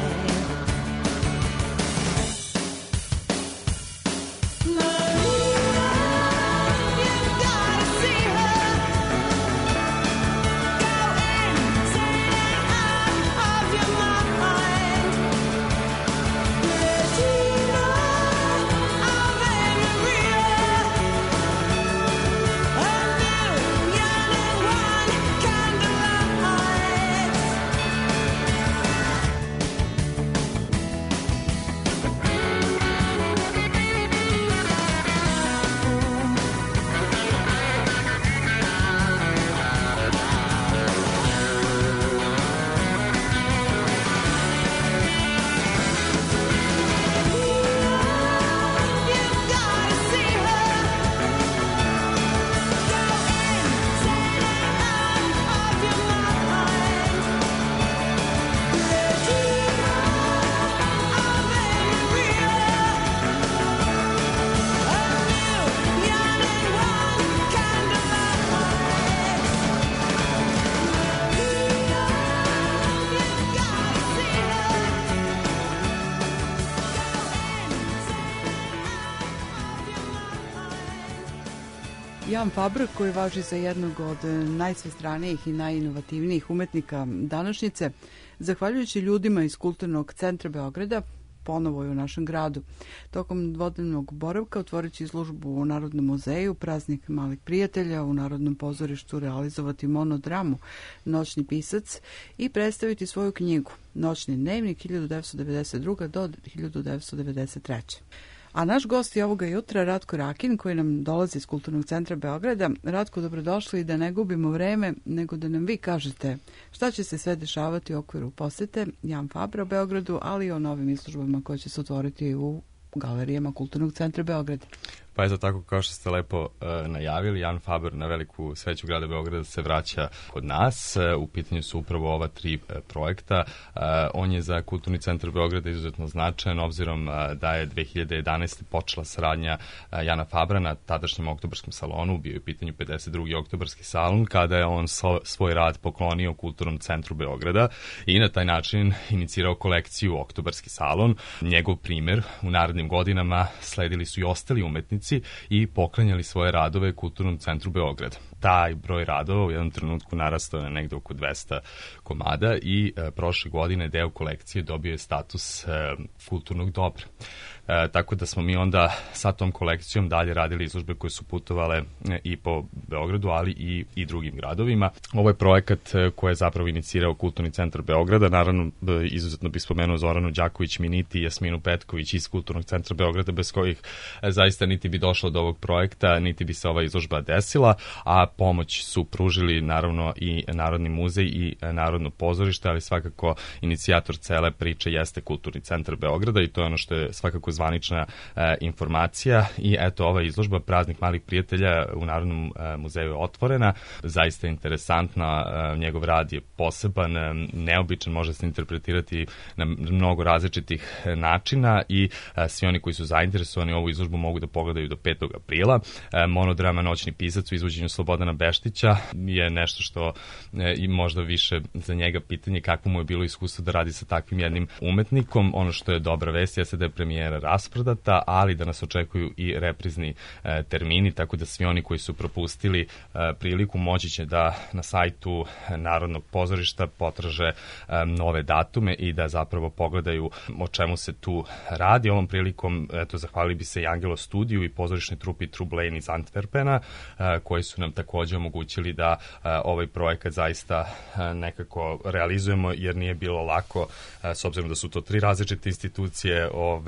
Jan Faber, koji važi za jednog od najsvestranijih i najinovativnijih umetnika današnjice, zahvaljujući ljudima iz Kulturnog centra Beograda, ponovo je u našem gradu. Tokom dvodnevnog boravka otvorit će izložbu u Narodnom muzeju, praznik malih prijatelja, u Narodnom pozorištu realizovati monodramu Noćni pisac i predstaviti svoju knjigu Noćni dnevnik hiljadu devetsto devedeset druge. do hiljadu devetsto devedeset treće. A naš gost je ovoga jutra Ratko Rakin, koji nam dolazi iz Kulturnog centra Beograda. Ratko, dobrodošli i da ne gubimo vreme, nego da nam vi kažete šta će se sve dešavati u okviru posete Jan Fabra u Beogradu, ali i o novim izložbama koje će se otvoriti u galerijama Kulturnog centra Beograda. Pa eto tako, kao što ste lepo uh, najavili, Jan Faber na veliku sreću grada Beograda se vraća kod nas. Uh, u pitanju su upravo ova tri uh, projekta. Uh, on je za Kulturni centar Beograda izuzetno značajan, obzirom uh, da je dve hiljade jedanaeste. počela saradnja uh, Jana Fabra na tadašnjem oktobarskom salonu, bio je u pitanju pedeset drugi oktobarski salon, kada je on so, svoj rad poklonio Kulturnom centru Beograda i na taj način inicirao kolekciju Oktobarski salon. Njegov primer u narednim godinama sledili su i ostali umetnici i poklanjali svoje radove Kulturnom centru Beograda. Taj broj radova u jednom trenutku narastao je na negde oko dvesta komada i e, prošle godine deo kolekcije dobio je status e, kulturnog dobra. E, tako da smo mi onda sa tom kolekcijom dalje radili izložbe koje su putovale e, i po Beogradu, ali i, i drugim gradovima. Ovo je projekat e, koji je zapravo inicirao Kulturni centar Beograda. Naravno, e, izuzetno bih spomenuo Zoranu Đaković-Miniti i Jasminu Petković iz Kulturnog centra Beograda, bez kojih e, zaista niti bi došlo do ovog projekta, niti bi se ova izložba desila, a pomoć su pružili naravno i Narodni muzej i Narodno pozorište, ali svakako inicijator cele priče jeste Kulturni centar Beograda i to je ono što je svakako zvanična e, informacija. I eto, ova izložba Praznik malih prijatelja u Narodnom e, muzeju je otvorena, zaista interesantna, e, njegov rad je poseban, e, neobičan, može se interpretirati na mnogo različitih načina i e, svi oni koji su zainteresovani ovu izložbu mogu da pogledaju do petog aprila. E, monodrama Noćni pisac u izvođenju Slobodana Beštića je nešto što e, i možda više za njega pitanje kako mu je bilo iskustvo da radi sa takvim jednim umetnikom. Ono što je dobra vest jeste da je premijera rasprodata, ali da nas očekuju i reprizni e, termini, tako da svi oni koji su propustili e, priliku moći će da na sajtu Narodnog pozorišta potraže e, nove datume i da zapravo pogledaju o čemu se tu radi. Ovom prilikom, eto, zahvalili bi se i Angelo studiju i pozorišnoj trupi True Lane iz Antwerpena, e, koji su nam takođe omogućili da e, ovaj projekat zaista e, nekako realizujemo, jer nije bilo lako, e, s obzirom da su to tri različite institucije, ovaj, da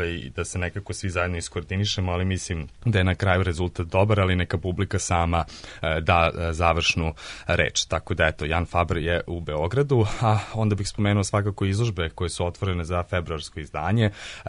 da se nekako svi zajedno iskoordinišemo, ali mislim da je na kraju rezultat dobar, ali neka publika sama e, da e, završnu reč. Tako da eto, Jan Faber je u Beogradu, a onda bih spomenuo svakako izložbe koje su otvorene za februarsko izdanje. E,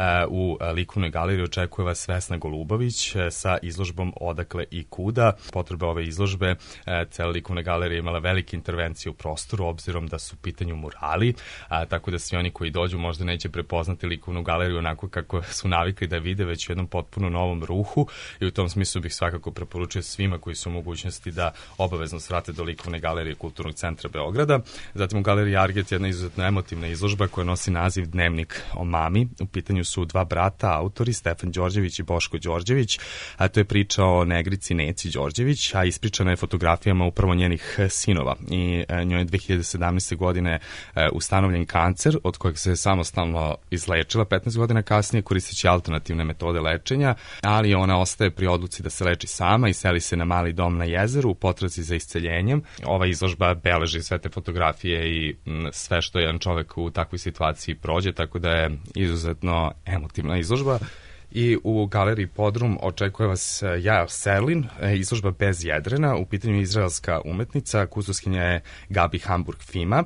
u likovnoj galeriji očekuje vas Vesna Golubović e, sa izložbom Odakle i kuda. Potrebe ove izložbe, e, cela likovna galerija imala velike intervencije u prostoru, obzirom da su u pitanju murali, a, tako da svi oni koji dođu možda neće prepoznati likovnu galeriju onako kako su navikli da vide, već u jednom potpuno novom ruhu, i u tom smislu bih svakako preporučio svima koji su u mogućnosti da obavezno svrate do likovne galerije Kulturnog centra Beograda. Zatim u galeriji Arget jedna izuzetno emotivna izložba koja nosi naziv Dnevnik o mami. U pitanju su dva brata, autori Stefan Đorđević i Boško Đorđević, a to je priča o negrici Neci Đorđević, a ispričana je fotografijama upravo njenih sinova. I njoj je dve hiljade sedamnaeste. godine ustanovljen kancer od kojeg se samostalno izlečila petnaest godina kasnije koristeći alternativne metode lečenja, ali ona ostaje pri odluci da se leči sama i seli se na mali dom na jezeru u potrazi za isceljenjem. Ova izložba beleži sve te fotografije i sve što jedan čovek u takvoj situaciji prođe, tako da je izuzetno emotivna izložba. I u galeriji Podrum očekuje vas Jael Serlin, izložba Bez jedrena, u pitanju izraelska umetnica, kustoskinja je Gabi Hamburg-Fima,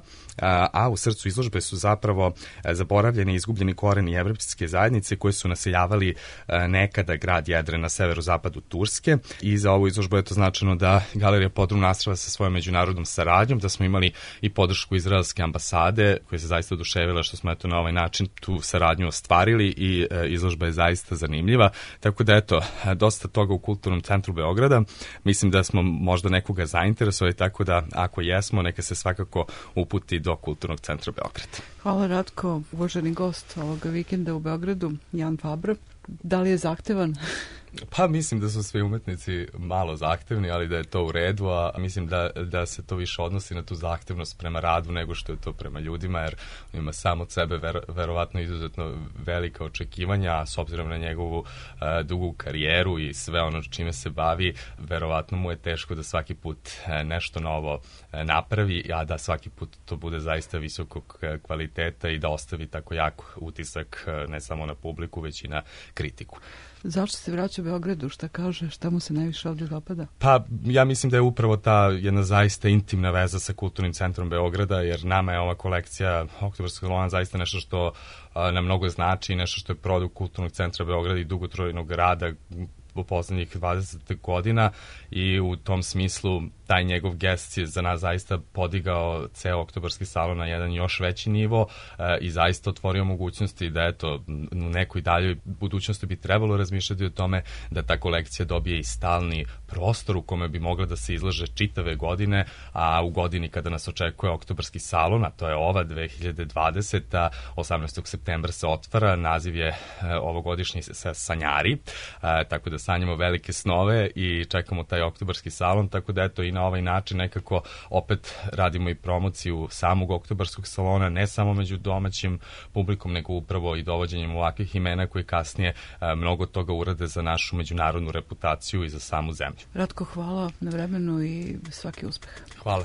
a u srcu izložbe su zapravo zaboravljeni i izgubljeni koreni evropske zajednice koje su naseljavali nekada grad Jedren na severozapadu Turske. I za ovu izložbu je to značajno da galerija Podrum nastrava sa svojom međunarodnom saradnjom, da smo imali i podršku izraelske ambasade koja se zaista oduševila što smo eto na ovaj način tu saradnju ostvarili i izložba je zaista zanimljiva. Tako da eto, dosta toga u Kulturnom centru Beograda. Mislim da smo možda nekoga zainteresovali, tako da ako jesmo, neka se svakako uputi do Kulturnog centra Beograda. Hvala Ratko, uvaženi gost ovoga vikenda u Beogradu, Jan Faber. Da li je zahtevan? Pa mislim da su svi umetnici malo zahtevni, ali da je to u redu, a mislim da, da se to više odnosi na tu zahtevnost prema radu nego što je to prema ljudima, jer ima sam od sebe ver, verovatno izuzetno velika očekivanja, a s obzirom na njegovu uh, dugu karijeru i sve ono čime se bavi, verovatno mu je teško da svaki put uh, nešto novo uh, napravi, a da svaki put to bude zaista visokog uh, kvaliteta i da ostavi tako jak utisak uh, ne samo na publiku, već i na kritiku. Zašto se vraća u Beogradu? Šta kaže? Šta mu se najviše ovdje dopada? Pa, ja mislim da je upravo ta jedna zaista intimna veza sa Kulturnim centrom Beograda, jer nama je ova kolekcija Oktobarskog salona zaista nešto što a, nam mnogo znači, nešto što je produkt Kulturnog centra Beograda i dugotrajnog rada u poslednjih dvadeset godina, i u tom smislu taj njegov gest je za nas zaista podigao ceo Oktobarski salon na jedan još veći nivo e, i zaista otvorio mogućnosti da eto u nekoj daljoj budućnosti bi trebalo razmišljati o tome da ta kolekcija dobije i stalni prostor u kome bi mogla da se izlaže čitave godine, a u godini kada nas očekuje Oktobarski salon, a to je ova dve hiljade dvadeseta. osamnaestog septembra se otvara, naziv je e, ovogodišnji Sanjari, e, tako da sanjamo velike snove i čekamo taj Oktobarski salon, tako da eto i na ovaj način nekako opet radimo i promociju samog Oktobarskog salona, ne samo među domaćim publikom, nego upravo i dovođenjem ovakvih imena koji kasnije a, mnogo toga urade za našu međunarodnu reputaciju i za samu zemlju. Ratko, hvala na vremenu i svaki uspeh. Hvala.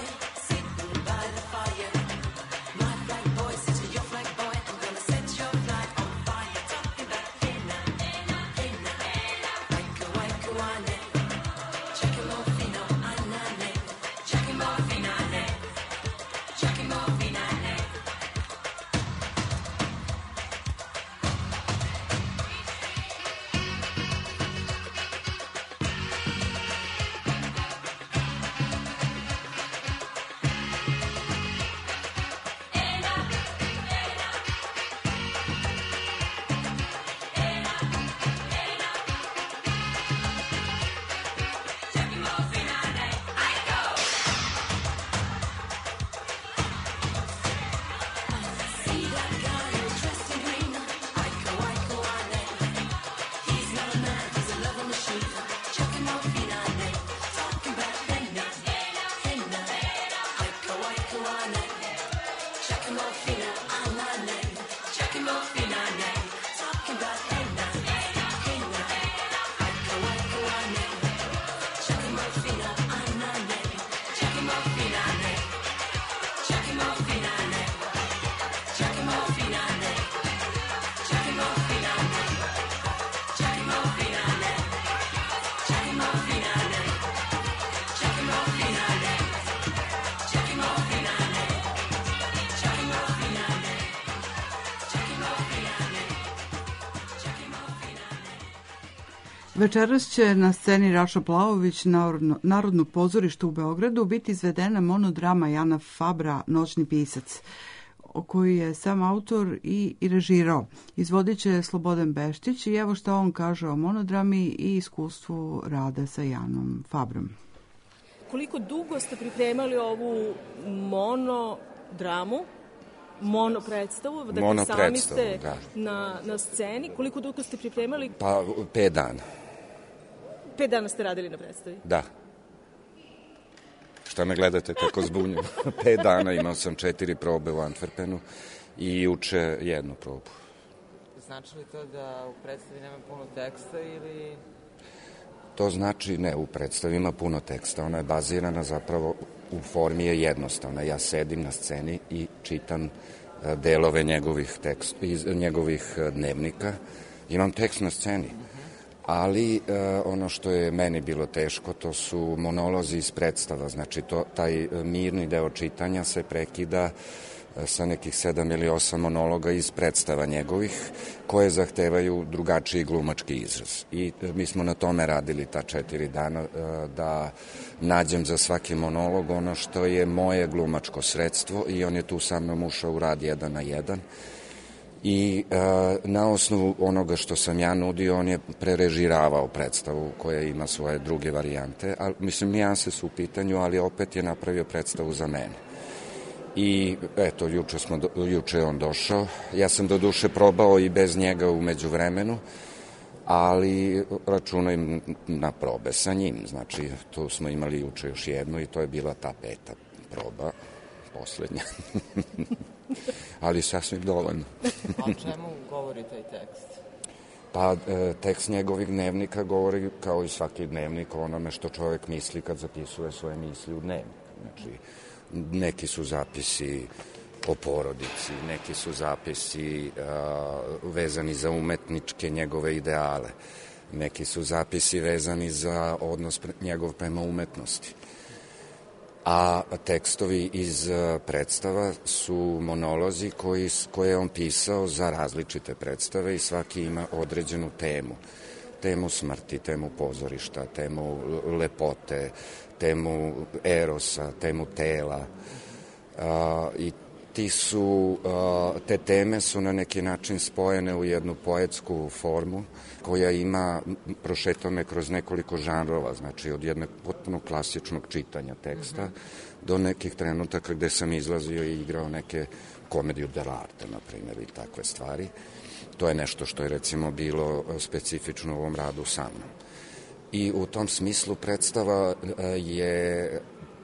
Your flag boy, sit to your flag boy, I'm gonna set your flag. Večeras će na sceni Raša Plaović Narodno, Narodnog pozorišta u Beogradu biti izvedena monodrama Jana Fabra Noćni pisac, o koju je sam autor i, i režirao. Izvodit će Slobodan Beštić i evo šta on kaže o monodrami i iskustvu rada sa Janom Fabrom. Koliko dugo ste pripremali ovu monodramu, mono predstavu? Dakle, mono sami predstavu, ste da. na, na sceni. Koliko dugo ste pripremali? Pa, pet dana. Pet dana ste radili na predstavi? Da. Šta me gledate kako zbunjam? Pet dana, imao sam četiri probe u Antwerpenu i juče jednu probu. Znači li to da u predstavi nema puno teksta ili... To znači, ne, u predstavi ima puno teksta. Ona je bazirana zapravo, u formi je jednostavna. Ja sedim na sceni i čitam delove njegovih, tekst, iz njegovih dnevnika. Imam tekst na sceni. Ali e, ono što je meni bilo teško, to su monolozi iz predstava. Znači, to, taj mirni deo čitanja se prekida e, sa nekih sedam ili osam monologa iz predstava njegovih, koje zahtevaju drugačiji glumački izraz. I e, mi smo na tome radili ta četiri dana, e, da nađem za svaki monolog ono što je moje glumačko sredstvo i on je tu sa mnom ušao u rad jedan na jedan. I e, na osnovu onoga što sam ja nudio, on je prerežiravao predstavu koja ima svoje druge varijante. A, mislim, nijanse su u pitanju, ali opet je napravio predstavu za mene. I eto, juče, smo, juče je on došao. Ja sam do duše probao i bez njega u međuvremenu, ali računam na probe sa njim. Znači, tu smo imali juče još jednu i to je bila ta peta proba, poslednja. Ali sasvim dovoljno. A o čemu govori taj tekst? Pa, e, tekst njegovih dnevnika govori, kao i svaki dnevnik, o onome što čovjek misli kad zapisuje svoje misli u dnevnik. Znači, neki su zapisi o porodici, neki su zapisi a, vezani za umetničke njegove ideale, neki su zapisi vezani za odnos pre, njegov prema umetnosti. A tekstovi iz predstava su monolozi koji, koje je on pisao za različite predstave i svaki ima određenu temu. Temu smrti, temu pozorišta, temu lepote, temu erosa, temu tela. A, I ti su, a, te teme su na neki način spojene u jednu poetsku formu koja ima, prošetao me kroz nekoliko žanrova, znači od jednog potpuno klasičnog čitanja teksta mm-hmm. do nekih trenutaka gde sam izlazio i igrao neke komediju dell'arte, na primjer, i takve stvari. To je nešto što je recimo bilo specifično u ovom radu sa mnom. I u tom smislu predstava je,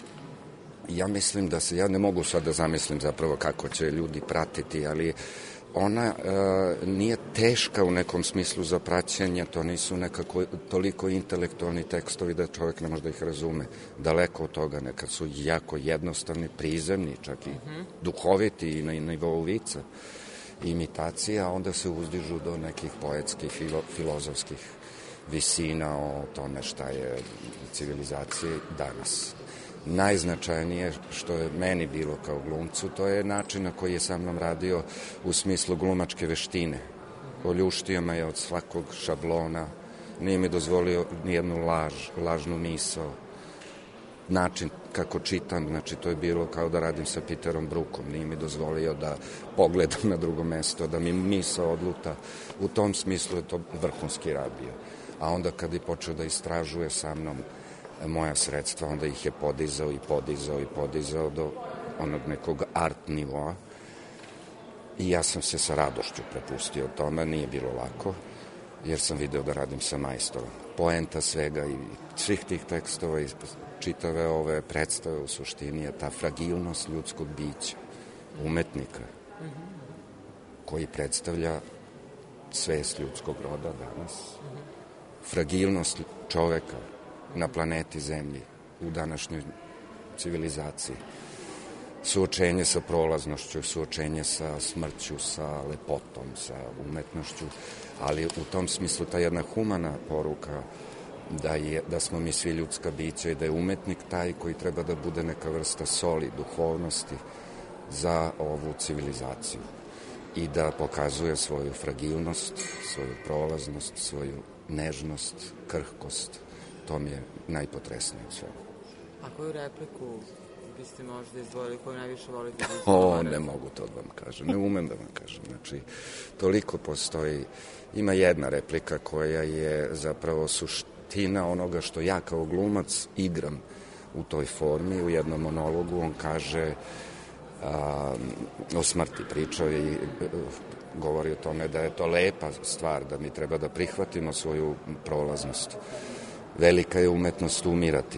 ja mislim da se, ja ne mogu sad da zamislim zapravo kako će ljudi pratiti, ali ona e, nije teška u nekom smislu za praćenje, to nisu nekako toliko intelektualni tekstovi da čovjek ne može da ih razume. Daleko od toga, nekad su jako jednostavni, prizemni, čak i mm-hmm. duhoviti i na nivou vica, imitacija, a onda se uzdižu do nekih poetskih, filo, filozofskih visina o tome šta je civilizacija danas. Najznačajnije što je meni bilo kao glumcu, to je način na koji je sa mnom radio u smislu glumačke veštine. Oljuštio me je od svakog šablona, nije mi dozvolio nijednu laž, lažnu misao. Način kako čitam, znači to je bilo kao da radim sa Peterom Brookom, nije mi dozvolio da pogledam na drugo mesto, da mi misao odluta. U tom smislu je to vrhunski rad bio. A onda kad je počeo da istražuje sa mnom moja sredstva, onda ih je podizao i podizao i podizao do onog nekog art nivoa. I ja sam se sa radošću prepustio tome, nije bilo lako, jer sam video da radim sa majstorom. Poenta svega i svih tih tekstova i čitave ove predstave u suštini je ta fragilnost ljudskog bića, umetnika, koji predstavlja svest ljudskog roda danas. Fragilnost čoveka na planeti Zemlji, u današnjoj civilizaciji. Suočenje sa prolaznošću, suočenje sa smrću, sa lepotom, sa umetnošću, ali u tom smislu ta jedna humana poruka da, je, da smo mi svi ljudska bića i da je umetnik taj koji treba da bude neka vrsta soli, duhovnosti za ovu civilizaciju i da pokazuje svoju fragilnost, svoju prolaznost, svoju nežnost, krhkost. To mi je najpotresnije u svemu. A koju repliku biste možda izdvojili, koju najviše volite da O, izgovarate? ne mogu to da vam kažem, ne umem da vam kažem. Znači, toliko postoji, ima jedna replika koja je zapravo suština onoga što ja kao glumac igram u toj formi. U jednom monologu on kaže a, o smrti, pričao i e, govori o tome da je to lepa stvar, da mi treba da prihvatimo svoju prolaznost. Velika je umetnost umirati.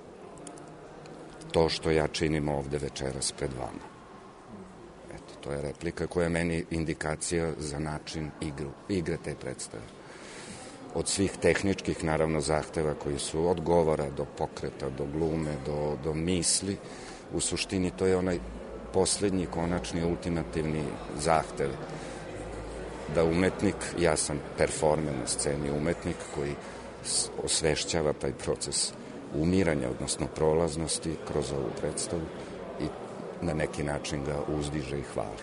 To što ja činim ovde večeras pred vama. Eto, to je replika koja je meni indikacija za način igru, igre te predstave. Od svih tehničkih, naravno, zahteva koji su od govora do pokreta, do glume, do, do misli, u suštini to je onaj poslednji, konačni, ultimativni zahtev da umetnik, ja sam performer na sceni, umetnik koji osvešćava taj proces umiranja, odnosno prolaznosti kroz ovu predstavu i na neki način ga uzdiže i hvali.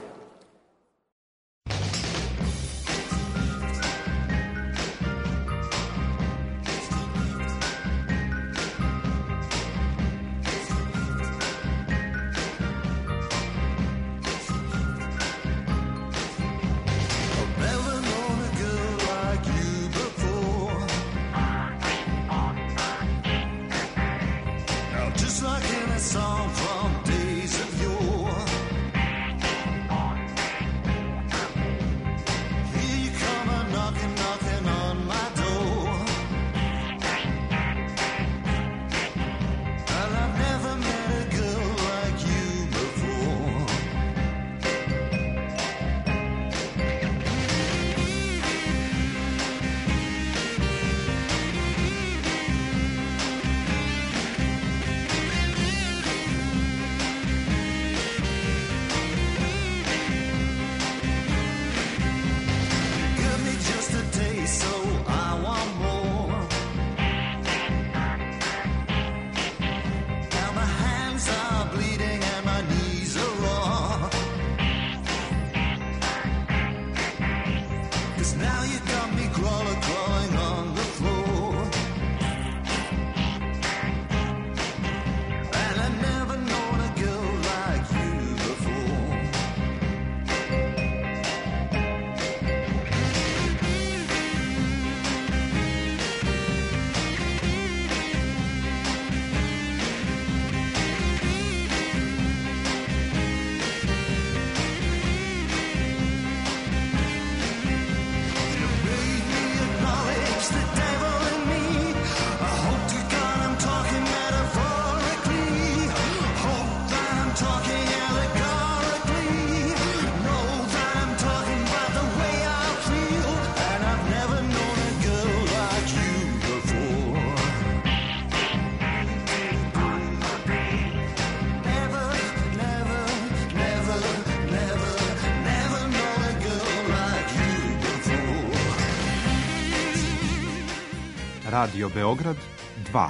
Radio Beograd dva.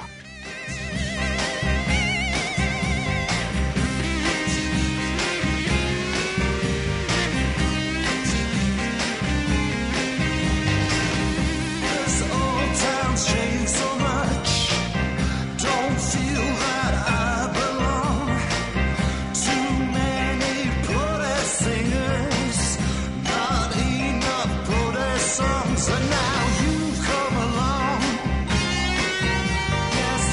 So now you've come along. Yes,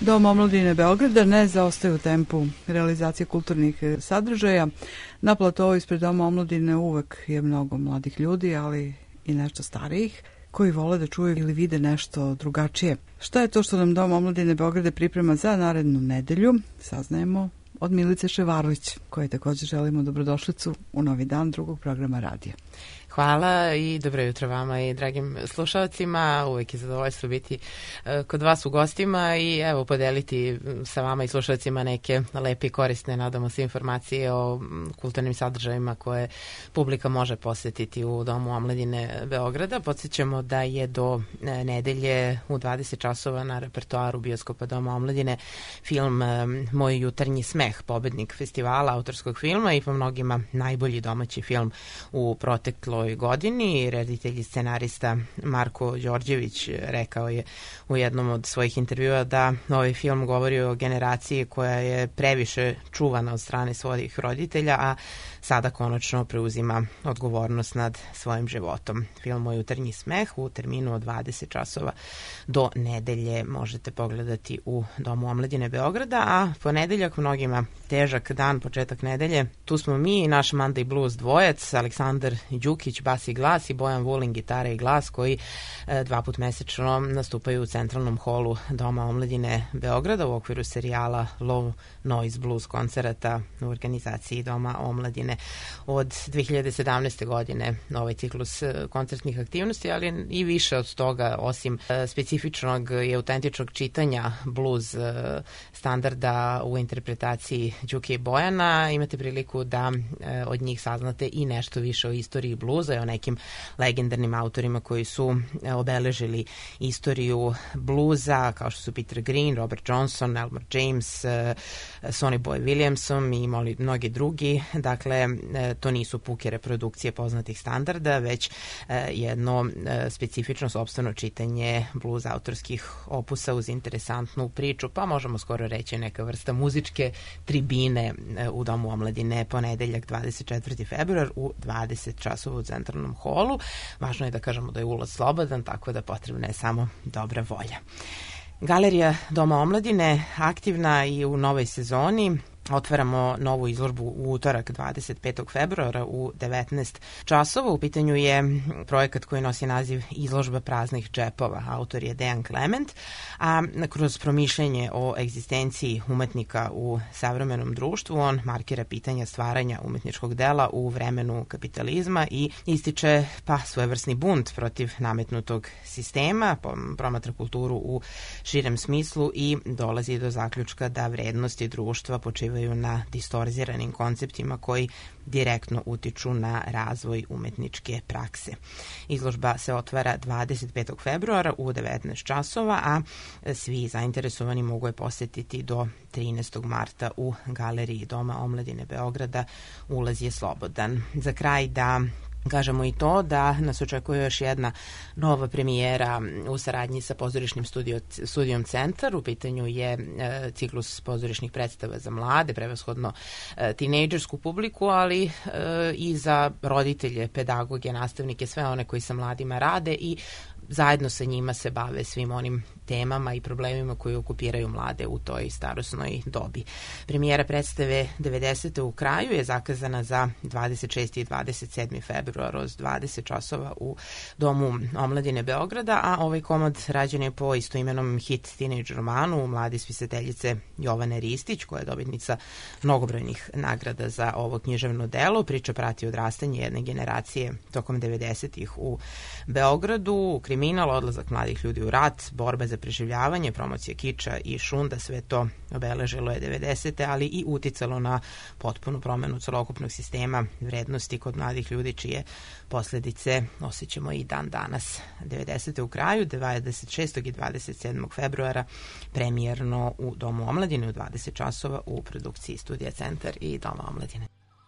Dom omladine Beograda ne zaostaje u tempu realizacije kulturnih sadržaja. Na platovu ispred Doma omladine uvek je mnogo mladih ljudi, ali i nešto starijih, koji vole da čuju ili vide nešto drugačije. Šta je to što nam Dom omladine Beograda priprema za narednu nedelju? Saznajemo od Milice Ševarlić, koje također želimo dobrodošlicu u novi dan drugog programa radija. Hvala i dobro jutro vama i dragim slušalcima. Uvek je zadovoljstvo biti kod vas u gostima i evo podeliti sa vama i slušalcima neke lepe i korisne, nadamo se, informacije o kulturnim sadržajima koje publika može posetiti u Domu omladine Beograda. Podsjećamo da je do nedelje u dvadeset časova na repertoaru bioskopa Doma omladine film Moj jutarnji smeh, pobednik festivala autorskog filma i po mnogima najbolji domaći film u protekloj godini. Reditelj i scenarista Marko Đorđević rekao je u jednom od svojih intervjua da ovaj film govori o generaciji koja je previše čuvana od strane svojih roditelja, a sada konačno preuzima odgovornost nad svojim životom. Film Moj jutarnji smeh u terminu od dvadeset časova do nedelje možete pogledati u Domu omladine Beograda, a ponedeljak mnogima težak dan, početak nedelje. Tu smo mi i naš Monday Blues dvojac, Aleksandar Đukić, bas i glas, i Bojan Vulin, gitara i glas, koji e, dva put mesečno nastupaju u centralnom holu Doma omladine Beograda u okviru serijala Low Noise Blues koncerata u organizaciji Doma omladine. Od dve hiljade sedamnaeste. godine ovaj ciklus koncertnih aktivnosti, ali i više od toga, osim e, specifičnog i autentičnog čitanja blues e, standarda u interpretaciji Đuke i Bojana, imate priliku da e, od njih saznate i nešto više o istoriji bluza i o nekim legendarnim autorima koji su e, obeležili istoriju bluza, kao što su Peter Green, Robert Johnson, Elmore James, e, Sonny Boy Williamson i moli, mnogi drugi. Dakle, e, to nisu puke reprodukcije poznatih standarda, već e, jedno e, specifično sopstveno čitanje blues autorskih opusa uz interesantnu priču, pa možemo skoro reći neka vrsta muzičke tribine e, u Domu omladine ponedeljak dvadeset četvrti februar u dvadeset časova u centralnom holu. Važno je da kažemo da je ulaz slobodan, tako da potrebna je samo dobra volja. Galerija Doma omladine aktivna i u novoj sezoni. Otvaramo novu izložbu u utorak dvadeset petog februara u devetnaest časova. U pitanju je projekat koji nosi naziv Izložba praznih džepova. Autor je Dejan Klement, a kroz promišljanje o egzistenciji umetnika u savremenom društvu on markira pitanja stvaranja umetničkog dela u vremenu kapitalizma i ističe pa svojevrsni bunt protiv nametnutog sistema, promatra kulturu u širem smislu i dolazi do zaključka da vrednosti društva počivaju na distorziranim konceptima koji direktno utiču na razvoj umetničke prakse. Izložba se otvara dvadeset petog februara u devetnaest časova, a svi zainteresovani mogu je posetiti do trinaestog marta u Galeriji Doma omladine Beograda. Ulaz je slobodan. Za kraj da kažemo i to da nas očekuje još jedna nova premijera u saradnji sa pozorišnim studio, studijom Centar. U pitanju je e, ciklus pozorišnih predstava za mlade, prevashodno e, tinejdžersku publiku, ali e, i za roditelje, pedagoge, nastavnike, sve one koji sa mladima rade i zajedno sa njima se bave svim onim temama i problemima koji okupiraju mlade u toj starosnoj dobi. Premijera predstave devedesete u kraju je zakazana za dvadeset šesti i dvadeset sedmi februar od dvadeset časova u Domu omladine Beograda, a ovaj komad rađen je po istoimenom hit teenage romanu mlade spisateljice Jovane Ristić, koja je dobitnica mnogobrojnih nagrada za ovo književno delo. Priča prati odrastanje jedne generacije tokom devedesetih u Beogradu, kriminal, odlazak mladih ljudi u rat, borba za preživljavanje, promocija kiča i šunda, sve to obeležilo je devedesete, ali i uticalo na potpunu promenu celokupnog sistema vrednosti kod mladih ljudi, čije posledice osjećamo i dan danas. devedesete u kraju, dvadeset šestog i dvadeset sedmog februara premijerno u Domu omladine u dvadeset časova u produkciji Studija Centar i Doma omladine.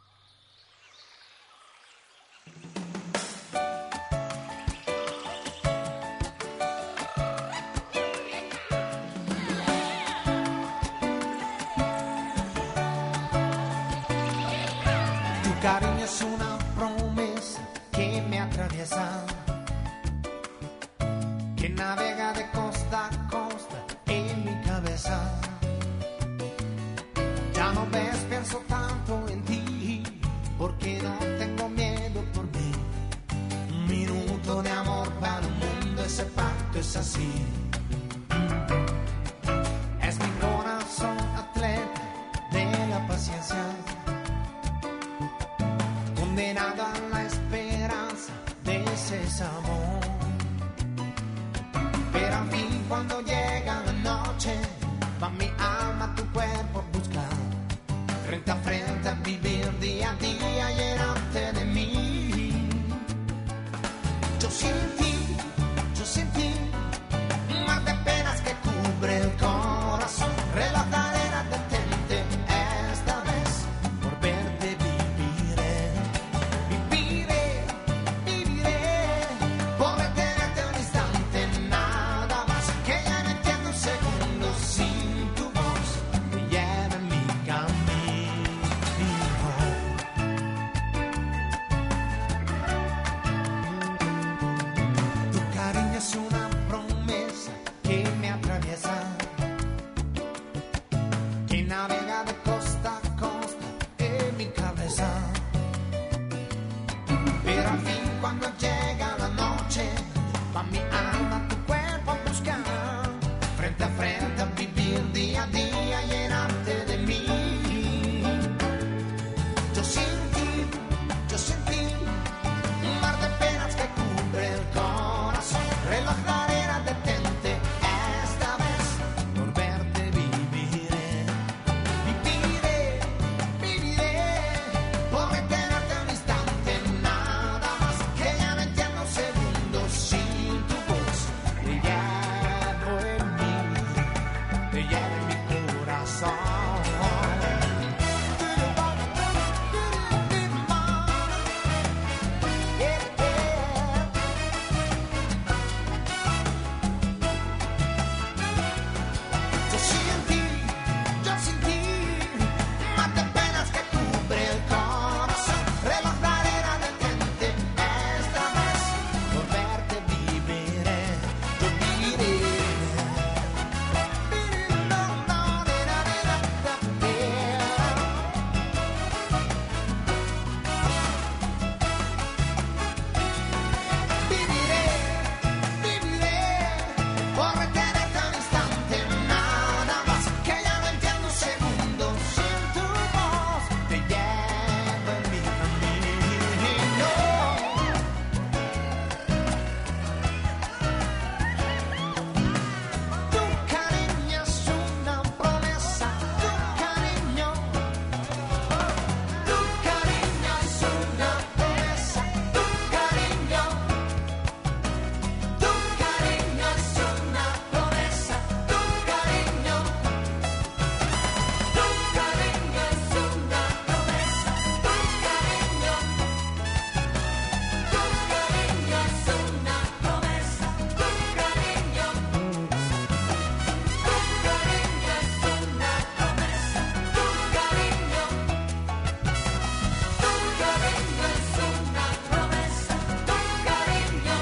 Cariño es una promesa que me atraviesa, que navega de costa a costa en mi cabeza. cuando llega la noche, va mi alma tu cuerpo a buscar. Frente a frente a vivir día a día, llenarte de mí. Yo sin ti, yo sin ti, un mar de penas que cubre el corazón. Reloj de arena, detente esta vez, por verte viviré. Viviré, viviré, por retenerte un instante, nada más. Que ya no entiendo un segundo sin tu voz, me lleva en mi camino. Tu cariño es una promesa que me atraviesa, que navega de costa a costa en mi cabeza. Pero al fin cuando llega la noche, va mi alma tu cuerpo a buscar. Frente a frente a vivir día a día, llenarte de mí. Yo sin ti, yo sin ti, un mar de penas que cubre el corazón. Reloj de arena, detente esta vez, por verte viviré. Viviré, viviré, por retenerte un instante, nada más. Que ya no entiendo un segundo sin tu voz. Te llevo en mí, te llevo en mi corazón. Yo sin ti, yo sin ti, mar de penas que cubre el corazón. Reloj de arena, detente esta vez, por verte viviré, yo viviré. No, no, de la, de la, de Viviré, viviré, por retenerte un instante, nada más. Que ya no entiendo un segundo sin tu voz, te llevo en mi camino. Tu cariño es una promesa, tu cariño, tu cariño es una promesa, tu cariño. Tu cariño es una promesa, tu cariño. Tu cariño es una promesa, tu cariño. Tu cariño es una promesa, tu cariño. Tu cariño es una promesa, tu cariño. Tu cariño es una promesa, tu cariño.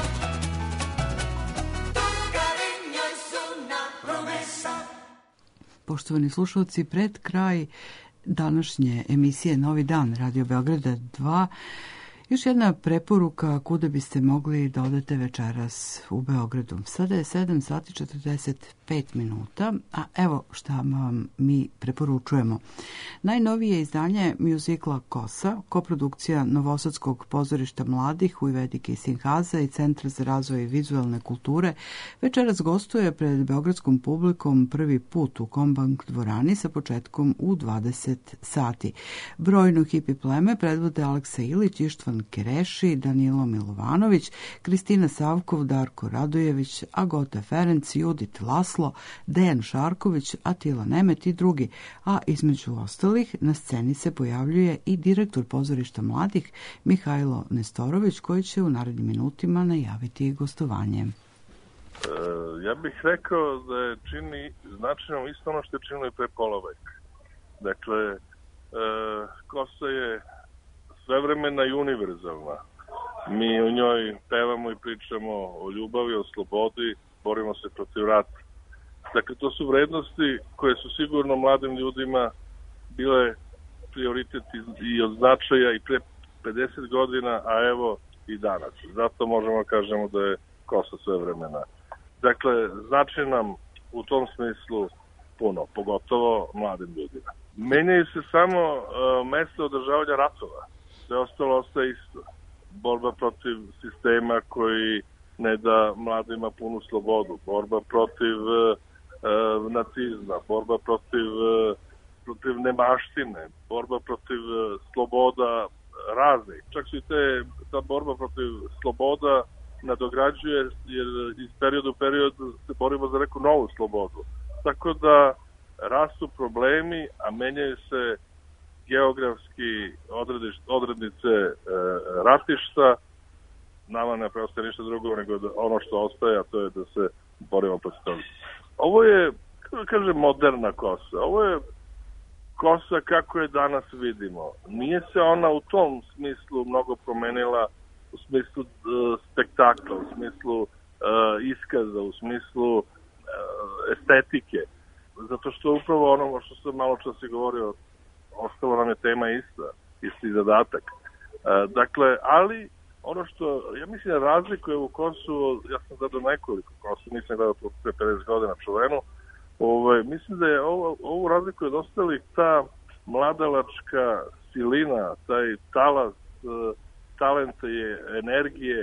Tu cariño es una promesa. Poštovani slušalci, pred kraj današnje emisije Novi dan Radio Beograda dva, još jedna preporuka kuda biste mogli da odete večeras u Beogradu. Sada je sedam sati četrdeset pet minuta, a evo šta vam mi preporučujemo. Najnovije izdanje mjuzikla Kosa, koprodukcija Novosadskog pozorišta mladih, Ujvedike i Sinhaza i Centra za razvoj vizualne kulture, večeras gostuje pred beogradskom publikom prvi put u Kombank dvorani sa početkom u dvadeset sati. Brojno hipi pleme predvode Aleksa Ilić, Ištvan Kereši, Danilo Milovanović, Kristina Savkov, Darko Radojević, Agota Ferenc, Judit Laslo, Dejan Šarković, Atila Nemet i drugi, a između ostalih na sceni se pojavljuje i direktor pozorišta mladih Mihajlo Nestorović, koji će u narednim minutima najaviti gostovanje. E, ja bih rekao da je čini značajno isto ono što je činilo i pre pola veka. Dakle, e, Kosa je svevremena i univerzalna. Mi u njoj pevamo i pričamo o ljubavi, o slobodi, borimo se protiv rata. Dakle, to su vrednosti koje su sigurno mladim ljudima bile prioritet i od značaja i pre pedeset godina, a evo i danas. Zato možemo da kažemo da je Kosa svevremena. Dakle, znači nam u tom smislu puno, pogotovo mladim ljudima. Menjaju se samo uh, mesta održavanja ratova. Sve ostalo ostaje isto. Borba protiv sistema koji ne da mladi ima punu slobodu, borba protiv e, nacizma, borba protiv, e, protiv nemaštine, borba protiv e, sloboda raznih. Čak su i te, ta borba protiv sloboda nadograđuje, jer iz perioda u period se borimo za neku novu slobodu. Tako da rastu problemi, a menjaju se geografski odrediš, odrednice e, ratišta. Nama ne preostaje ništa drugo nego da ono što ostaje, a to je da se borimo protiv toga. Ovo je, kako kažem, moderna kosa. Ovo je kosa kako je danas vidimo. Nije se ona u tom smislu mnogo promenila, u smislu uh, spektakla, u smislu uh, iskaza, u smislu uh, estetike. Zato što upravo ono što sam malo čas i govorio, ostalo nam je tema ista, isti zadatak. Uh, dakle, ali ono što, ja mislim, razlikuje u kosu, ja sam gledao nekoliko kosu, nisam gledao pre pedeset godina čuvenu, Ove, mislim da je ovo, ovu razliku od ostalih ta mladalačka silina, taj talas e, talenta je energije, e,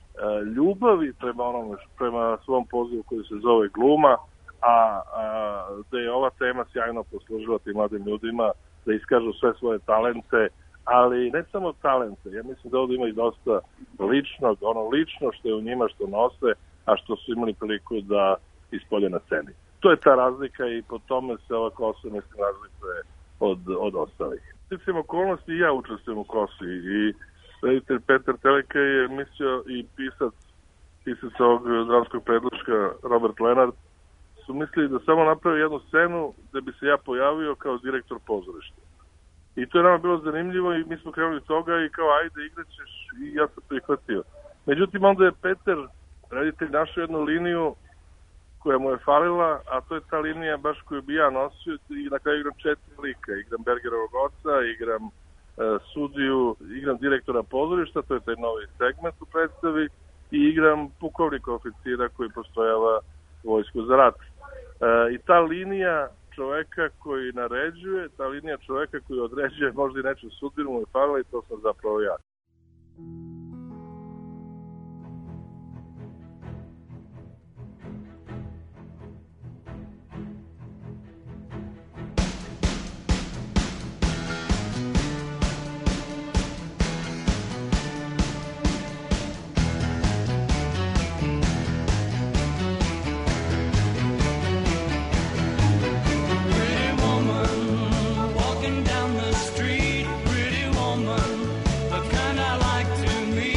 ljubavi prema onome, prema svom pozivu koji se zove gluma, a, a da je ova tema sjajno poslužila tim mladim ljudima da iskažu sve svoje talente, ali ne samo talente, ja mislim da ovdje ima i dosta ličnog, ono lično što je u njima, što nose, a što su imali priliku da ispolje na sceni. To je ta razlika i po tome se ova kosa mislim razlikuje od, od ostalih. Sticam okolnosti i ja učestvujem u kosi i reditelj Petar Teleka je mislio i pisac, pisac ovog dramskog predloška Robert Lenard su mislili da samo napravi jednu scenu da bi se ja pojavio kao direktor pozorišta. I to je nama bilo zanimljivo i mi smo krenuli toga i kao ajde igraćeš i ja sam prihvatio. Međutim onda je Petar, reditelj, našao jednu liniju koja mu je falila, a to je ta linija baš koju bi ja nosio i na kraju igram četiri lika. Igram Bergerovog oca, igram e, sudiju, igram direktora pozorišta, to je taj novi segment u predstavi, i igram pukovnika oficira koji postojava vojsku za rat. E, I ta linija čoveka koji naređuje, ta linija čoveka koji određuje možda i neču sudbinu mu je falila i to sam zapravo ja. Walking down the street, pretty woman, the kind I like to meet.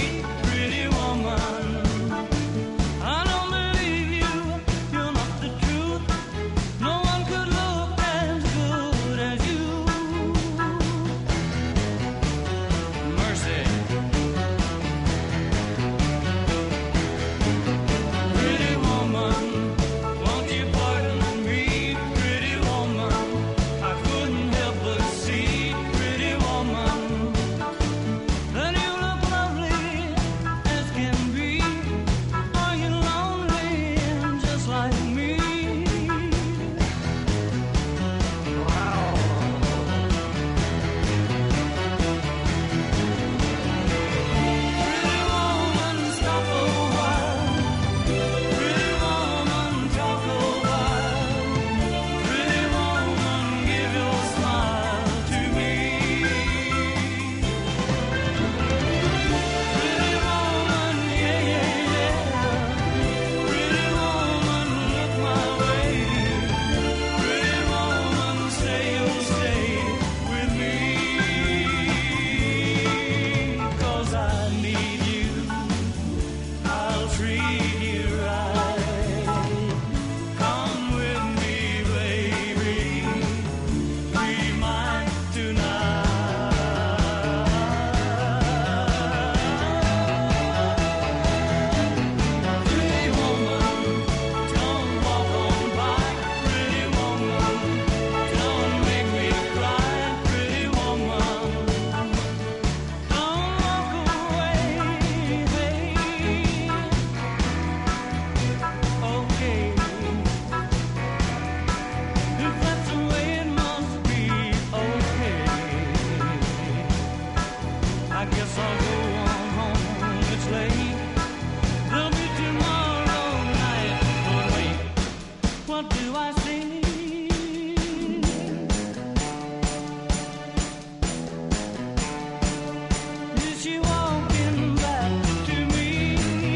Is she walking back to me?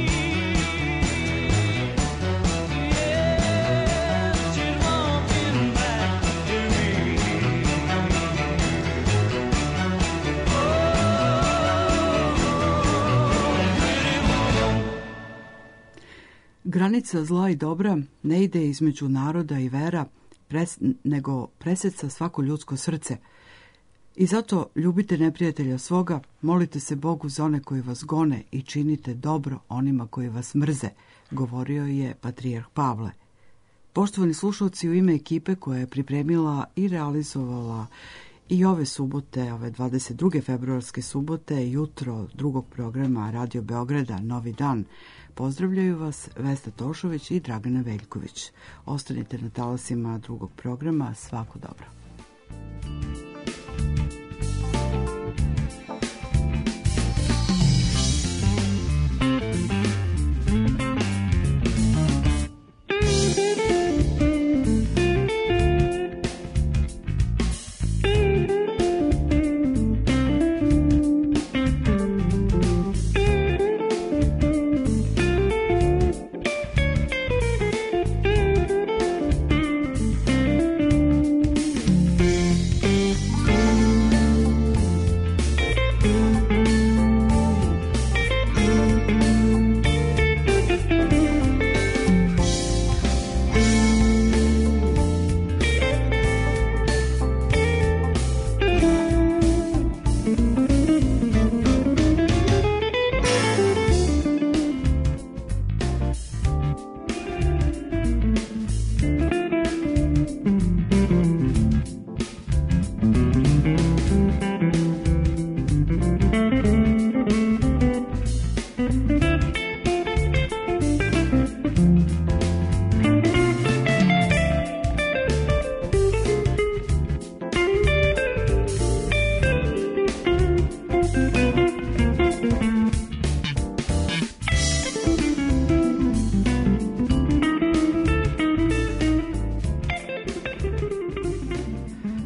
Yes, she's walking back to me. Granica zla i dobra ne ide između naroda i vera, pres, nego preseca svako ljudsko srce. I zato ljubite neprijatelja svoga, molite se Bogu za one koji vas gone i činite dobro onima koji vas mrze, govorio je patrijarh Pavle. Poštovani slušalci, u ime ekipe koja je pripremila i realizovala i ove subote, ove dvadeset druge februarske subote, jutro drugog programa Radio Beograda, Novi dan, pozdravljaju vas Vesna Tošović i Dragana Veljković. Ostanite na talasima drugog programa. Svako dobro.